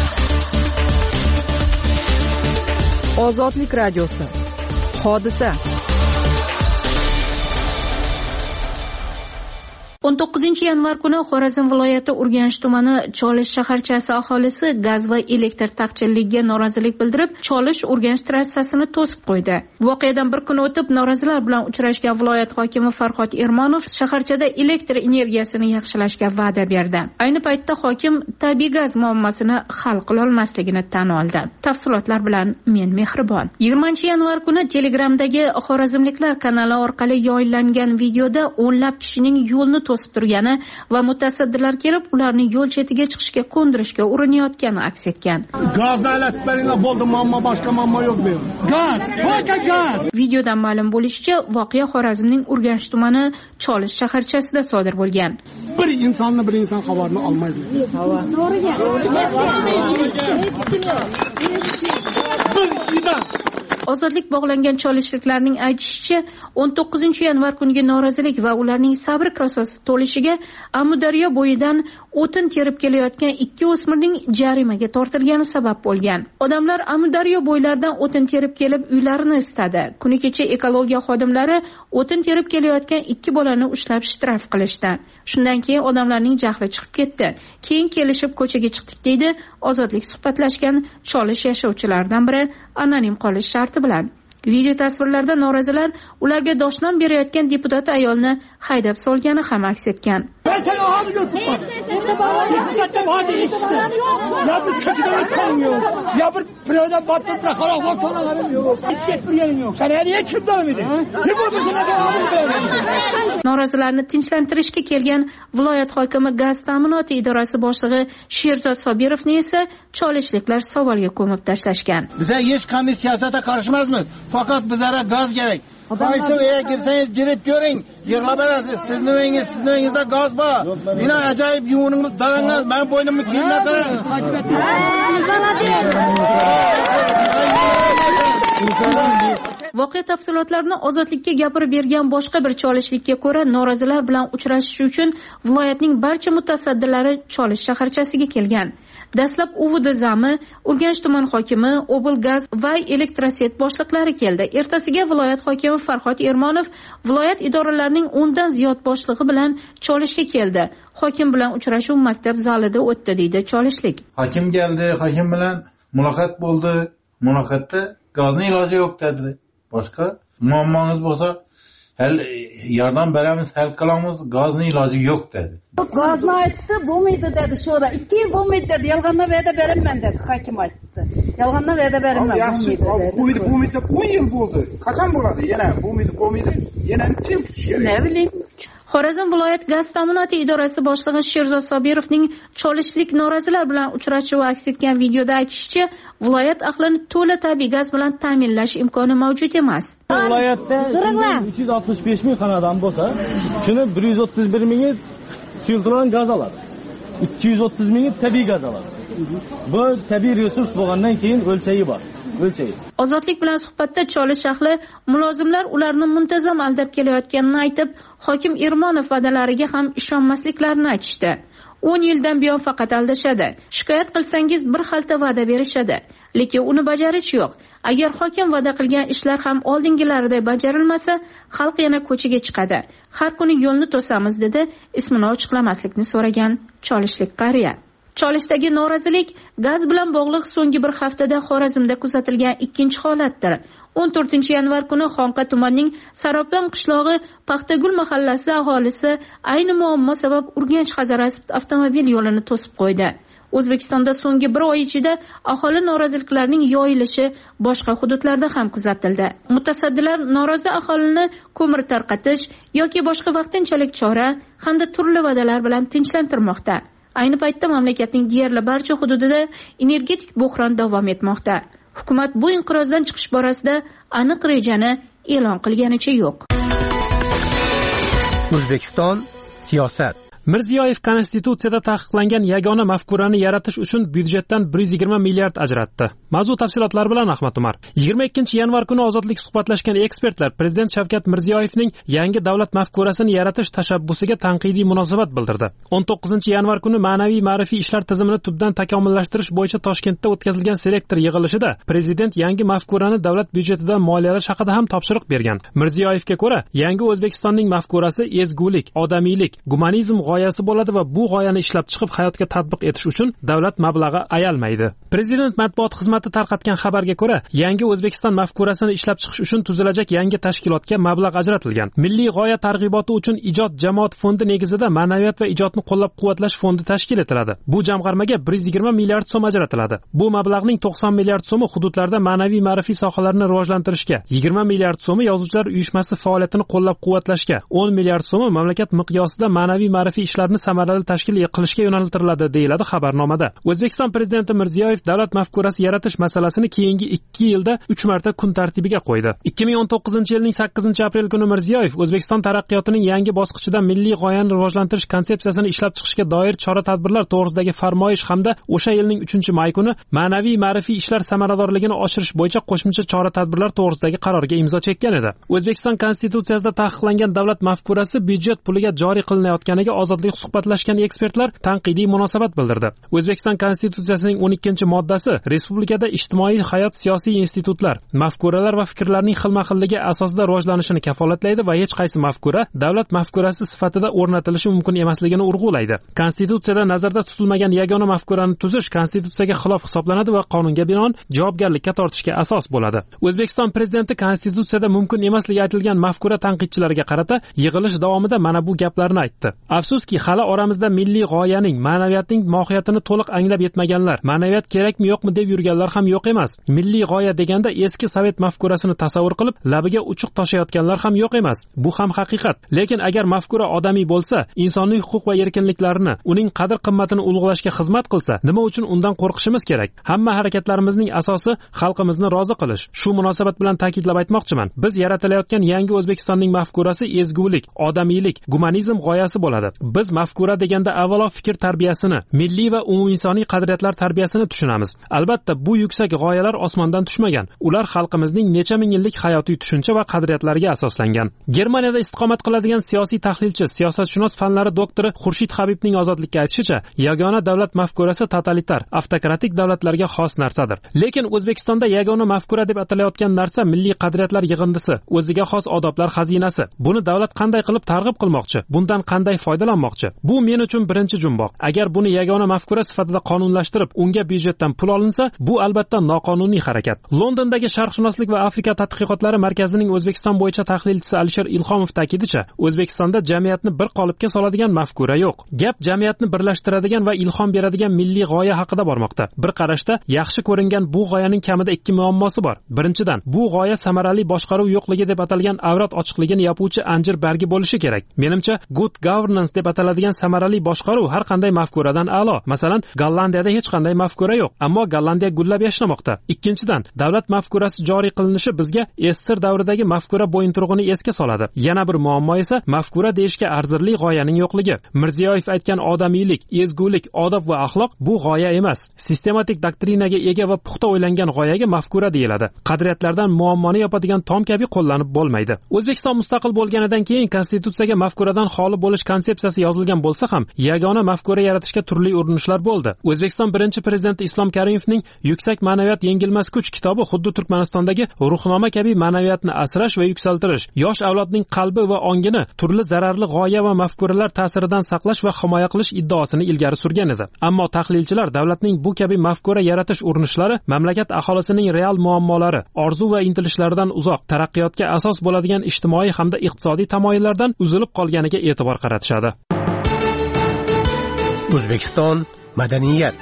Speaker 1: Ozodlik radiosi. Hodisa.
Speaker 7: 19-yanvar kuni Xorazm viloyati Urganch tumani Cholish shaharchasi aholisi gaz va elektr taqchilligiga norozilik bildirib, Cholish Urganch trassasini to'sib qo'ydi. Voqeadan bir kun o'tib norozilar bilan uchrashgan viloyat hokimi Farhod Ermonov shaharchada elektr energiyasini yaxshilashga va'da berdi. Ayni paytda hokim tabiiy gaz muammosini hal qila olmasligini tan oldi. Tafsilotlar bilan men Mehribon. 20-yanvar kuni Telegramdagi Xorazmliklar kanali orqali yoyillangan videoda o'nlab kishining yo'lni to'sib turgani va mutasaddilar kelib ularni yo'l chetiga chiqishga ko'ndirishga urinayotgani aks etgan.
Speaker 11: Gazni alatib beringlar, bo'ldi, muammo boshqa muammo yo'q bu. Gaz, to'ka gaz.
Speaker 7: Videodan ma'lum bo'lishicha, voqea Xorazmning Urganch tumani Cholish shaharchasida sodir bo'lgan.
Speaker 11: Bir insonni bir inson xabarini olmaydi.
Speaker 7: Ozodlik bog'langan cholishliklarning aytishicha, 19-yanvar kungi norozilik va ularning sabr kosasi to'lishiga Amudaryo bo'yidan o'tin terib kelayotgan 2 o'smirning jarimaga tortilgani sabab bo'lgan. Odamlar Amudaryo bo'ylaridan o'tin terib kelib uylarini isitadi. Kuni kecha ekologiya xodimlari o'tin terib kelayotgan 2 bolani ushlab shtraf qilishdi. Shundan keyin odamlarning jahli chiqib ketdi. Keyin kelishib ko'chaga chiqdik deydi Ozodlik suhbatlashgan Cholish yashovchilaridan biri anonim qolish sharti bilan. Video tasvirlarda norozilar ularga doshnom berayotgan deputat ayolni haydab solgani ham aks etgan. Norozilarni tinchlantirishga kelgan viloyat hokimi gaz ta'minoti idorasi boshlig'i Sherzod Sobirovni esa cholishliklar savolga ko'mib tashlashgan.
Speaker 11: Biza hech qanday siyosatga qarashmaymiz. Faqat bizlarga gaz kerak. Qaysi uyga kirsangiz girib ko'ring, yig'lab berasiz. Sizning uyingizda gaz bor. Meni ajoyib yuviningiz darangiz, men bo'ynimni kiyinlatiraman.
Speaker 7: voqea tafsilotlarini Ozodlikka gapirib bergan boshqa bir cholishlikka ko'ra, norozilar bilan uchrashish uchun viloyatning barcha mutasaddilari Cholish shaharchasiga kelgan. Dastlab UVD zami, Urganch tuman hokimi, Oblgaz va Elektroset boshliqlari keldi. Ertasiga viloyat hokimi Farhod Ermonov viloyat idoralarining 10 dan ziyod boshlig'i bilan Cholishga keldi. Hokim bilan uchrashuv maktab zalida o'tdi, deydi Cholishlik.
Speaker 12: Hokim keldi, hokim bilan muloqot bo'ldi. Muloqotda gazning iloji yo'q dedi. Boshqa muammongiz bo'lsa, hal yordam beramiz, hal qilamiz, gazning iloji yo'q dedi.
Speaker 13: Gazni aytdi, bo'lmaydi dedi. Şurada 2 yil bo'lmaydi dedi. Yolg'ondan va'da beraman dedi, hokim aytdi. Yolg'ondan va'da beraman bo'lmaydi dedi.
Speaker 11: Bo'lmaydi, 10 yil bo'ldi. Qachon bo'ladi? Yana bo'lmaydi. Yana necha yil kutish kerak?
Speaker 13: Ne bileyim.
Speaker 7: Xorazm viloyat gaz ta'minoti idorasi boshlig'i Sherzod Sobirovning Cholishlik norozilar bilan uchrashuvi aks etgan videoda aytishicha, viloyat ahlini to'la tabiiy gaz bilan ta'minlash imkoni mavjud emas.
Speaker 14: Viloyatda 365 ming xonadon bo'lsa, shuni 131 mingi suyultirilgan gaz oladi. 230 mingi tabiiy gaz oladi. Bu tabiiy resurs bo'lgandan keyin o'lchayi bor.
Speaker 7: Ozodlik bilan suhbatda Cholish ahli mulozimlar ularni muntazam aldab kelayotganini aytib, hokim Ermonov va'dalariga ham ishonmasliklarini aytishdi. 10 yildan buyon faqat aldashadi. Shikoyat qilsangiz bir xalta va'da berishadi, lekin uni bajarish yo'q. Agar hokim va'da qilgan ishlar ham oldingilariday bajarilmasa, xalq yana ko'chaga chiqadi. Har kuni yo'lni to'samiz, dedi ismini ochiqlamaslikni so'ragan Cholishlik qariya. Cholishdagi norozilik gaz bilan bog'liq so'nggi bir haftada Xorazmda kuzatilgan ikkinchi holatdir. 14-yanvar kuni Xonqa tumanining Saropyan qishlog'i Paxtagul mahallasi aholisi ayni muammo sabab Urganch-Hazorasp avtomobil yo'lini to'sib qo'ydi. O'zbekistonda so'nggi bir oy ichida aholi noroziliklarining yoyilishi boshqa hududlarda ham kuzatildi. Mutasaddilar norozi aholini ko'mir tarqatish yoki boshqa vaqtinchalik chora hamda turli va'dalar bilan tinchlantirmoqda. Ayni paytda mamlakatning deyarli barcha hududida energetik bo'hron davom etmoqda. Hukumat bu inqirozdan chiqish borasida aniq rejani e'lon qilganicha yo'q.
Speaker 2: O'zbekiston siyosat.
Speaker 15: Mirziyoyev Konstitutsiyada taqiqlangan yagona mafkurani yaratish uchun byudjetdan 120 milliard ajratdi. Mavzu tafsilotlari bilan Ahmad Umar. 22-yanvar kuni Ozodlik suhbatlashgan ekspertlar Prezident Shavkat Mirziyoyevning yangi davlat mafkurasini yaratish tashabbusiga tanqidiy munosabat bildirdi. 19-yanvar kuni ma'naviy ma'rifiy ishlar tizimini tubdan takomillashtirish bo'yicha Toshkentda o'tkazilgan selektor yig'ilishida Prezident yangi mafkurani davlat byudjetidan moliyalash haqida ham topshiriq bergan. Mirziyoyevga ko'ra, yangi O'zbekistonning mafkurasi ezgulik, odamiylik, gumanizm g'oyasi bo'ladi va bu g'oyani ishlab chiqib hayotga tatbiq etish uchun davlat mablag'i ayalmaydi. Prezident matbuot xizmati tarqatgan xabarga ko'ra, yangi O'zbekiston mafkurasini ishlab chiqish uchun tuzilajak yangi tashkilotga mablag' ajratilgan. Milliy g'oya targ'iboti uchun ijod jamoat fondi negizida ma'naviyat va ijodni qo'llab-quvvatlash fondi tashkil etiladi. Bu jamg'armaga 120 milliard so'm ajratiladi. Bu mablag'ning 90 milliard so'mi hududlarda ma'naviy ma'rifiy sohalarni rivojlantirishga, 20 milliard so'mi yozuvchilar uyushmasi faoliyatini qo'llab-quvvatlashga, 10 milliard so'mi mamlakat miqyosida ma'naviy ma'rifiy ishlarni samarali tashkil qilishga yo'naltiriladi, deyiladi xabarnomada. O'zbekiston prezidenti Mirziyoyev davlat mafkurasi yaratish masalasini keyingi 2 yilda 3 marta kun tartibiga qo'ydi. 2019-yilning 8-aprel kuni Mirziyoyev O'zbekiston taraqqiyotining yangi bosqichida milliy g'oyani rivojlantirish konsepsiyasini ishlab chiqishga doir chora-tadbirlar to'g'risidagi farmoyish hamda o'sha yilning 3-may kuni ma'naviy ma'rifiy ishlar samaradorligini oshirish bo'yicha qo'shimcha chora-tadbirlar to'g'risidagi qarorga imzo chekkan edi. O'zbekiston Konstitutsiyasida taqiqlangan davlat mafkurasi byudjet puliga joriy qilinayotganiga Ozodlik suhbatlashgan ekspertlar tanqidiy munosabat bildirdi. O'zbekiston Konstitutsiyasining 12-moddasi respublikada ijtimoiy hayot, siyosiy institutlar, mafkuralar va fikrlarning xilma-xilligi asosida rivojlanishini kafolatlaydi va hech qaysi mafkura davlat mafkurasi sifatida o'rnatilishi mumkin emasligini urg'ulaydi. Konstitutsiyada nazarda tutilmagan yagona mafkurani tuzish konstitutsiyaga xilof hisoblanadi va qonunga binoan javobgarlikka tortishga asos bo'ladi. O'zbekiston prezidenti Konstitutsiyada mumkin emasligi aytilgan mafkura tanqidchilariga qarata yig'ilish davomida mana bu gaplarni aytdi. Afsuski, hali oramizda milliy g'oyaning, ma'naviyatning mohiyatini to'liq anglab yetmaganlar, ma'naviyat kerakmi yo'qmi deb yurganlar ham yo'q emas. Milliy g'oya deganda eski sovet mafkurasini tasavvur qilib, labiga uchuq toshayotganlar ham yo'q emas. Bu ham haqiqat. Lekin agar mafkura odamiy bo'lsa, insoniy huquq va erkinliklarini, uning qadr-qimmatini ulug'lashga xizmat qilsa, nima uchun undan qo'rqishimiz kerak? Hamma harakatlarimizning asosi xalqimizni rozi qilish. Shu munosabat bilan ta'kidlab aytmoqchiman. Biz yaratilayotgan yangi O'zbekistonning mafkurasi ezgulik, odamiylik, gumanizm g'oyasi bo'ladi. Biz mafkura deganda avvalo fikr tarbiyasini, milliy va umuminsoniy qadriyatlar tarbiyasini tushunamiz. Albatta, bu yuksak g'oyalar osmondan tushmagan. Ular xalqimizning necha ming yillik hayotiy tushuncha va qadriyatlariga asoslangan. Germaniyada istiqomat qiladigan siyosiy tahlilchi, siyosatshunos fanlari doktori Xurshid Habibning ozodlikka aytishicha, yagona davlat mafkurasi totalitar, avtokratik davlatlarga xos narsadir. Lekin O'zbekistonda yagona mafkura deb atalayotgan narsa milliy qadriyatlar yig'indisi, o'ziga xos odoblar xazinasi. Buni davlat qanday qilib targ'ib qilmoqchi? Bundan qanday foydalanmoqchi? Bu men uchun birinchi jumboq. Agar buni yagona mafkura sifatida qonunlashtirib, unga byudjetdan pul olinsa, bu albatta noqonuniy harakat. Londondagi sharqshunoslik va Afrika tadqiqotlari markazining O'zbekiston bo'yicha tahlilchisi Alisher Ilhomov ta'kidlashicha, O'zbekistonda jamiyatni bir qolipga soladigan mafkura yo'q. Gap jamiyatni birlashtiradigan va ilhom beradigan milliy g'oya haqida bormoqda. Bir qarashda yaxshi ko'ringan bu g'oyaning kamida ikki muammosi bor. Birinchidan, bu g'oya samarali boshqaruv yo'qligi deb atalgan avrat ochiqligini yopuvchi anjir bargi bo'lishi kerak. Menimcha, good governance deb ataladigan samarali boshqaruv har qanday mafkuradan a'lo. Masalan, Gollandiyada hech qanday mafkura yo'q, ammo Gollandiya gullab yashnamoqda. Ikkinchidan, davlat mafkurasi joriy qilinishi bizga Ester davridagi mafkura bo'yinturug'ini esga soladi. Yana bir muammo esa mafkura deyishga arzirli g'oyaning yo'qligi. Mirziyoyev aytgan odamiylik, ezgulik, odob va axloq bu g'oya emas. Sistematik doktrinaga ega va puxta o'ylangan g'oyaga mafkura deyiladi. Qadriyatlardan muammoni yopadigan tom kabi qo'llanib bo'lmaydi. O'zbekiston mustaqil bo'lganidan keyin konstitutsiyaga mafkuradan xoli bo'lish konsepsiyasi yozilgan bo'lsa ham, yagona mafkura yaratishga turli urinishlar bo'ldi. O'zbekiston birinchi prezidenti Islom Karimovning Yuksak ma'naviyat yengilmas kuch kitobi xuddi Turkmanistondagi ruhnoma kabi ma'naviyatni asrash va yuksaltirish, yosh avlodning qalbi va ongini turli zararli g'oya va mafkuralar ta'siridan saqlash va himoya qilish iddaosini ilgari surgan edi. Ammo tahlilchilar davlatning bu kabi mafkura yaratish urinishlari mamlakat aholisining real muammolari, orzu va intilishlaridan uzoq, taraqqiyotga asos bo'ladigan ijtimoiy hamda iqtisodiy tamoyillardan uzilib qolganiga e'tibor qaratishadi.
Speaker 2: O'zbekiston madaniyat.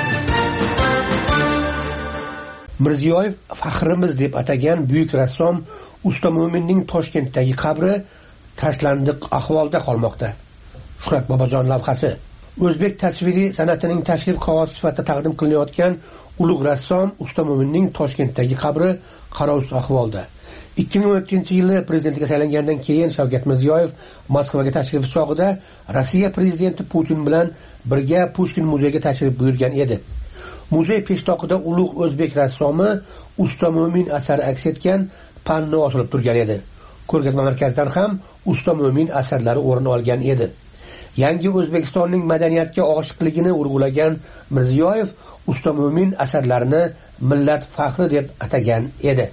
Speaker 16: Mirziyoyev faxrimiz deb atagan buyuk rassom Usta Mo'minning Toshkentdagi qabri tashlandiq ahvolda qolmoqda. Shuhrat Bobojon lavhasi. O'zbek tasviriy san'atining tashrif qog'ozi sifatida taqdim qilinayotgan ulug' rassom Usta Mo'minning Toshkentdagi qabri qarovsiz ahvolda. 2012-yili prezidentga saylangandan keyin Shavkat Mirziyoyev Moskvaga tashrifi chog'ida Rossiya prezidenti Putin bilan birga Pushkin muzeyiga tashrif buyurgan edi. Muzey peshtoqida ulug' o'zbek rassomi Usta Mo'min asari aks etgan panno osilib turgan edi. Ko'rgazma markazidan ham Usta Mo'min asarlari o'rin olgan edi. Yangi O'zbekistonning madaniyatga oshiqligini urg'ulagan Mirziyoyev Usta Mo'min asarlarini millat faxri deb atagan edi.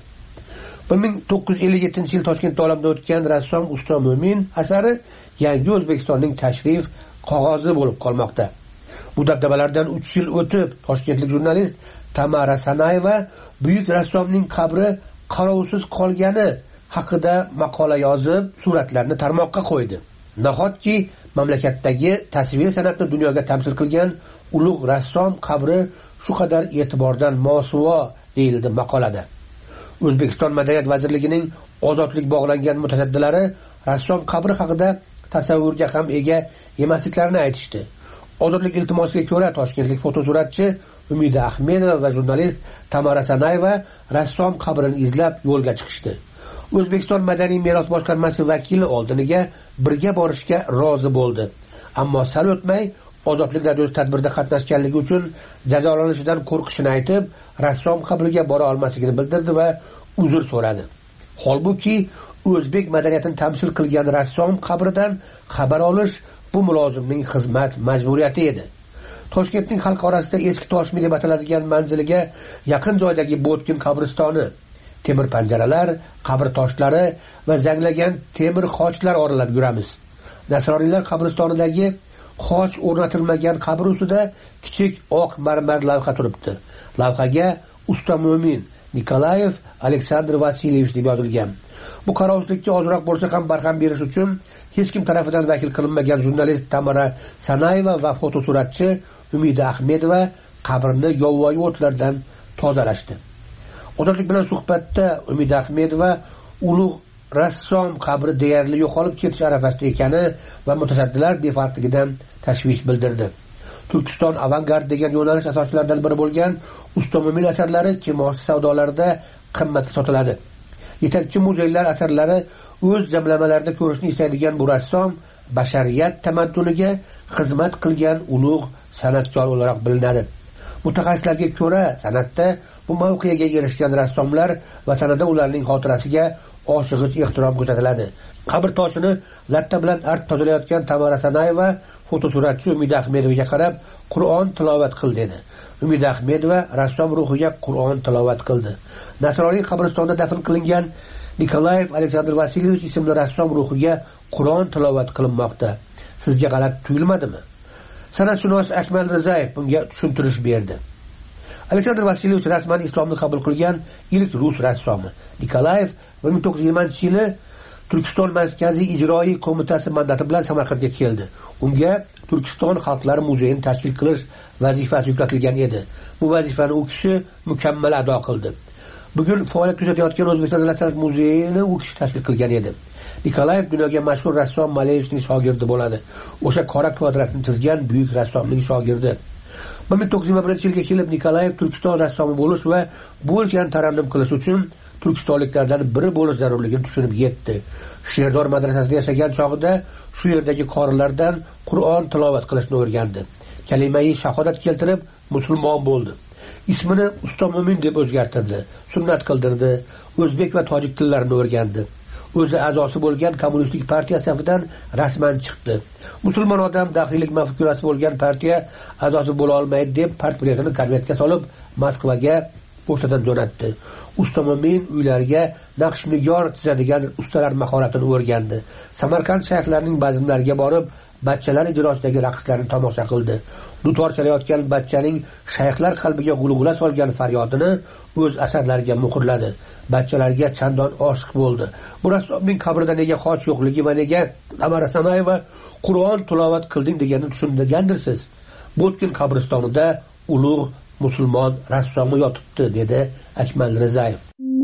Speaker 16: 1957-yil Toshkentda olamdan o'tgan rassom Usta Mo'min asari yangi O'zbekistonning tashrif qog'ozi bo'lib qolmoqda. Bu dabdabalardan 3 yil o'tib, toshkentlik jurnalist Tamara Sanayeva buyuk rassomning qabri qarovsiz qolgani haqida maqola yozib, suratlarni tarmoqqa qo'ydi. Nahotki mamlakatdagi tasvir san'atni dunyoga tamsil qilgan ulug' rassom qabri shu qadar e'tibordan mosuvo deyildi maqolada. O'zbekiston Madaniyat vazirligining ozodlik bog'langan mutasaddilari rassom qabri haqida tasavvurga ham ega emasliklarini aytishdi. Ozodlik iltimosiga ko'ra toshkentlik fotosuratchi Umida Ahmedova va jurnalist Tamara Sanayeva rassom qabrini izlab yo'lga chiqishdi. O'zbekiston Madaniy meros boshqarmasi vakili oldiniga birga borishga rozi bo'ldi. Ammo sal o'tmay Ozodlik radiosi tadbirda qatnashganligi uchun jazolanishidan qo'rqishini aytib, rassom qabriga bora olmasligini bildirdi va uzr so'radi. Holbuki o'zbek madaniyatini tamsil qilgan rassom qabridan xabar olish bu mulozimning xizmat majburiyati edi. Toshkentning xalq orasida eski Toshmi deb ataladigan manziliga yaqin joydagi Botkin qabristoni, temir panjaralar, qabr toshlari va zanglagan temir xochlar oralab yuramiz. Nasroniylar qabristonidagi xoch o'rnatilmagan qabr ustida kichik oq marmar lavha turibdi. Lavhaga Usta Mo'min Nikolayev Aleksandr Vasilyevich deb yozilgan. Bu qarovsizlikka ozroq bo'lsa ham barham berish uchun hech kim tarafidan vakil qilinmagan jurnalist Tamara Sanayeva va fotosuratchi Umida Ahmedova qabrni yovvoyi o'tlardan tozalashdi. Ozodlik bilan suhbatda Umida Ahmedova ulug' rassom qabri deyarli yo'qolib ketish arafasida ekani va mutasaddilar befarqligidan tashvish bildirdi. Turkiston avangard degan yo'nalish asoschilaridan biri bo'lgan Usta Mo'min asarlari kimoshdi savdolarida qimmatga sotiladi. Yetakchi muzeylar asarlari o'z jamlamalarida ko'rishni istaydigan bu rassom bashariyat tamadduniga xizmat qilgan ulug' san'atkor o'laroq bilinadi. Mutaxassislarga ko'ra, san'atda bu mavqega erishgan rassomlar vatanida ularning xotirasiga oshig'ich ehtirom ko'rsatiladi. Qabr toshini latta bilan art tozalayotgan Tamara Sanayeva fotosuratchi Umida Ahmedovga qarab Qur'on tilovat qil dedi. Umida Ahmedova rassom ruhiga Qur'on tilovat qildi. Nasroniy qabristonida dafn qilingan Nikolayev Aleksandr Vasilyevich ismli rassom ruhiga Qur'on tilovat qilinmoqda. Sizga g'alati tuyulmadimi? San'atshunos Akmal Rizayev bunga tushuntirish berdi. Aleksandr Vasilyevich rasman islomni qabul qilgan ilk rus rassomi. Nikolayev 1920-yili Turkiston Markaziy ijroiy qo'mitasi mandati bilan Samarqandga keldi. Unga Turkiston Xalqlari muzeyini tashkil qilish vazifasi yuklatilgan edi. Bu vazifani u kishi mukammal ado qildi. Bugun faoliyat ko'rsatayotgan O'zbekiston Davlat san'at muzeyini u kishi tashkil qilgan edi. Nikolayev dunyoga mashhur rassom Maleyevning shogirdi bo'ladi. O'sha qora kvadratni chizgan buyuk rassomning shogirdi. 1921-yilga kelib Nikolayev Turkiston rassomi bo'lish va bu o'lkani tarannum qilish uchun turkistonliklardan biri bo'lish zarurligini tushunib yetdi. Sherdor madrasasida yashagan chog'ida shu yerdagi qorilardan Qur'on tilovat qilishni o'rgandi. Kalimai shahodat keltirib musulmon bo'ldi. Ismini Usto Mo'min deb o'zgartirdi, sunnat qildirdi, o'zbek va tojik tillarini o'rgandi. O'zi a'zosi bo'lgan kommunistik partiya safidan rasman chiqdi. Musulmon odam daxiylik mafkurasi bo'lgan partiya a'zosi bo'la olmaydi deb partbiletini konvertga solib Moskvaga pochtadan jo'natdi. Usto Mo'min uylariga naqsh nigor chizadigan ustalar mahoratini o'rgandi. Samarqand shayxlarining bazmlariga borib, bachchalar ijrosidagi raqslarni tomosha qildi. Dutor chalayotgan bachchaning shayxlar qalbiga g'ulg'ula solgan faryodini o'z asarlariga muhrladi. Bachchalarga chandon oshiq bo'ldi. Bu rassomning qabrida nega xoch yo'qligi va nega Tamara Sanayeva Qur'on tilovat qilding deganini tushungandirsiz. Botkin qabristonida ulug' musulmon rassomi yotibdi, dedi Akmal Rizayev.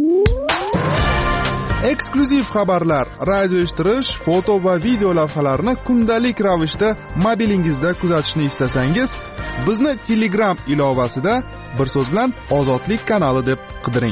Speaker 17: Eksklyuziv xabarlar, radio eshittirish, foto va video lavhalarni kundalik ravishda mobilingizda kuzatishni istasangiz, bizni Telegram ilovasida bir so'z bilan Ozodlik kanali deb qidiring.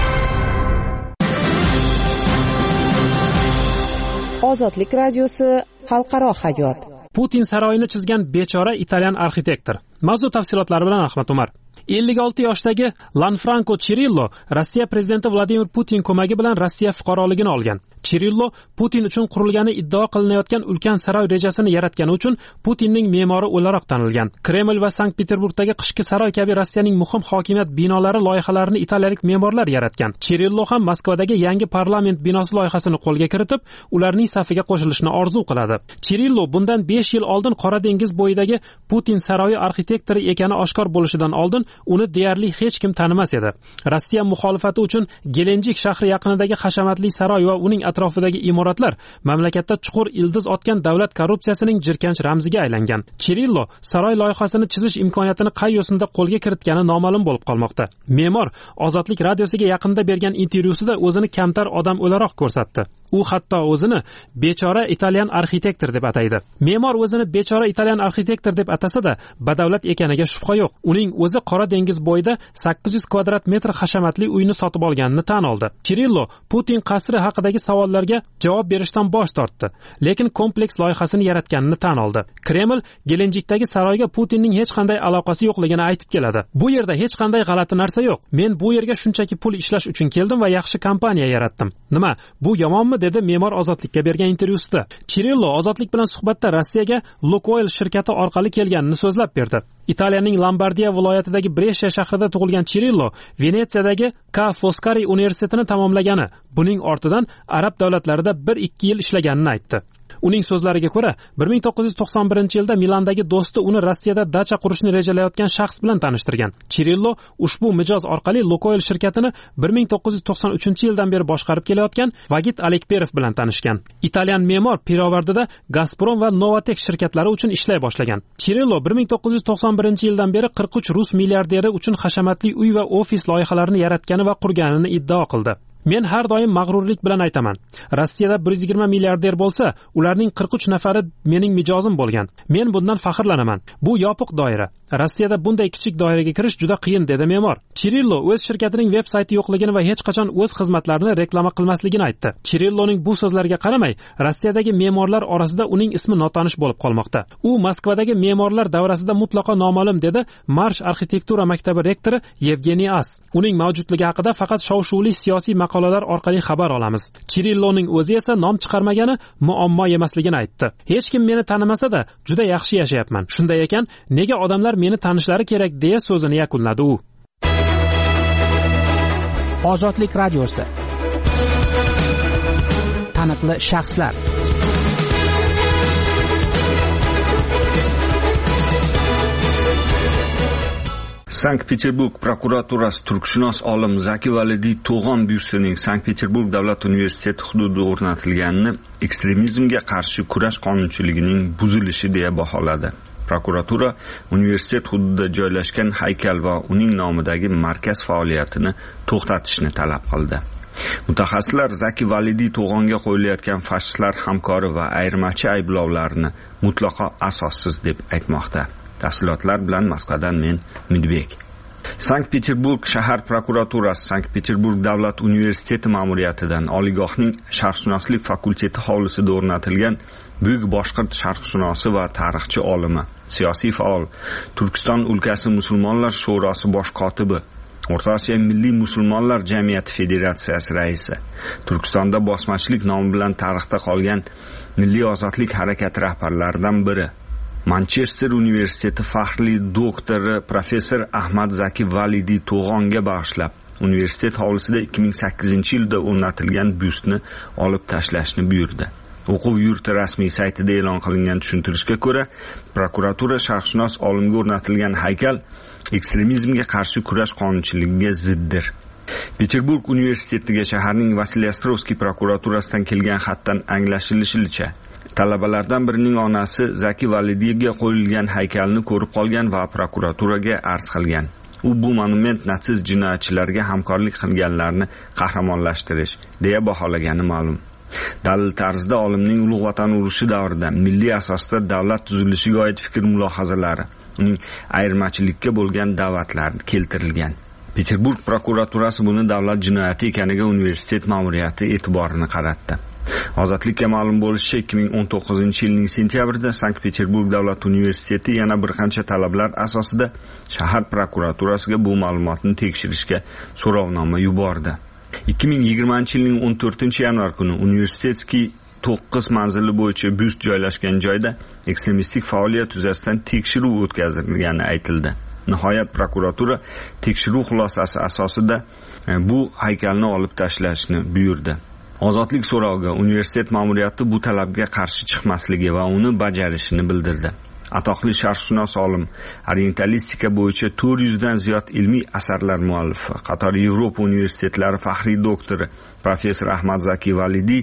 Speaker 18: Ozodlik radiosi, xalqaro hayot.
Speaker 15: Putin saroyini chizgan bechora italyan arxitektor. Mavzu tafsilotlari bilan Ahmad Umar. 56 yoshdagi Lanfranco Cirillo Rossiya prezidenti Vladimir Putin ko'magi bilan Rossiya fuqaroligini olgan. Cirillo Putin uchun qurilgani iddao qilinayotgan ulkan saroy rejasini yaratgani uchun Putinning me'mori o'laroq tanilgan. Kreml va Sankt-Peterburgdagi qishki saroy kabi Rossiyaning muhim hokimiyat binolari loyihalarini italiyalik me'morlar yaratgan. Cirillo ham Moskvadagi yangi parlament binosi loyihasini qo'lga kiritib, ularning safiga qo'shilishni orzu qiladi. Cirillo bundan 5 yil oldin Qora dengiz bo'yidagi Putin saroyi arxitektori ekani oshkor bo'lishidan oldin uni deyarli hech kim tanimas edi. Rossiya muxolifati uchun Gelenjik shahri yaqinidagi hashamatli saroy va uning atrofidagi imoratlar mamlakatda chuqur ildiz otgan davlat korrupsiyasining jirkanch ramziga aylangan. Cirillo saroy loyihasini chizish imkoniyatini qay yo'sinda qo'lga kiritgani noma'lum bo'lib qolmoqda. Me'mor Ozodlik radiosiga yaqinda bergan intervyusida o'zini kamtar odam o'laroq ko'rsatdi. U hatto o'zini bechora italyan arxitektor deb ataydi. Me'mor o'zini bechora italyan arxitektor deb atasa-da, badavlat ekaniga shubha yo'q. Uning o'zi Qora dengiz bo'yida 800 kvadrat metr hashamatli uyni sotib olganini tan oldi. Cirillo Putin qasri haqidagi savollarga javob berishdan bosh tortdi, lekin kompleks loyihasini yaratganini tan oldi. Kreml Gelenjikdagi saroyga Putinning hech qanday aloqasi yo'qligini aytib keladi. Bu yerda hech qanday g'alati narsa yo'q. Men bu yerga shunchaki pul ishlash uchun keldim va yaxshi kompaniya yaratdim. Nima, bu yomonmi, dedi me'mor Ozodlikka bergan intervyusida. Cirillo Ozodlik bilan suhbatda Rossiyaga Lukoil shirkati orqali kelganini so'zlab berdi. Italiyaning Lombardiya viloyatidagi Brescia shahrida tug'ilgan Cirillo Venetsiyadagi Ca' Foscari universitetini tamomlagani, buning ortidan arab davlatlarida 1-2 yil ishlaganini aytdi. Uning so'zlariga ko'ra, 1991-yilda Milandagi do'sti uni Rossiyada dacha qurishni rejalayotgan shaxs bilan tanishtirgan. Cirillo ushbu mijoz orqali Lukoil shirkatini 1993-yildan beri boshqarib kelayotgan Vagit Alekperov bilan tanishgan. Italyan me'mor pirovardida Gazprom va Novatek shirkatlari uchun ishlay boshlagan. Cirillo 1991-yildan beri 43 rus milliarderi uchun hashamatli uy va ofis loyihalarini yaratgani va qurganini iddao qildi. Men har doim mag'rurlik bilan aytaman. Rossiyada 120 milliarder bo'lsa, ularning 43 nafari mening mijozim bo'lgan. Men bundan faxrlanaman. Bu yopiq doira. Rossiyada bunday kichik doiraga kirish juda qiyin, dedi me'mor. Chirillo o'z shirkatining veb-sayti yo'qligini va hech qachon o'z xizmatlarini reklama qilmasligini aytdi. Chirilloning bu so'zlariga qaramay, Rossiyadagi me'morlar orasida uning ismi notanish bo'lib qolmoqda. U Moskvadagi me'morlar davrasida mutlaqo noma'lum, dedi Marsh arxitektura maktabi rektori Yevgeniy As. Uning mavjudligi haqida faqat shov-shuvli siyosiy maqolalar orqali xabar olamiz. Chirilloning o'zi esa nom chiqarmagani muammo emasligini aytdi. Hech kim meni tanimasa-da, juda yaxshi yashayapman. Shunday ekan, nega odamlar meni tanishlari kerak, deya so'zini yakunladi u.
Speaker 19: Ozodlik radiosi. Taniqli shaxslar.
Speaker 20: Sankt-Peterburg prokuraturasi turkshunos olim Zaki Validiy to'g'on byustining Sankt-Peterburg davlat universiteti hududida o'rnatilganini ekstremizmga qarshi kurash qonunchiligining buzilishi deya baholadi. Prokuratura universitet hududida joylashgan haykal va uning nomidagi markaz faoliyatini to'xtatishni talab qildi. Mutaxassislar Zaki Validiy to'g'onga qo'yilayotgan fashistlar hamkori va ayirmachi ayblovlarini mutlaqo asossiz deb aytmoqda. Tafsilotlar bilan Moskvadan men Midbek. Sankt-Peterburg shahar prokuraturasi Sankt-Peterburg davlat universiteti ma'muriyatidan oliygohning sharqshunoslik fakulteti hovlisida o'rnatilgan buyuk boshqirt sharqshunosi va tarixchi olimi, siyosiy faol, Turkiston o'lkasi musulmonlar sho'rosi bosh kotibi, O'rta Osiyo milliy musulmonlar jamiyati federatsiyasi raisi, Turkistonda bosmachilik nomi bilan tarixda qolgan milliy ozodlik harakati rahbarlaridan biri, Manchester universiteti faxrli doktori professor Ahmad Zaki Validiy to'g'onga bag'ishlab universitet hovlisida 2008-yilda o'rnatilgan byustni olib tashlashni buyurdi. O'quv yurti rasmiy saytida e'lon qilingan tushuntirishga ko'ra, prokuratura sharqshunos olimga o'rnatilgan haykal ekstremizmga qarshi kurash qonunchiligiga ziddir. Peterburg universitetiga shaharning Vasiliyastrovskiy prokuraturasidan kelgan xatdan anglashilishicha, talabalardan birining onasi Zaki Validiyga qo'yilgan haykalni ko'rib qolgan va prokuraturaga arz qilgan. U bu monument natsist jinoyatchilarga hamkorlik qilganlarni qahramonlashtirish deya baholagani ma'lum. Dalil tarzida olimning Ulug' Vatan urushi davrida milliy asosda davlat tuzilishiga oid fikr mulohazalari, uning ayirmachilikka bo'lgan da'vatlari keltirilgan. Peterburg prokuraturasi buni davlat jinoyati ekaniga universitet ma'muriyati e'tiborini qaratdi. Ozodlikka ma'lum bo'lishicha, 2019-yilning sentyabrida Sankt-Peterburg davlat universiteti yana bir qancha talablar asosida shahar prokuraturasiga bu ma'lumotni tekshirishga so'rovnoma yubordi. 2020-yilning 14-yanvar kuni universitetskiy 9 manzili bo'yicha byust joylashgan joyda ekstremistik faoliyat yuzasidan tekshiruv o'tkazilgani aytildi. Nihoyat prokuratura tekshiruv xulosasi asosida bu haykalni olib tashlashni buyurdi. Ozodlik so'roviga universitet ma'muriyati bu talabga qarshi chiqmasligi va uni bajarishini bildirdi. Atoqli sharqshunos olim, orientalistika bo'yicha 400 dan ziyod ilmiy asarlar muallifi, qator Yevropa universitetlari faxriy doktori professor Ahmad Zaki Validiy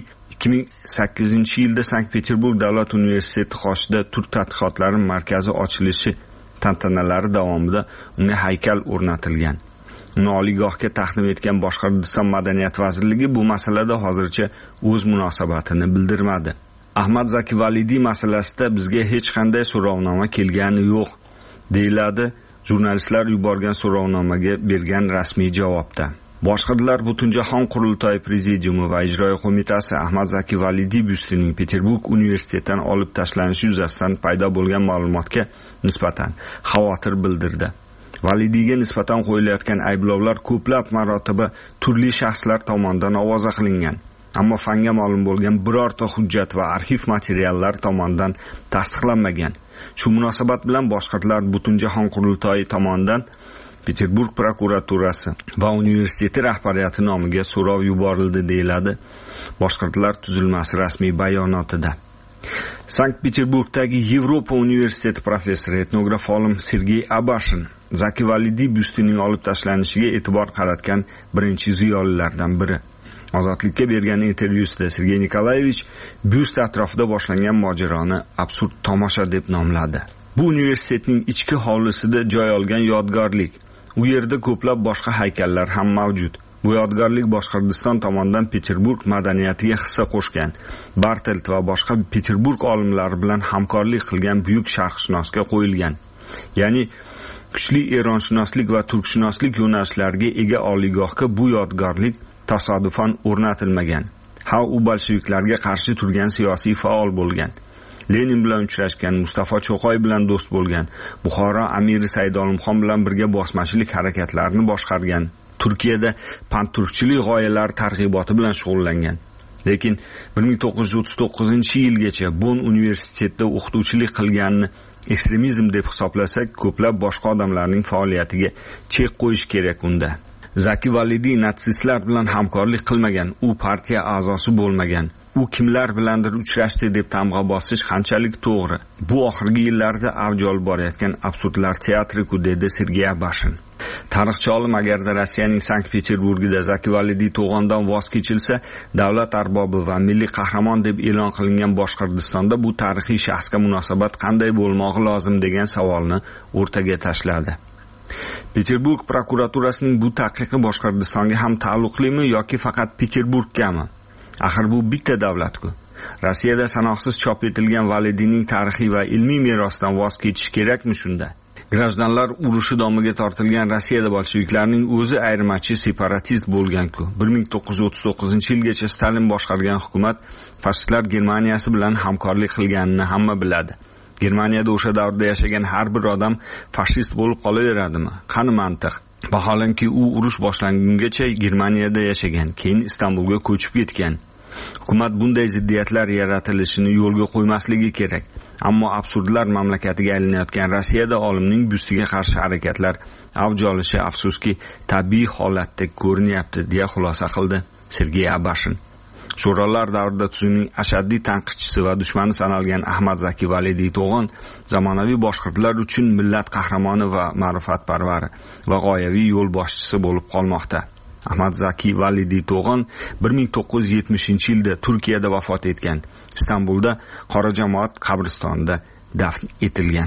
Speaker 20: 2008-yilda Sankt-Peterburg davlat universiteti qoshida turk tadqiqotlari markazi ochilishi tantanalari davomida unga haykal o'rnatilgan. Uni oliygohga taqdim etgan Boshqirdiston madaniyat vazirligi bu masalada hozircha o'z munosabatini bildirmadi. Ahmad Zaki Validiy masalasida bizga hech qanday so'rovnoma kelgani yo'q, deyiladi jurnalistlar yuborgan so'rovnomaga bergan rasmiy javobda. Boshqirdlar Butunjahon qurultoyi prezidiumi va ijroiya qo'mitasi Ahmad Zaki Validiy byustining Peterburg universitetidan olib tashlanishi yuzasidan paydo bo'lgan ma'lumotga nisbatan xavotir bildirdi. Validiyga nisbatan qo'yilayotgan ayblovlar ko'plab marotaba turli shaxslar tomonidan ovoza qilingan, ammo fanga ma'lum bo'lgan birorta hujjat va arxiv materiallar tomonidan tasdiqlanmagan. Shu munosabat bilan boshqirdlar Butunjahon qurultoyi tomonidan Peterburg prokuraturasi va universitet rahbariyati nomiga so'rov yuborildi, deyiladi boshqirdlar tuzilmasi rasmiy bayonotida. Sankt-Peterburgdagi Yevropa universiteti professori, etnograf olim Sergey Abashin Zaki Validiy byustining olib tashlanishiga e'tibor qaratgan birinchi ziyolilardan biri. Ozodlikka bergan intervyusida Sergey Nikolayevich byust atrofida boshlangan mojaroni absurd tomosha deb nomladi. Bu universitetning ichki hovlisida joy olgan yodgorlik. U yerda ko'plab boshqa haykallar ham mavjud. Bu yodgorlik Boshqirdiston tomonidan Peterburg madaniyatiga hissa qo'shgan Bartelt va boshqa Peterburg olimlari bilan hamkorlik qilgan buyuk sharqshunosga qo'yilgan. Ya'ni kuchli eronshunoslik va turkshunoslik yo'nalishlariga ega oliygohga bu yodgorlik tasodifan o'rnatilmagan. U bolsheviklarga qarshi turgan siyosiy faol bo'lgan. Lenin bilan uchrashgan, Mustafa Cho'qoy bilan do'st bo'lgan, Buxoro amiri Said Olimxon bilan birga bosmachilik harakatlarini boshqargan, Turkiyada panturkchilik g'oyalari targ'iboti bilan shug'ullangan. Lekin 1939-yilgacha Bonn universitetida o'qituvchilik qilganini ekstremizm deb hisoblasak, ko'plab boshqa odamlarning faoliyatiga chek qo'yish kerak unda. Zaki Validiy natsistlar bilan hamkorlik qilmagan, u partiya a'zosi bo'lmagan. U kimlar bilandir uchrashdi deb tamg'a bosish qanchalik to'g'ri? Bu oxirgi yillarda avj olib borayotgan absurdlar teatri-ku, dedi Sergey Abashin. Tarixchi olim, agarda Rossiyaning Sankt-Peterburgida Zaki Validiy to'g'ondan voz kechilsa, davlat arbobi va milliy qahramon deb e'lon qilingan Boshqirdistonda bu tarixiy shaxsga munosabat qanday bo'lmog'i lozim degan savolni o'rtaga tashladi. Peterburg prokuraturasining bu taqiqi Boshqirdistonga ham taalluqlimi yoki faqat Peterburggami? Axir bu bitta davlat-ku. Rossiyada sanoqsiz chop etilgan Validiyning tarixiy va ilmiy merosidan voz kechish kerakmi shunda? Grajdanlar urushi domiga tortilgan Rossiyada bolsheviklarning o'zi ayirmachi separatist bo'lgan-ku. 1939-yilgacha Stalin boshqargan hukumat fashistlar Germaniyasi bilan hamkorlik qilganini hamma biladi. Germaniyada o'sha davrda yashagan har bir odam fashist bo'lib qolaveradimi? Qani mantiq? Vaholanki u urush boshlangungacha Germaniyada yashagan, keyin Istanbulga ko'chib ketgan. Hukumat bunday ziddiyatlar yaratilishini yo'lga qo'ymasligi kerak. Ammo absurdlar mamlakatiga aylanayotgan Rossiyada olimning bustiga qarshi harakatlar avj olishi afsuski tabiiy holatda ko'rinyapti, deya xulosa qildi Sergey Abashin. Sho'rolar davrida tuzumning ashaddiy tanqidchisi va dushmani sanalgan Ahmad Zaki Validiy To'g'on zamonaviy boshqirdlar uchun millat qahramoni va ma'rifatparvari va g'oyaviy yo'l boshchisi bo'lib qolmoqda. Ahmad Zaki Validiy To'g'on 1970-yilda Turkiyada vafot etgan. Istanbulda Qora jamoat qabristonida dafn etilgan.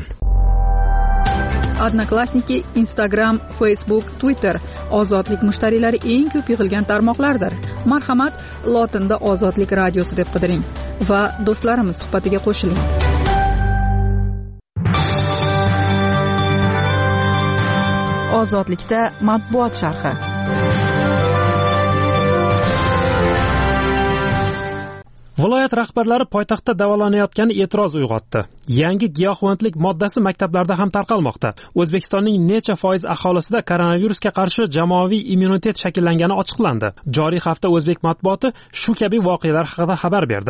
Speaker 1: Odnoklassniki, Instagram, Facebook, Twitter ozodlik mushtariylari eng ko'p yig'ilgan tarmoqlardir. Marhamat, lotinda Ozodlik radiosi deb qidiring va do'stlarimiz suhbatiga qo'shiling. Ozodlikda matbuot sharhi.
Speaker 15: Viloyat rahbarlari poytaxtda davolanayotgani e'tiroz uyg'otdi. Yangi giyohvandlik moddasi maktablarda ham tarqalmoqda. O'zbekistonning necha foiz aholisida koronavirusga qarshi jamoaviy immunitet shakllangani ochiqlandi. Joriy hafta o'zbek matbuoti shu kabi voqealar haqida xabar berdi.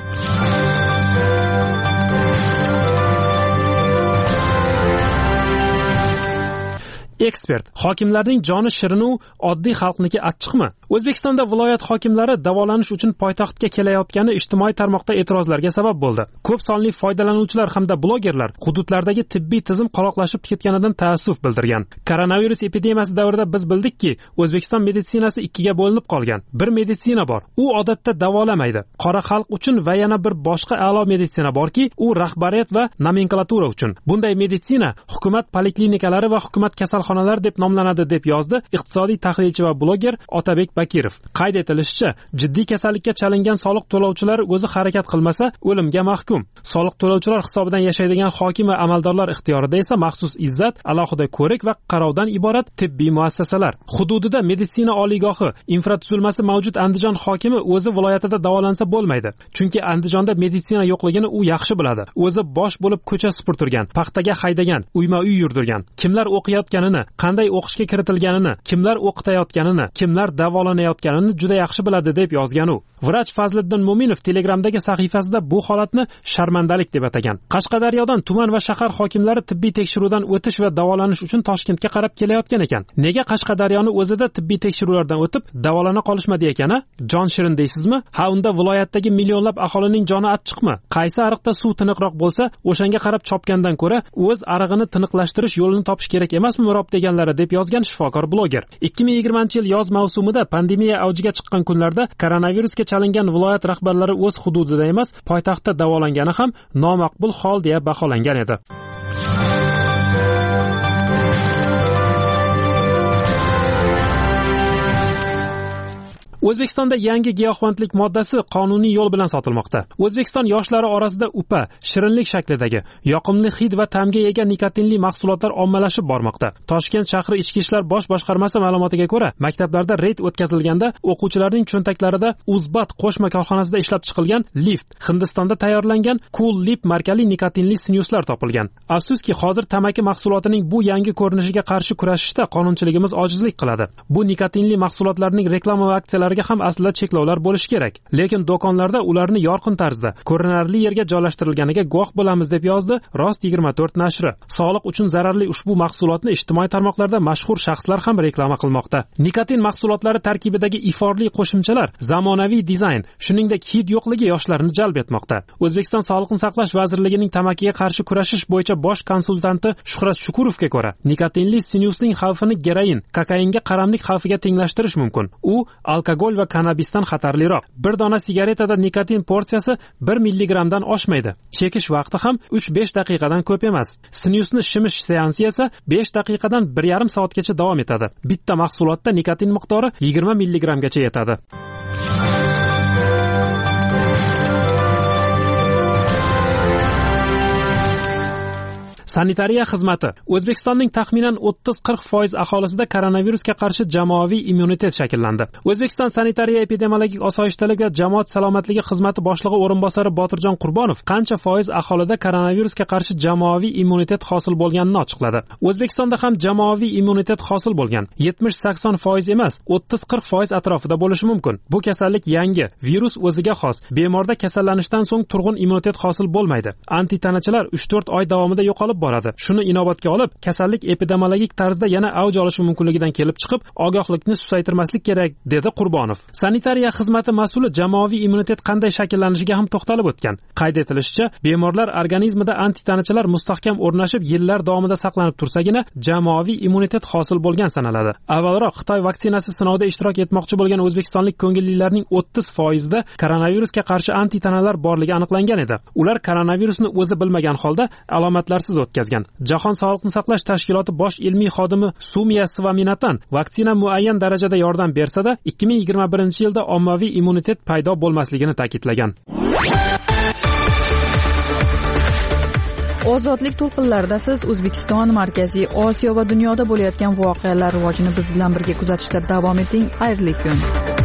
Speaker 15: Ekspert: hokimlarning joni shirin-u oddiy xalqniki achchiqmi? O'zbekistonda viloyat hokimlari davolanish uchun poytaxtga kelayotgani ijtimoiy tarmoqda e'tirozlarga sabab bo'ldi. Ko'p sonli foydalanuvchilar hamda blogerlar hududlardagi tibbiy tizim qoloqlashib ketganidan taassuf bildirgan. Koronavirus epidemiyasi davrida biz bildikki, O'zbekiston meditsinasi ikkiga bo'linib qolgan. Bir meditsina bor, u odatda davolamaydi. Qora xalq uchun va yana bir boshqa a'lo meditsina borki, u rahbariyat va nomenklatura uchun. Bunday meditsina hukumat poliklinikalari va hukumat kasalxonalar deb nomlanadi, deb yozdi iqtisodiy tahlilchi va bloger Otabek Bakirov. Qayd etilishicha, jiddiy kasallikka chalingan soliq to'lovchilar o'zi harakat qilmasa o'limga mahkum. Soliq to'lovchilar hisobidan yashaydigan hokim va amaldorlar ixtiyorida esa maxsus izzat, alohida ko'rik va qarovdan iborat tibbiy muassasalar. Hududida meditsina oliygohi, infratuzilmasi mavjud Andijon hokimi o'zi viloyatida davolansa bo'lmaydi. Chunki Andijonda meditsina yo'qligini u yaxshi biladi. O'zi bosh bo'lib ko'cha supurtirgan, paxtaga haydagan, uyma-uy yurdirgan. Kimlar o'qiyotganini, qanday o'qishga kiritilganini, kimlar o'qitayotganini, kimlar davolanayotganini juda yaxshi biladi, deb yozgan u. Vrach Fazliddin Mo'minov Telegramdagi sahifasida bu holatni sharmandalik deb atagan. Qashqadaryodan tuman va shahar hokimlari tibbiy tekshiruvdan o'tish va davolanish uchun Toshkentga qarab kelayotgan ekan. Nega Qashqadaryoni o'zida tibbiy tekshiruvlardan o'tib davolana qolishmadi ekan-a? Jon shirin deysizmi? Ha, unda viloyatdagi millionlab aholining joni achchiqmi? Qaysi ariqda suv tiniqroq bo'lsa, o'shanga qarab chopgandan ko'ra o'z arig'ini tiniqlashtirish yo'lini topish kerak emasmi mirob deganlari, deb yozgan shifokor bloger. 2020-yil yoz mavsumida pandemiya avjiga chiqqan kunlarda koronavirusga chalingan viloyat rahbarlari o'z hududida emas, poytaxtda davolangani ham nomaqbul hol deya baholangan edi. O'zbekistonda yangi giyohvandlik moddasi qonuniy yo'l bilan sotilmoqda. O'zbekiston yoshlari orasida upa, shirinlik shaklidagi, yoqimli hid va ta'mga ega nikotinli mahsulotlar ommalashib bormoqda. Toshkent shahri Ichki ishlar bosh boshqarmasi ma'lumotiga ko'ra, maktablarda reyd o'tkazilganda o'quvchilarning cho'ntaklarida Uzbat qo'shma korxonasida ishlab chiqilgan Lift, Hindistonda tayyorlangan Cool Lip markali nikotinli sinyuslar topilgan. Afsuski, hozir tamaki mahsulotining bu yangi ko'rinishiga qarshi kurashishda qonunchiligimiz ojizlik qiladi. Bu nikotinli mahsulotlarning reklama va aksiyalariga ham aslida cheklovlar bo'lishi kerak. Lekin do'konlarda ularni yorqin tarzda, ko'rinarli yerga joylashtirilganiga guvoh bo'lamiz, deb yozdi Rost 24 nashri. Sog'liq uchun zararli ushbu mahsulotni ijtimoiy tarmoqlarda mashhur shaxslar ham reklama qilmoqda. Nikotin mahsulotlari tarkibidagi iforli qo'shimchalar, zamonaviy dizayn, shuningdek hid yo'qligi yoshlarni jalb etmoqda. O'zbekiston Sog'liqni saqlash vazirligining tamakiga qarshi kurashish bo'yicha bosh konsultanti Shuhrat Shukurovga ko'ra, nikotinli sinyusning xavfini geroin, kokainga qaramlik xavfiga tenglashtirish mumkin. U alkogol va kannabisdan xatarliroq. Bir dona sigaretada nikotin porsiyasi 1 milligramdan oshmaydi. Chekish vaqti ham 3-5 daqiqadan ko'p emas. Sinyusni shimish seansi esa 5 daqiqadan 1,5 soatgacha davom etadi. Bitta mahsulotda nikotin miqdori 20 milligramgacha yetadi. Sanitariya xizmati. O'zbekistonning taxminan 30-40% aholisida koronavirusga qarshi jamoaviy immunitet shakllandi. O'zbekiston sanitariya epidemiologik osoyishtalik va jamoat salomatligi xizmati boshlig'i o'rinbosari Botirjon Qurbonov qancha foiz aholida koronavirusga qarshi jamoaviy immunitet hosil bo'lganini ochiqladi. O'zbekistonda ham jamoaviy immunitet hosil bo'lgan. 70-80% emas, 30-40% atrofida bo'lishi mumkin. Bu kasallik yangi, virus o'ziga xos. Bemorda kasallanishdan so'ng turg'un immunitet hosil bo'lmaydi. Antitanachalar 3-4 oy davomida yo'qolib boradi. Shuni inobatga olib, kasallik epidemiologik tarzda yana avj olishi mumkinligidan kelib chiqib, ogohlikni susaytirmaslik kerak, dedi Qurbonov. Sanitariya xizmati mas'uli jamoaviy immunitet qanday shakllanishiga ham to'xtalib o'tgan. Qayd etilishicha, bemorlar organizmida antitanachalar mustahkam o'rnashib, yillar davomida saqlanib tursagina jamoaviy immunitet hosil bo'lgan sanaladi. Avvalroq Xitoy vaksinasi sinovida ishtirok etmoqchi bo'lgan o'zbekistonlik ko'ngillilarning 30% da koronavirusga qarshi antitanalar borligi aniqlangan edi. Ular koronavirusni o'zi bilmagan holda alomatlarsiz o'tkazgan. Jahon Sog'liqni saqlash tashkiloti bosh ilmiy xodimi Sumiya Svaminatan vaksina muayyan darajada yordam bersa-da, 2021-yilda ommaviy immunitet paydo bo'lmasligini ta'kidlagan.
Speaker 1: Ozodlik to'lqinlarida siz O'zbekiston, Markaziy Osiyo va dunyoda bo'layotgan voqealar rivojini biz bilan birga kuzatishda davom eting. Xayrli kun.